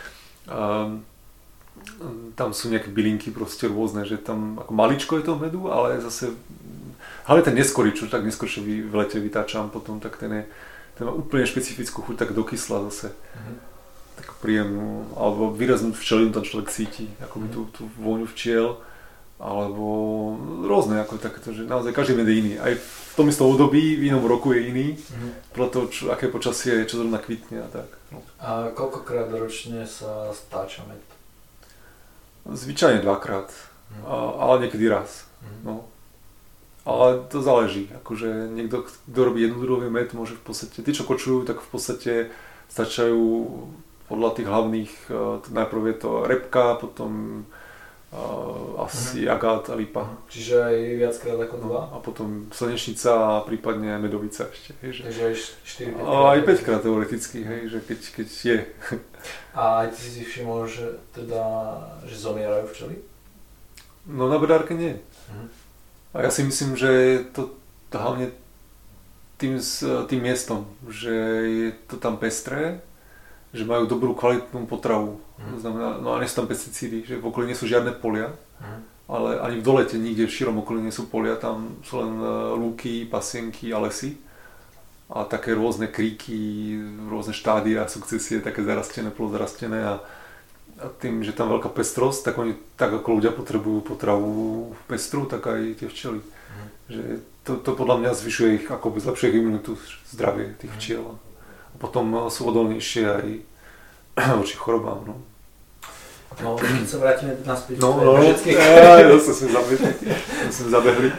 tam sú nejaké bylinky proste rôzne, že tam ako maličko je toho medu, ale zase hlavne ten neskorý, čo tak neskôršie v lete vytáčam potom, tak ten má úplne špecifickú chuť, tak dokysla zase. Takú príjemnú, alebo výraznú včelinu tam človek cíti, akoby tú vôňu včiel. Alebo rôzne, ako takéto, že naozaj každý med je iný. Aj v tom istom období, v inom roku je iný, podľa toho, aké počasie, čo zrovna kvitne a tak. No. A koľkokrát ročne sa stáča med? Zvyčajne 2-krát, ale niekedy raz. No. Ale to záleží, akože niekto, kto robí jednodruhový med, môže v podstate, tí čo kočujú, tak v podstate stačajú podľa tých hlavných, najprv je to repka, potom asi agát a lipa. Čiže aj viackrát ako 2? A potom slnečnica a prípadne medovica ešte. Hej, takže aj 4-5 krát. Aj 5 krát teoreticky, hej, že keď je. A aj ty si všimol, že zomierajú včely? No na bedárke nie. A ja si myslím, že to hlavne tým miestom, že je to tam pestré, že majú dobrú kvalitnú potravu. To znamená, no a nie sú tam pesticídy, že v okolí nie sú žiadne polia, ale ani v dolete nikde v širom okolí nie sú polia, tam sú len lúky, pasienky a lesy a také rôzne kríky, rôzne štádia, sukcesie, také zarastené, polozarastené a tým, že tam veľká pestrosť, tak oni tak ako ľudia potrebujú potravu pestru, tak aj tie včely. Že to podľa mňa zvyšuje ich, akoby zlepšuje ich imunitu, zdravie tých včiel. A potom sú odolnejšie aj voči chorobám. No, keď sa vrátime naspäť k bežeckej. Zase sme zabehli.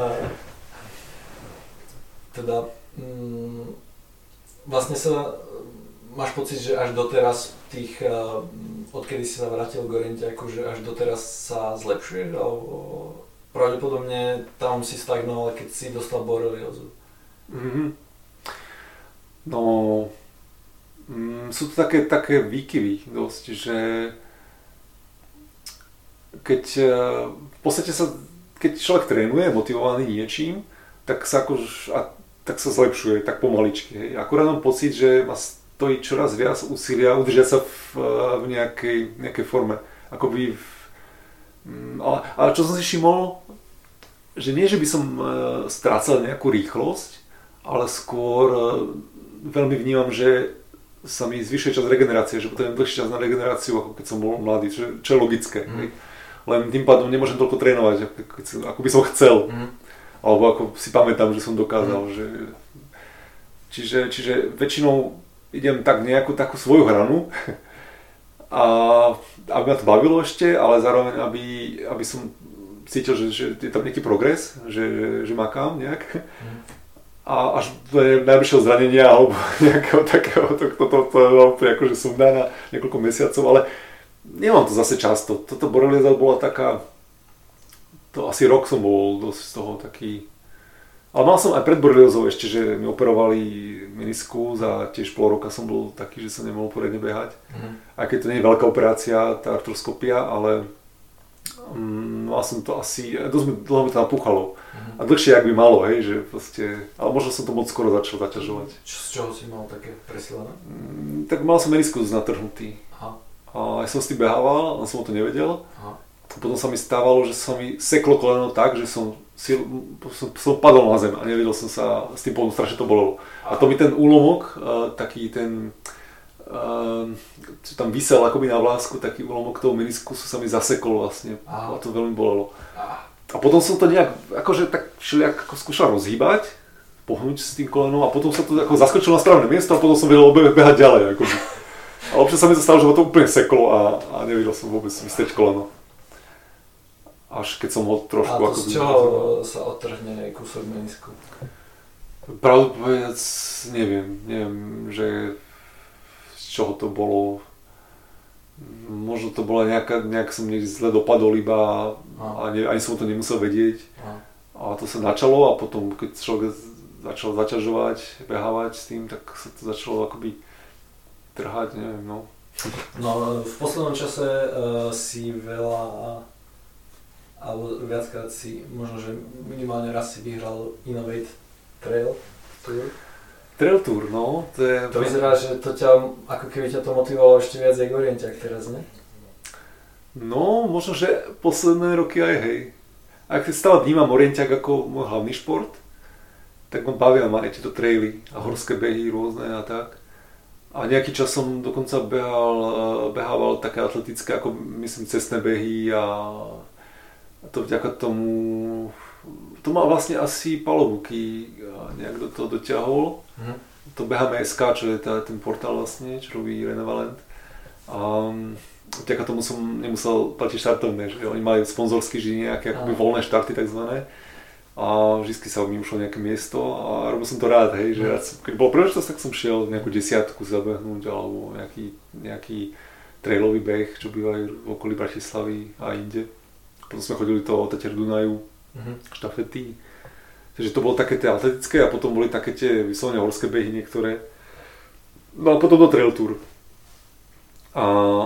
Teda, vlastne máš pocit, že až doteraz odkedy si sa vrátil k orientiaku, že až doteraz sa zlepšuješ? Alebo pravdepodobne tam si stagnoval, keď si dostal boreliózu? No, sú to také výkyvy dosť, že keď v podstate keď človek trénuje, motivovaný niečím, tak sa sa zlepšuje, tak pomaličky. Hej. Akurát mám pocit, že ma stojí čoraz viac úsilia udržať sa v nejakej forme. Ale čo som si všimol, že nie, že by som strácal nejakú rýchlosť, ale skôr veľmi vnímam, že sa mi zvyšuje čas regenerácie, že potrebujem dlhší čas na regeneráciu, ako keď som bol mladý, čo je logické. Len tým pádom nemôžem toľko trénovať, ako by som chcel. Alebo ako si pamätám, že som dokázal. Čiže väčšinou idem tak nejakú takú svoju hranu a aby ma to bavilo ešte, ale zároveň aby som cítil, že je tam nejaký progres, že makám nejak. A až do najbližšieho zranenia alebo nejakého takého, to akože som dá na niekoľko mesiacov, ale nemám to zase často. Toto borelióza bola taká, to asi rok som bol dosť z toho taký, ale mal som aj pred boreliózou ešte, že mi operovali meniskus a tiež pol roka som bol taký, že som nemohol poriadne behať. Aj keď to nie je veľká operácia, tá artroskopia, ale mal som to asi, dosť dlho mi to napúchalo. A dlhšie, jak by malo, hej, že proste, ale možno som to moc skoro začal zaťažovať. Z čoho si mal také presilené? Tak mal som meniskus natrhnutý. Aha. A ja som s tým behával, ale som to nevedel. Aha. Potom sa mi stávalo, že sa mi seklo koleno tak, že som padol na zem a nevedel som sa, s tým potom strašne to bolelo. A to mi ten úlomok, taký ten, čo tam visel akoby na vlásku, taký úlomok toho meniskusu sa mi zasekol vlastne. Aha. A to veľmi bolelo. Aha. A potom som to nejak, akože tak všelijak ako skúšal rozhýbať, pohnúť s tým kolenom a potom sa to ako zaskočilo na správne miesto a potom som vedel behať ďalej. Akoby. A občas sa mi to stalo, že ma to úplne seklo a nevedel som vôbec vystrieť koleno. Až keď som ho trošku... A to z čoho sa odtrhne kúsok menisku? Pravdu povedať, neviem, že z čoho to bolo. Možno to bola nejak som zle dopadol iba a ani som to nemusel vedieť. A to sa načalo a potom keď človek začal zaťažovať, behávať s tým, tak sa to začalo akoby trhať, neviem, no. No v poslednom čase si veľa, alebo viackrát si, možno že minimálne raz si vyhral Innovate Trail Tour. Trail Tour, no, to je... To vyzerá, že to ťa, ako keby ťa to motivovalo ešte viac jak orientiak teraz, ne? No, možno, že posledné roky aj hej. A keď stále vnímam orientiak ako môj hlavný šport, tak ma bavia ma aj tieto traily a horské behy rôzne a tak. A nejaký čas som dokonca behával také atletické, ako myslím cestné behy a to vďaka tomu... To má vlastne asi Palo Buky nejak do toho doťahol. To Beháme SK, čo je ten portál vlastne, čo robí Renevalent. A vďaka tomu som nemusel platiť štartovné, že oni mali sponzorský vždy nejaké akoby voľné štarty takzvané. A vždy sa mi ušlo nejaké miesto a robil som to rád, hej, že rád keď bol príležitosť, tak som šiel nejakú desiatku zabehnúť alebo nejaký trailový beh, čo bývajú v okolí Bratislavy a inde. Potom sme chodili to o Tatier Dunaju, štafety. Takže to bolo také tie atletické a potom boli také tie vyslovene horské behy niektoré. No a potom do Trail Tour. A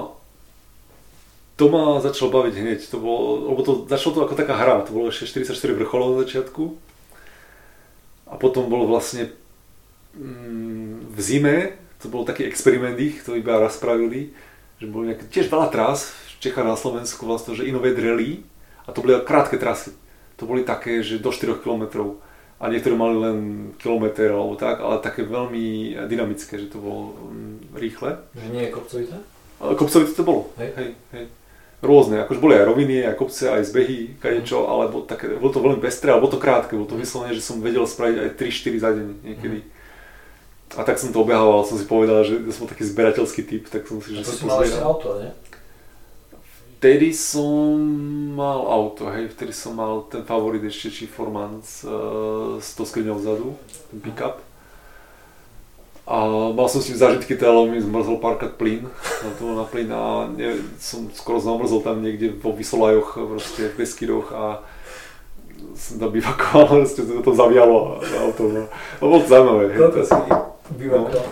to ma začalo baviť hneď, začalo to ako taká hra, to bolo ešte 44 vrcholov na začiatku. A potom bolo vlastne v zime, to bol taký experiment ich, to iba raz spravili, že bolo nejaké, tiež veľa trás v Čechách na Slovensku vlastne, že Innovate Rally a to boli krátke trasy. To boli také, že do 4 km a niektoré mali len kilometr alebo tak, ale také veľmi dynamické, že to bolo rýchle. Že nie je kopcovité? Kopcovité to bolo, hej. Rôzne, akože boli aj roviny, aj kopce, aj zbehy, kadečo, ale bolo to veľmi pestré, ale bolo to krátke, bolo to vyslovene, že som vedel spraviť aj 3-4 za deň niekedy. A tak som to obehával, som si povedal, že som taký zberateľský typ, tak som si, že si mal ešte auto, ne? Vtedy som mal auto, hej, vtedy som mal ten favorit ešte Chief4Man s tou skriňou vzadu, ten pick-up. A mal som s tým zážitky, teda mi zmrzol párkrát plyn, na plyn a som skoro zamrzol tam niekde vo Vysolajoch, proste v Beskydoch a som tam bivakoval, proste to zavialo auto, no. To bolo zaujímavé, hej. Koľko si bivakoval?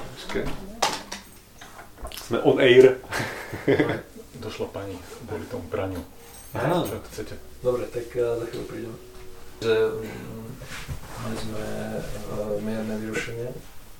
Sme on air. Došla pani kvôli tomu praniu. Aha. Čo chcete? Dobre, tak za chvíľu prídem. Že mali sme mierne vyrušenie.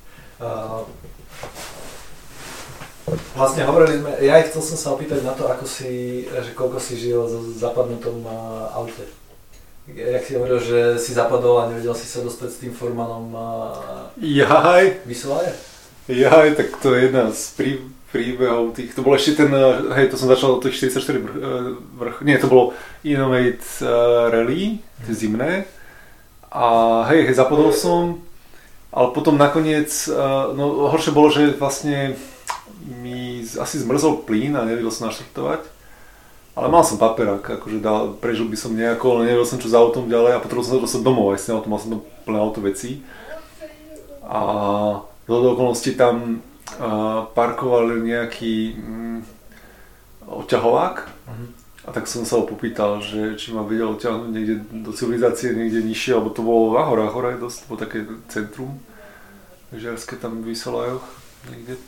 Vlastne hovorili sme, ja chcel som sa opýtať na to, že koľko si žil v zapadnutom aute. Jak si hovoril, že si zapadol a nevedel si sa dostať s tým Formanom Vysolaje? Jaj, tak to je jedna z príbehov tých, to bol ešte ten, hej, to som začal od tých 44 nie, to bolo Innovate Rally, tie zimné. A hej, zapadol som Ale potom nakoniec, no horšie bolo, že vlastne mi asi zmrzol plyn a nevedel som naštartovať. Ale mal som paperák, akože prežil by som nejako, ale nevedel som čo za autom ďalej a potreboval som sa dostať domov, aj s tým autom, mal som tam plné auto vecí. A do okolností tam parkoval nejaký odťahovák. A tak som sa ho popýtal, že či ma vedel odťahnuť niekde do civilizácie, niekde nižšie, alebo to bolo na horách, hora je dosť, bolo také centrum žiarské tam v Vysolajoch niekde.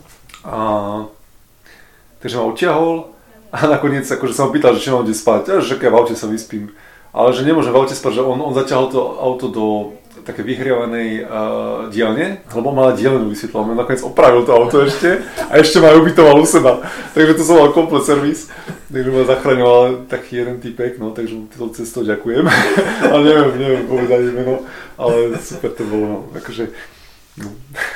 Takže ma odťahol a nakoniec akože sa ma pýtal, že či mám kde spať, že v aute sa vyspím. Ale že nemôžem v aute spať, že on zaťahol to auto do také vyhrievanej dielne, lebo mala dielňu vysvetlal, on nakoniec opravil to auto ešte a ešte ma ubytoval u seba. Takže to som mal komplet servis, takže ma zachraňoval taký jeden typek, no takže mu toto cestou ďakujem. Ale neviem povedať meno, ale super to bolo, no, akože, no.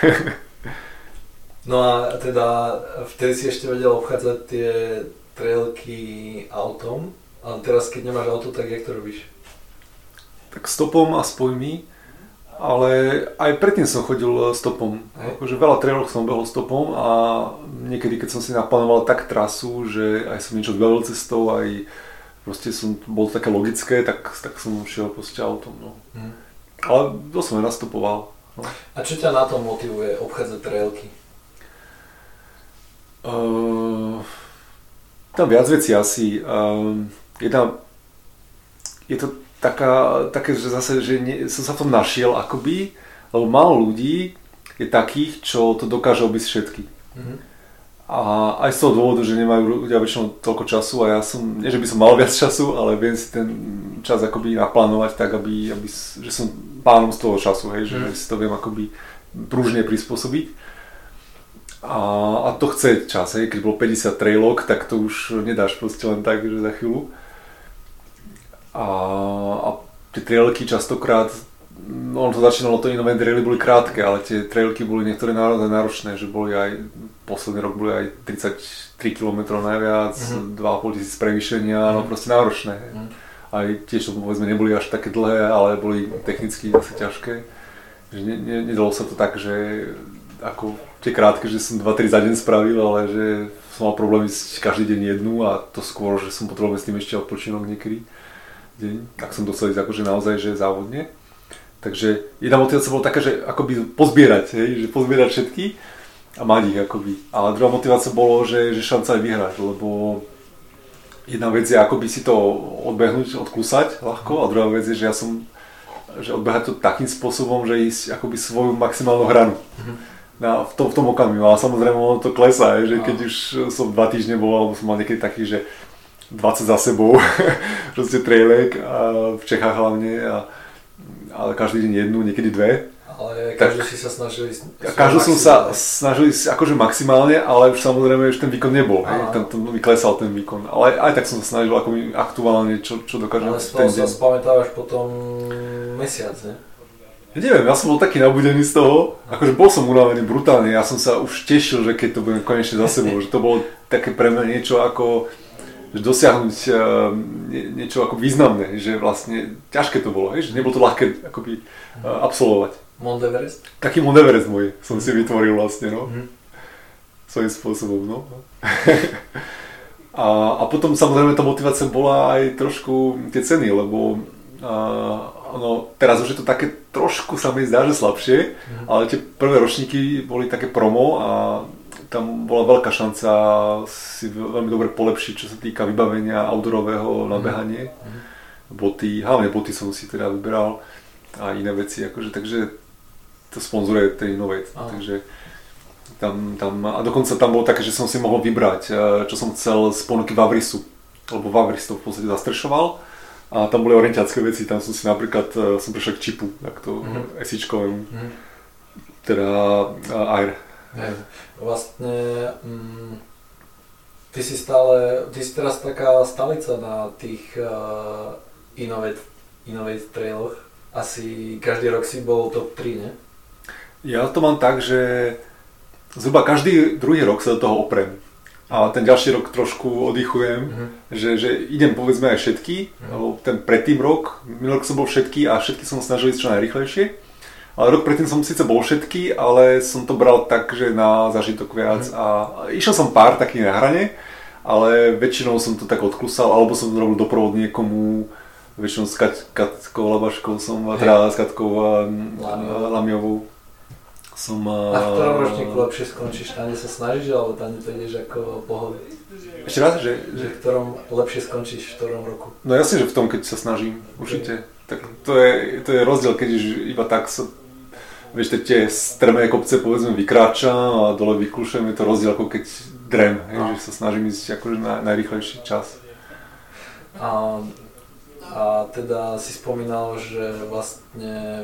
No a teda vtedy si ešte vedel obchádzať tie trailky autom, ale teraz keď nemáš auto, tak jak to robíš? Tak stopom a spojmi. Ale aj predtým som chodil stopom. Akože veľa trailov som behol stopom a niekedy, keď som si naplánoval tak trasu, že aj som niečo zbavil cestou, aj proste bolo to také logické, tak som šiel proste autom. No. Ale to som aj nastupoval. No. A čo ťa na tom motivuje obchádzať trailky? Tam viac vecí asi. Je to také, že zase, že som sa v tom našiel akoby, lebo málo ľudí je takých, čo to dokáže obísť všetky. A aj z toho dôvodu, že nemajú ľudia väčšinou toľko času a ja som, nie že by som mal viac času, ale viem si ten čas akoby naplánovať tak, že som pánom z toho času, hej, že si to viem akoby pružne prispôsobiť. A to chce čas, hej, keď bolo 50 trailok, tak to už nedáš proste len tak, že za chvíľu. A tie trailky častokrát, ono to začínalo, to inové traily boli krátke, ale tie trailky boli niektoré náročné, že boli aj, posledný rok boli aj 33 km najviac, 2,5 tisíc prevýšenia, no proste náročné. Aj tiež to povedzme neboli až také dlhé, ale boli technicky zase ťažké. Že nedalo sa to tak, že ako tie krátke, že som 2-3 za deň spravil, ale že som mal problém ísť každý deň jednu a to skôr, že som potreboval s tým ešte odpočinok niekedy. Deň, tak som dostal ísť akože naozaj, že závodne. Takže jedna motivácia bola taká, že akoby pozbierať, hej, že pozbierať všetky a mať ich akoby. Ale druhá motivácia bolo, že šanca aj vyhrať, lebo jedna vec je akoby si to odbehnúť, odkúsať ľahko a druhá vec je, že že odbehať to takým spôsobom, že ísť akoby svoju maximálnu hranu. V tom okamihu, ale samozrejme ono to klesá, že keď už som 2 týždne bol, alebo som mal niekedy taký, že 20 za sebou, proste trailek a v Čechách hlavne, ale každý deň jednu, niekedy dve. Ale každý si sa snažil ísť... Každú som sa snažil ísť akože maximálne, ale už samozrejme už ten výkon nebol, hej, mi klesal ten výkon, ale aj tak som sa snažil ako aktuálne, čo dokážem. Ale z toho sa spamätávaš potom mesiac, ne? Ja neviem, ja som bol taký nabudený z toho, akože bol som unavený brutálne, ja som sa už tešil, že keď to budem konečne za sebou, že to bolo také pre mňa niečo ako dosiahnuť niečo ako významné, že vlastne ťažké to bolo, že nebolo to ľahké akoby absolvovať. Mount Everest? Taký Mount Everest môj som si vytvoril vlastne, no. Svojím spôsobom, no. A potom samozrejme tá motivácia bola aj trošku tie ceny, lebo teraz už je to také trošku sa mi zdá, že slabšie, ale tie prvé ročníky boli také promo a tam bola veľká šanca si veľmi dobre polepšiť, čo sa týka vybavenia outdoorového na behanie. Boty, hlavne boty som si teda vyberal a iné veci, akože, takže to sponzoruje ten Innovate. Takže tam, a dokonca tam bolo také, že som si mohol vybrať, čo som chcel z ponuky Vavrisu, lebo Vavris to v podstate zastrešoval a tam boli orientiacké veci, tam som si napríklad, som prešiel k čipu, takto SIčkovému, teda Air. Vlastne ty si teraz taká stalica na tých Innovate trailoch. Asi každý rok si bol top 3, ne? Ja to mám tak, že zhruba každý druhý rok sa do toho oprem. A ten ďalší rok trošku oddychujem, že idem povedzme aj všetky, ten predtým rok, minulý rok som bol všetky a všetky som snažil ísť čo najrýchlejšie. A Ale rok predtým som síce bol všetky, ale som to bral tak, že na zážitok viac a išiel som pár takých na hrane, ale väčšinou som to tak odklusal, alebo som to robil doprovod niekomu, väčšinou s Katkou Labaškou som, teda s Katkou Lamiovou. A v ktorom ročníku lepšie skončíš? Tam, kde sa snažíš, alebo tam, kde to ideš ako pohode? Ešte raz, že v ktorom lepšie skončíš, v ktorom roku? No jasne, že v tom, keď sa snažím, určite. Tak to je rozdiel, keď iba tak sa, vieš, tie strmé kopce povedzme vykráčam a dole vyklušujem, je to rozdiel ako keď drem, že sa snažím ísť akože na najrýchlejší čas. A teda si spomínal, že vlastne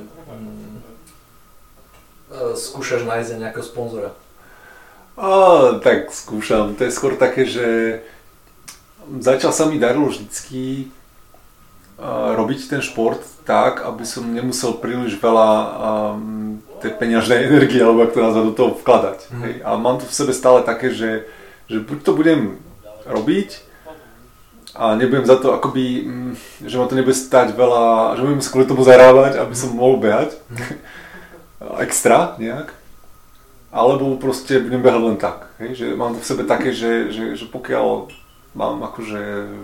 skúšaš nájsť nejakého sponzora. Tak skúšam, to je skôr také, že začal sa mi darilo vždycky robiť ten šport tak, aby som nemusel príliš veľa tej peňažnej energie, alebo ako to nazvať, do toho vkladať. Hej. A mám to v sebe stále také, že buď to budem robiť a nebudem za to akoby, že ma to nebude stať veľa, že budem sa kvôli tomu zarábať, aby som mohol behať. Extra nejak, alebo proste budem behať len tak, hej? Že mám to v sebe také, že pokiaľ mám akože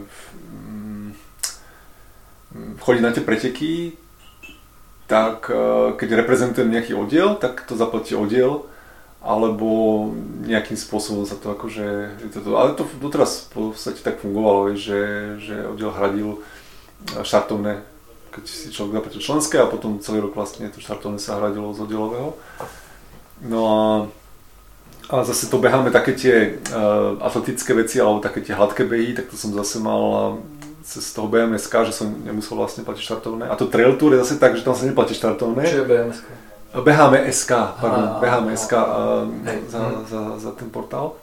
chodiť na tie preteky, tak keď reprezentujem nejaký oddiel, tak to zaplatí oddiel, alebo nejakým spôsobom sa to akože, ale to doteraz v podstate tak fungovalo, že oddiel hradil štartovné, keď si človek zaplatil členské a potom celý rok vlastne to štartovné sa hradilo z oddielového. No a zase to beháme také tie atletické veci alebo také tie hladké behy, tak to som zase mal cez toho BMSK, že som nemusel vlastne platiť štartovné. A to Trail Tour je zase tak, že tam sa neplatí štartovné. Čo je BMSK? Beháme SK, pardon, beháme SK za ten portál.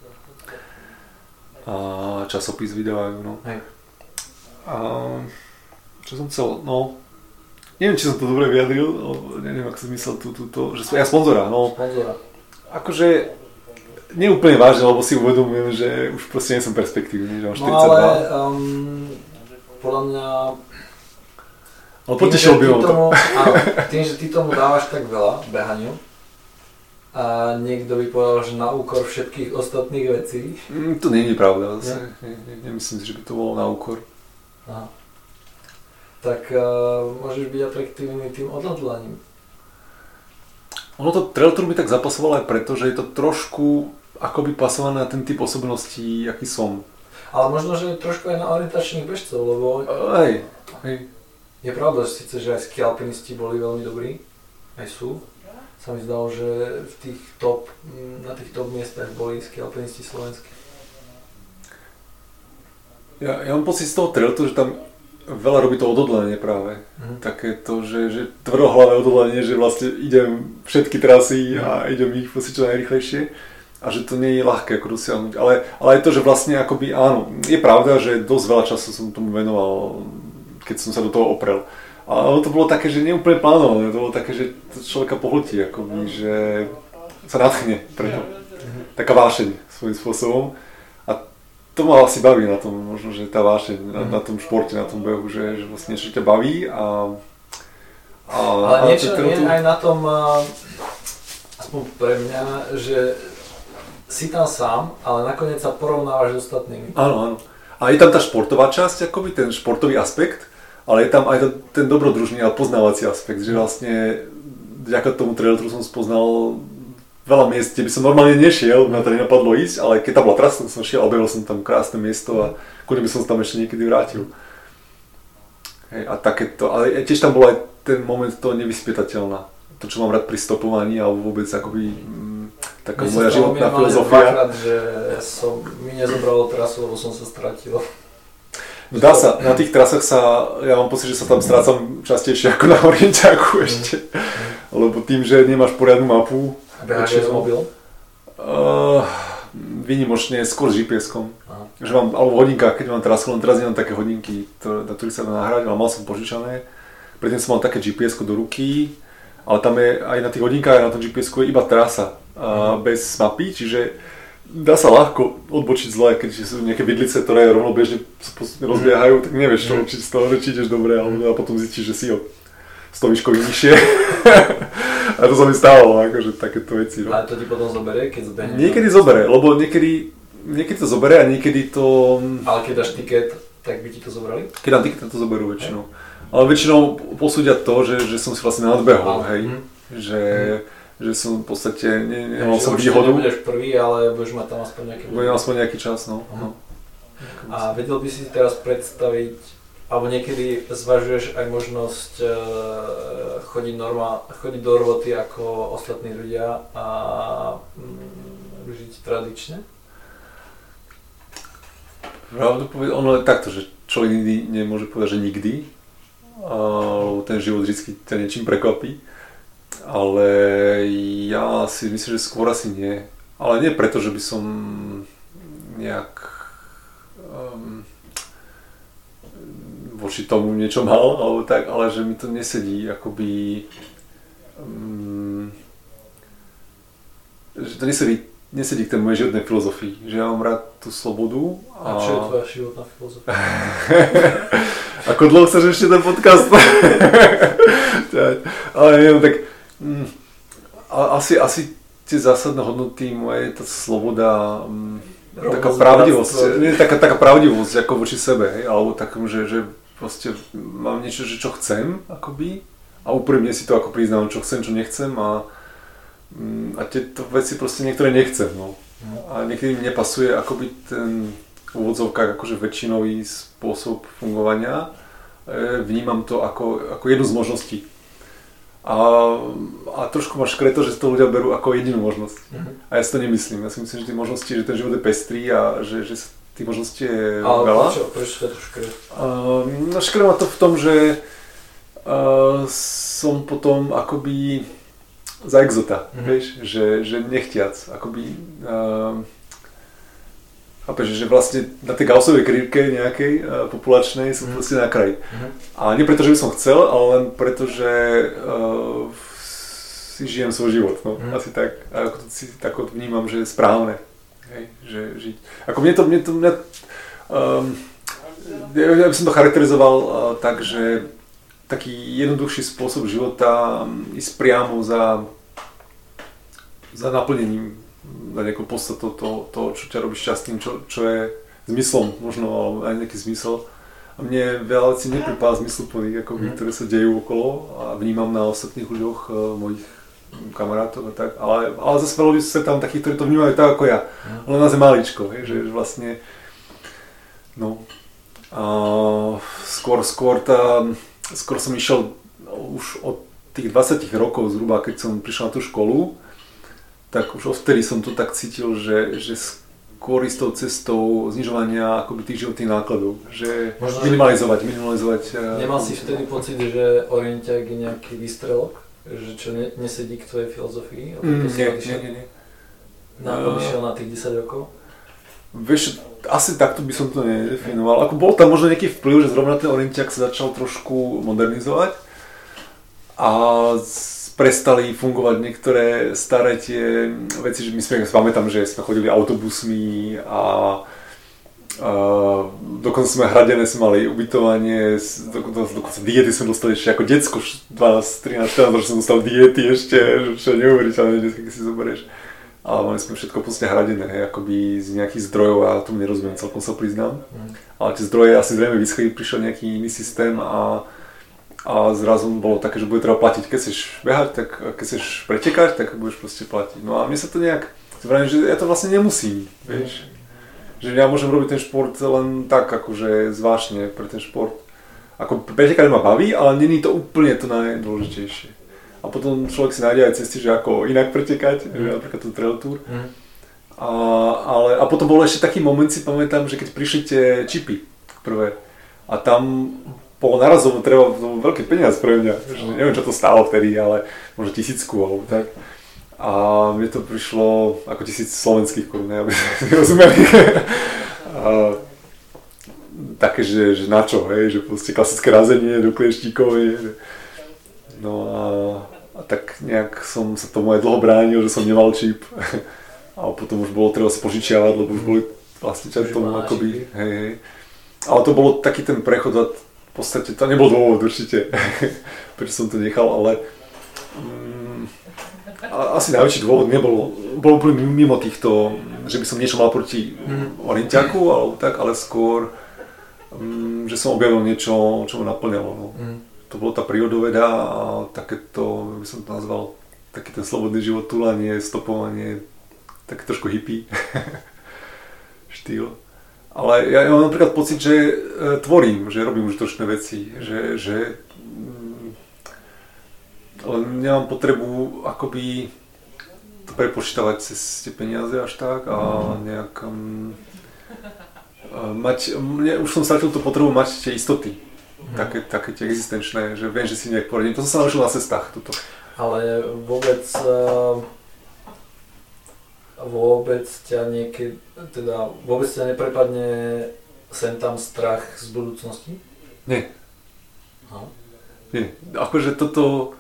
A časopis vydávajú, no. Hej. Čo som chcel, no, neviem, či som to dobre vyjadril, neviem, ako som myslel že ja sponzora, no. Sponzora. Akože, neúplne vážne, lebo si uvedomujem, že už proste nie som perspektívny, že mám 42. No ale, podľa mňa, potešil by ma to. Tým, že ty tomu dávaš tak veľa, behaniu, a niekto by povedal, že na úkor všetkých ostatných vecí. To nie je pravda, zase. Nemyslím si, že by to bolo na úkor. Aha. Tak môžeš byť atraktívny tým odhodlaním. Ono to Trail Tour mi tak zapasovalo aj preto, že je to trošku akoby pasované na ten typ osobností, aký som. Ale možno, že trošku aj na orientačných bežcov, lebo Hej. je pravda, že síce, že aj ski alpinisti boli veľmi dobrí, aj sú. Sa mi zdalo, že na tých top miestach boli ski alpinisti slovenskí. Ja mám pocit z toho Trail Tour, že tam veľa robí to odhodlanie práve. Také to, že tvrdohlavé odhodlanie, že vlastne idem všetky trasy a idem ich proste čo najrýchlejšie a že to nie je ľahké ako dosiahnuť. Ale aj to, že vlastne akoby áno, je pravda, že dosť veľa času som tomu venoval, keď som sa do toho oprel. A ono to bolo také, že neúplne plánované, to bolo také, že to človeka pohltí, akoby, že sa nadchne preto. Taká vášeň svojím spôsobom. To ma asi baví na tom, možno, že tá vášeň na tom športe, na tom behu, že vlastne niečo ťa baví ale niečo je aj na tom, aspoň pre mňa, že si tam sám, ale nakoniec sa porovnávaš s ostatnými. Áno. A je tam tá športová časť, akoby ten športový aspekt, ale je tam aj ten dobrodružný a poznávací aspekt, že vlastne vďaka tomu Trail Touru som spoznal veľa miest, kde by som normálne nešiel, na to nenapadlo ísť, ale keď tam bola trasa, som šiel, objavil som tam krásne miesto a kľudne by som sa tam ešte niekedy vrátil. Hej, a takéto, ale tiež tam bol aj ten moment toho nevyspytateľná. To, čo mám rád pri stopovaní, alebo vôbec akoby taká moja životná filozofia. Dvakrát, že mi nezobralo trasu, lebo som sa stratil. Dá sa, na tých trasách ja mám pocit, že sa tam strácam častejšie ako na orientiaku ešte. Lebo tým, že nemáš poriadnu mapu. A beháš s mobilom? Výnimočne skôr s GPS-kom. Že mám, alebo v hodinkách, keď mám trasu, len teraz nemám také hodinky, na ktorých sa dá nahrať, ale mal som požičané. Predtým som mal také GPS-ko do ruky, ale tam je aj na tých hodinkách, aj na tom GPS-ku je iba trasa, bez mapy, čiže dá sa ľahko odbočiť zle, keď sú nejaké vidlice, ktoré rovno bežne rozbiehajú, tak nevieš čo, či z toho, či ideš dobre, alebo potom zistíš, že si ho. 100 výškový nižšie. A to sa mi stávalo, akože takéto veci. No. Ale to ti potom zoberie, keď zbehne? Niekedy zoberie, lebo niekedy to zoberie a niekedy to... Ale keď dáš tiket, tak by ti to zobrali? Keď dám tiket, to zoberú väčšinou. Ale väčšinou posúdia to, že som si vlastne nadbehol, hej. Že som v podstate, nemal som výhodu. Že nebudeš prvý, ale budeš mať tam aspoň nejaký... Budem aspoň nejaký čas, no. A vedel by si teraz predstaviť, alebo niekedy zvažuješ aj možnosť chodiť do roboty ako ostatní ľudia a žiť tradične? Pravdu povedať, ono je takto, že človek nikdy nemôže povedať, že nikdy. Lebo ten život vždy ťa niečím prekvapí. Ale ja si myslím, že skôr asi nie. Ale nie preto, že by som nejak voči tomu niečo mal, alebo tak, ale že mi to nesedí, akoby že to nesedí k tej mojej životnej filozofii, že ja mám rád tú slobodu. A čo je tvoja životná filozofia? Ako dlho chceš ešte ten podcast? Ale neviem, tak asi tie zásadné hodnoty moje, tá sloboda, taká pravdivosť, taká pravdivosť ako voči sebe, hej, alebo takom, že proste mám niečo, že čo chcem, akoby, a úprimne si to ako priznám, čo chcem, čo nechcem a tieto veci proste niektoré nechcem, no. A niekedy mi nepasuje akoby ten v úvodzovkách akože väčšinový spôsob fungovania, vnímam to ako jednu z možností. A trošku ma škre to, že to ľudia berú ako jedinú možnosť. A ja si to nemyslím. Ja si myslím, že tie možnosti, že ten život je pestrý a že tých možností je veľa. Ale prečo to škre? No škre ma to v tom, že som potom akoby za exota, vieš, že nechtiac, akoby chápeš, že vlastne na tej Gaussovej krivke nejakej populačnej som proste na kraji. A nie preto, že by som chcel, ale len preto, že si žijem svoj život, no, asi tak. A ako to si tak vnímam, že je správne, hej, že žiť. Ako ja by som to charakterizoval tak, že taký jednoduchší spôsob života ísť priamo za naplnením, za nejakou podstatou to, čo ťa robí šťastným, čo je zmyslom možno, alebo aj nejaký zmysel. A mne veľa vecí nepripadá zmysluplných, ktoré sa dejú okolo a vnímam na ostatných ľuďoch, mojich kamarátov a tak, ale zase veľa ľudí sa tam takých, ktorí to vnímajú tak ako ja, ale nás je maličko, hej, že vlastne, no, skôr som išiel už od tých 20 rokov zhruba, keď som prišiel na tú školu, tak už odtedy som to tak cítil, že skôr istou cestou znižovania akoby tých životných nákladov, že možno, minimalizovať. Nemal si vtedy pocit, že orientiak je nejaký výstrelok? Že čo nesedí k tvojej filozofii? Nie. Išiel na tých 10 rokov? Vieš, asi takto by som to nedefinoval. Ako bol tam možno nejaký vplyv, že zrovna ten orientiak sa začal trošku modernizovať a prestali fungovať niektoré staré tie veci, že my pamätám, že sme chodili autobusmi a dokonca sme hradené, sme mali ubytovanie, dokonca diety sme dostali ešte ako decko, 12, 13, 14, že som dostal diety ešte, čo neuveriteľné, dneska keď si zoberieš. Ale mali sme všetko proste hradené, hej, akoby z nejakých zdrojov a tomu nerozumiem, celkom sa priznám. Ale tie zdroje asi zrejme vyschli, prišiel nejaký iný systém a zrazu bolo také, že bude treba platiť, keď chceš behať, tak keď chceš pretekať, tak budeš proste platiť. No a mne sa to nejak, že ja to vlastne nemusím, vieš. Že ja môžem robiť ten šport len tak, akože zvláštne pre ten šport. Ako pretekať ma baví, ale není to úplne to najdôležitejšie. A potom človek si nájde aj cesty, že ako inak pretekať, že napríklad ten trail tour. A potom bol ešte taký moment, si pamätám, že keď prišli tie čipy prvé a tam bolo narazovo treba veľké peniaze pre mňa, že neviem čo to stálo vtedy, ale možno 1000 alebo tak. A mne to prišlo ako 1000 slovenských korún, aby ste rozumeli. Také, že na čo, hej, že proste klasické razenie do klieštíkov. No a tak nejak som sa tomu aj dlho bránil, že som nemal čip. A potom už bolo treba spožičiavať, lebo už boli vlastne čas tomu akoby, hej. Ale to bolo taký ten prechod od podstate to nebol dôvod určite, prečo som to nechal, ale asi najväčší dôvod bol úplne mimo týchto, že by som niečo mal proti orientiaku, alebo tak, ale skôr, že som objavil niečo, čo ma naplňalo. No. To bolo tá prírodoveda a takéto, by som to nazval, taký ten slobodný život, túlanie, stopovanie, také trošku hippie štýl. Ale ja mám napríklad pocit, že tvorím, že robím užitočné veci, že ale nemám potrebu akoby to prepočítavať cez tie peniaze až tak a nejak už som stratil tú potrebu mať tie istoty, také tie existenčné, že viem, že si nejak poradím. To som sa naučil na cestách, toto. Ale vôbec ťa niekedy, teda vôbec ťa neprepadne sem tam strach z budúcnosti? Nie. Nie. Akože toto...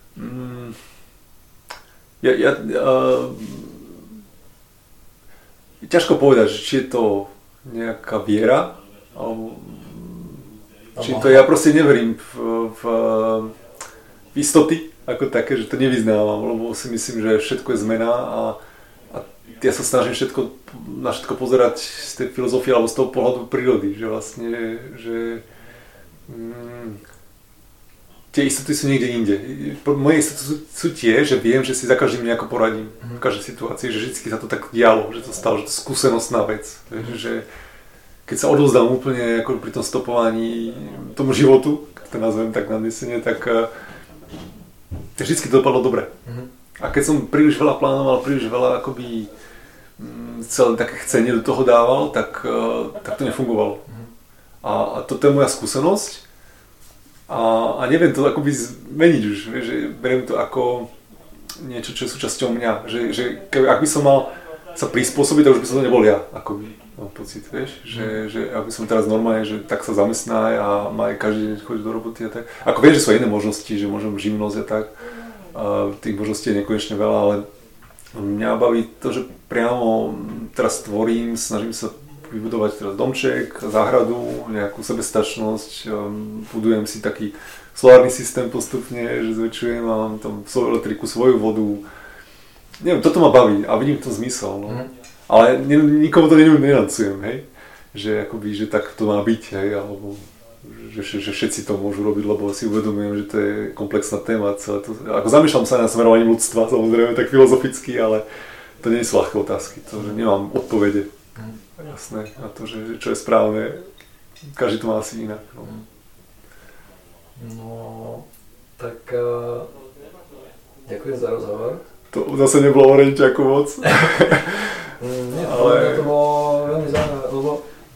ťažko povedať, či je to nejaká viera, alebo... Či to ja proste neverím v istoty ako také, že to nevyznávam, lebo si myslím, že všetko je zmena a ja sa snažím na všetko pozerať z tej filozofie alebo z toho pohľadu prírody, že vlastne, že tie istoty sú niekde inde. Moje istoty sú tie, že viem, že si za každým nejako poradím v každej situácii, že vždy sa to tak dialo, že to stalo, že to je skúsenostná vec, že keď sa odovzdám úplne ako pri tom stopovaní tomu životu, keď to nazvem tak nadnesene, tak vždycky to dopadlo dobre. A keď som príliš veľa plánoval, príliš veľa akoby celé také chcenie do toho dával, tak to nefungovalo. A toto je moja skúsenosť a neviem to akoby zmeniť už, že beriem to ako niečo, čo je súčasťou mňa, že ak by som mal sa prispôsobiť, tak už by som to nebol ja, akoby. Mám pocit, vieš, že ak by som teraz normálne, že tak sa zamestná a má aj každý deň chodiť do roboty a tak. Ako viem, že sú iné možnosti, že môžem živnosť a tak, tých možností je nekonečne veľa, ale mňa baví to, že priamo teraz tvorím, snažím sa vybudovať teraz domček, záhradu, nejakú sebestačnosť, budujem si taký solárny systém postupne, že zväčšujem a mám tam svoju elektriku, svoju vodu. Neviem, toto ma baví a vidím to zmysel, no. Ale nikomu to nenancujem, hej? Že akoby, že tak to má byť, hej? Alebo že všetci to môžu robiť, lebo si uvedomujem, že to je komplexná téma. Ako zamýšľam sa na smerovaním ľudstva, samozrejme, tak filozoficky, ale to nie sú ľahké otázky, to, že nemám odpovede jasné na to, že čo je správne, každý to má asi inak. No tak ďakujem za rozhovor. To zase nebolo o Orientiaku moc. Nie, ale to bolo veľmi zaujímavé, lebo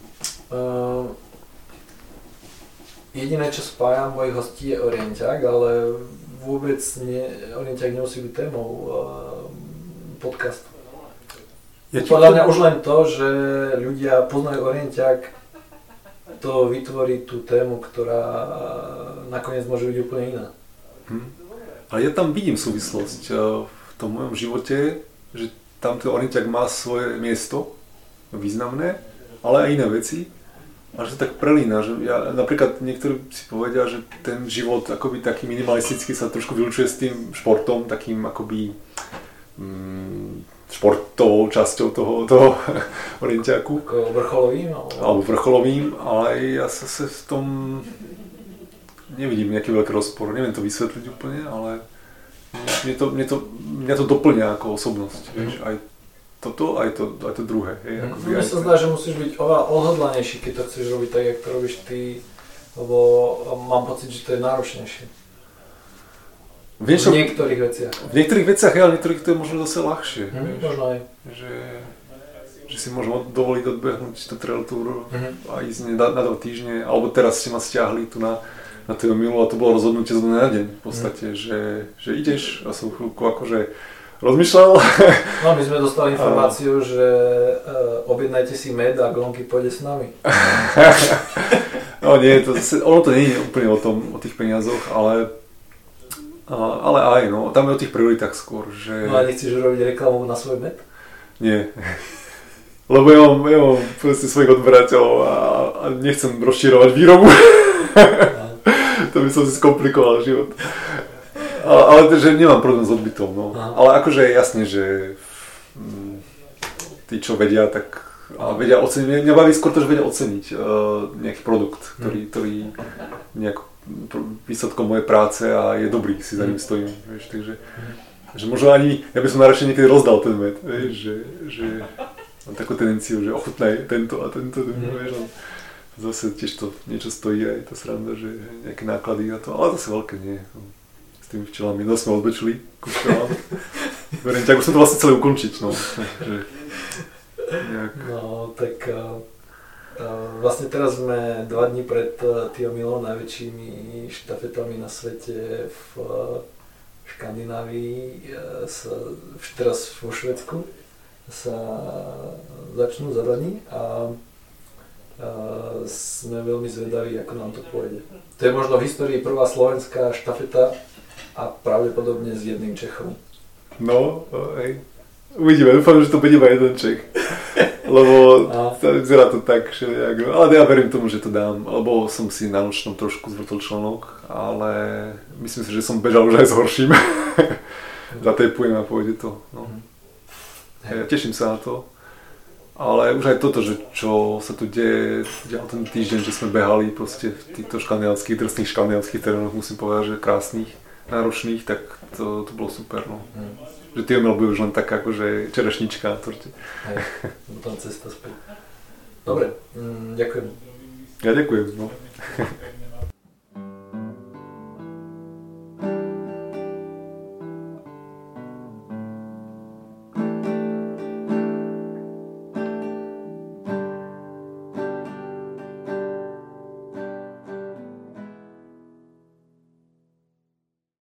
jediné, čo spája mojich hostí je Orientiak, ale vôbec Orientiak nemusí byť témou podcastu. Podľa mňa už len to, že ľudia poznajú Orientiak, to vytvorí tú tému, ktorá nakoniec môže byť úplne iná. Ale ja tam vidím súvislosť v tom mojom živote, že tam ten Orientiak má svoje miesto, významné, ale aj iné veci. A že to tak prelína, že ja, napríklad niektorí si povedia, že ten život akoby taký minimalistický sa trošku vylučuje s tým športom, takým akoby športovou časťou toho Orientiaku. Ako vrcholovým? Alebo vrcholovým, ale ja sa v tom nevidím nejaký veľký rozpor, neviem to vysvetliť úplne, ale mňa to doplňa ako osobnosť, vieš, aj toto, aj to druhé. Mne sa zdá, že musíš byť oveľa odhodlanejší, keď to chceš robiť tak, jak to robíš ty, lebo mám pocit, že to je náročnejšie. V niektorých veciach. V niektorých veciach, ale v niektorých to je možno zase ľahšie. Možno aj. Že si môžem dovoliť odbehnúť tú trail tour a ísť na 2 týždne, alebo teraz ste ma stiahli tu na toho milu a to bolo rozhodnutie z dňa na deň v podstate, že ideš a som chvíľku akože rozmýšľal. No my sme dostali informáciu, že objednajte si med a Gonky pôjde s nami. No nie, ono to nie je úplne o tých peniazoch, ale aj no, tam je o tých prioritách skôr, že... No a nechceš robiť reklamu na svoj med? Nie. Lebo ja mám proste svojich odberateľov a nechcem rozšírovať výrobu. To by som si skomplikoval život. Ale že nemám problém s odbytom, no. Ale akože je jasne, že tí, čo vedia, tak vedia oceniť. Mňa baví skôr to, že vedia oceniť nejaký produkt, ktorý nejak výsledkom mojej práce a je dobrý, si za ním stojím, vieš, takže že možno ani, ja by som najradšej niekedy rozdal ten med, vieš, že mám takú tendenciu, že ochutnaj tento a tento, vieš, zase tiež to niečo stojí a je to sranda, že nejaké náklady na to, ale zase veľké nie. S tými včelami, no sme odbečili, kúšťovám. Verím, tak už som to vlastne celé ukončiť, no. Že, nejak. No, tak vlastne teraz sme 2 dní pred tými najväčšími štafetami na svete v Škandinávii, teraz vo Švédsku sa začnú za 2 dní a sme veľmi zvedaví, ako nám to pôjde. To je možno v histórii prvá slovenská štafeta a pravdepodobne s jedným Čechom. No, hej. Uvidíme, dúfam, že to bude iba jeden Čech. Lebo vyzerá to tak, že nejak, ale ja verím tomu, že to dám, lebo som si na nočnom trošku zvrtol článok, ale myslím si, že som bežal už aj s horším. Zatejpujem a pôjde to. No. Ja teším sa na to. Ale už aj toto, že čo sa tu deje ten týždeň, že sme behali proste v týchto škandinávskych, drsných škandinávskych terénoch, musím povedať, že krásnych, náročných, tak to bolo super. No. Že ty omel bude už len taká akože čerešnička na torte. Hej, potom cesta späť. Dobre, ďakujem. Ja ďakujem, no.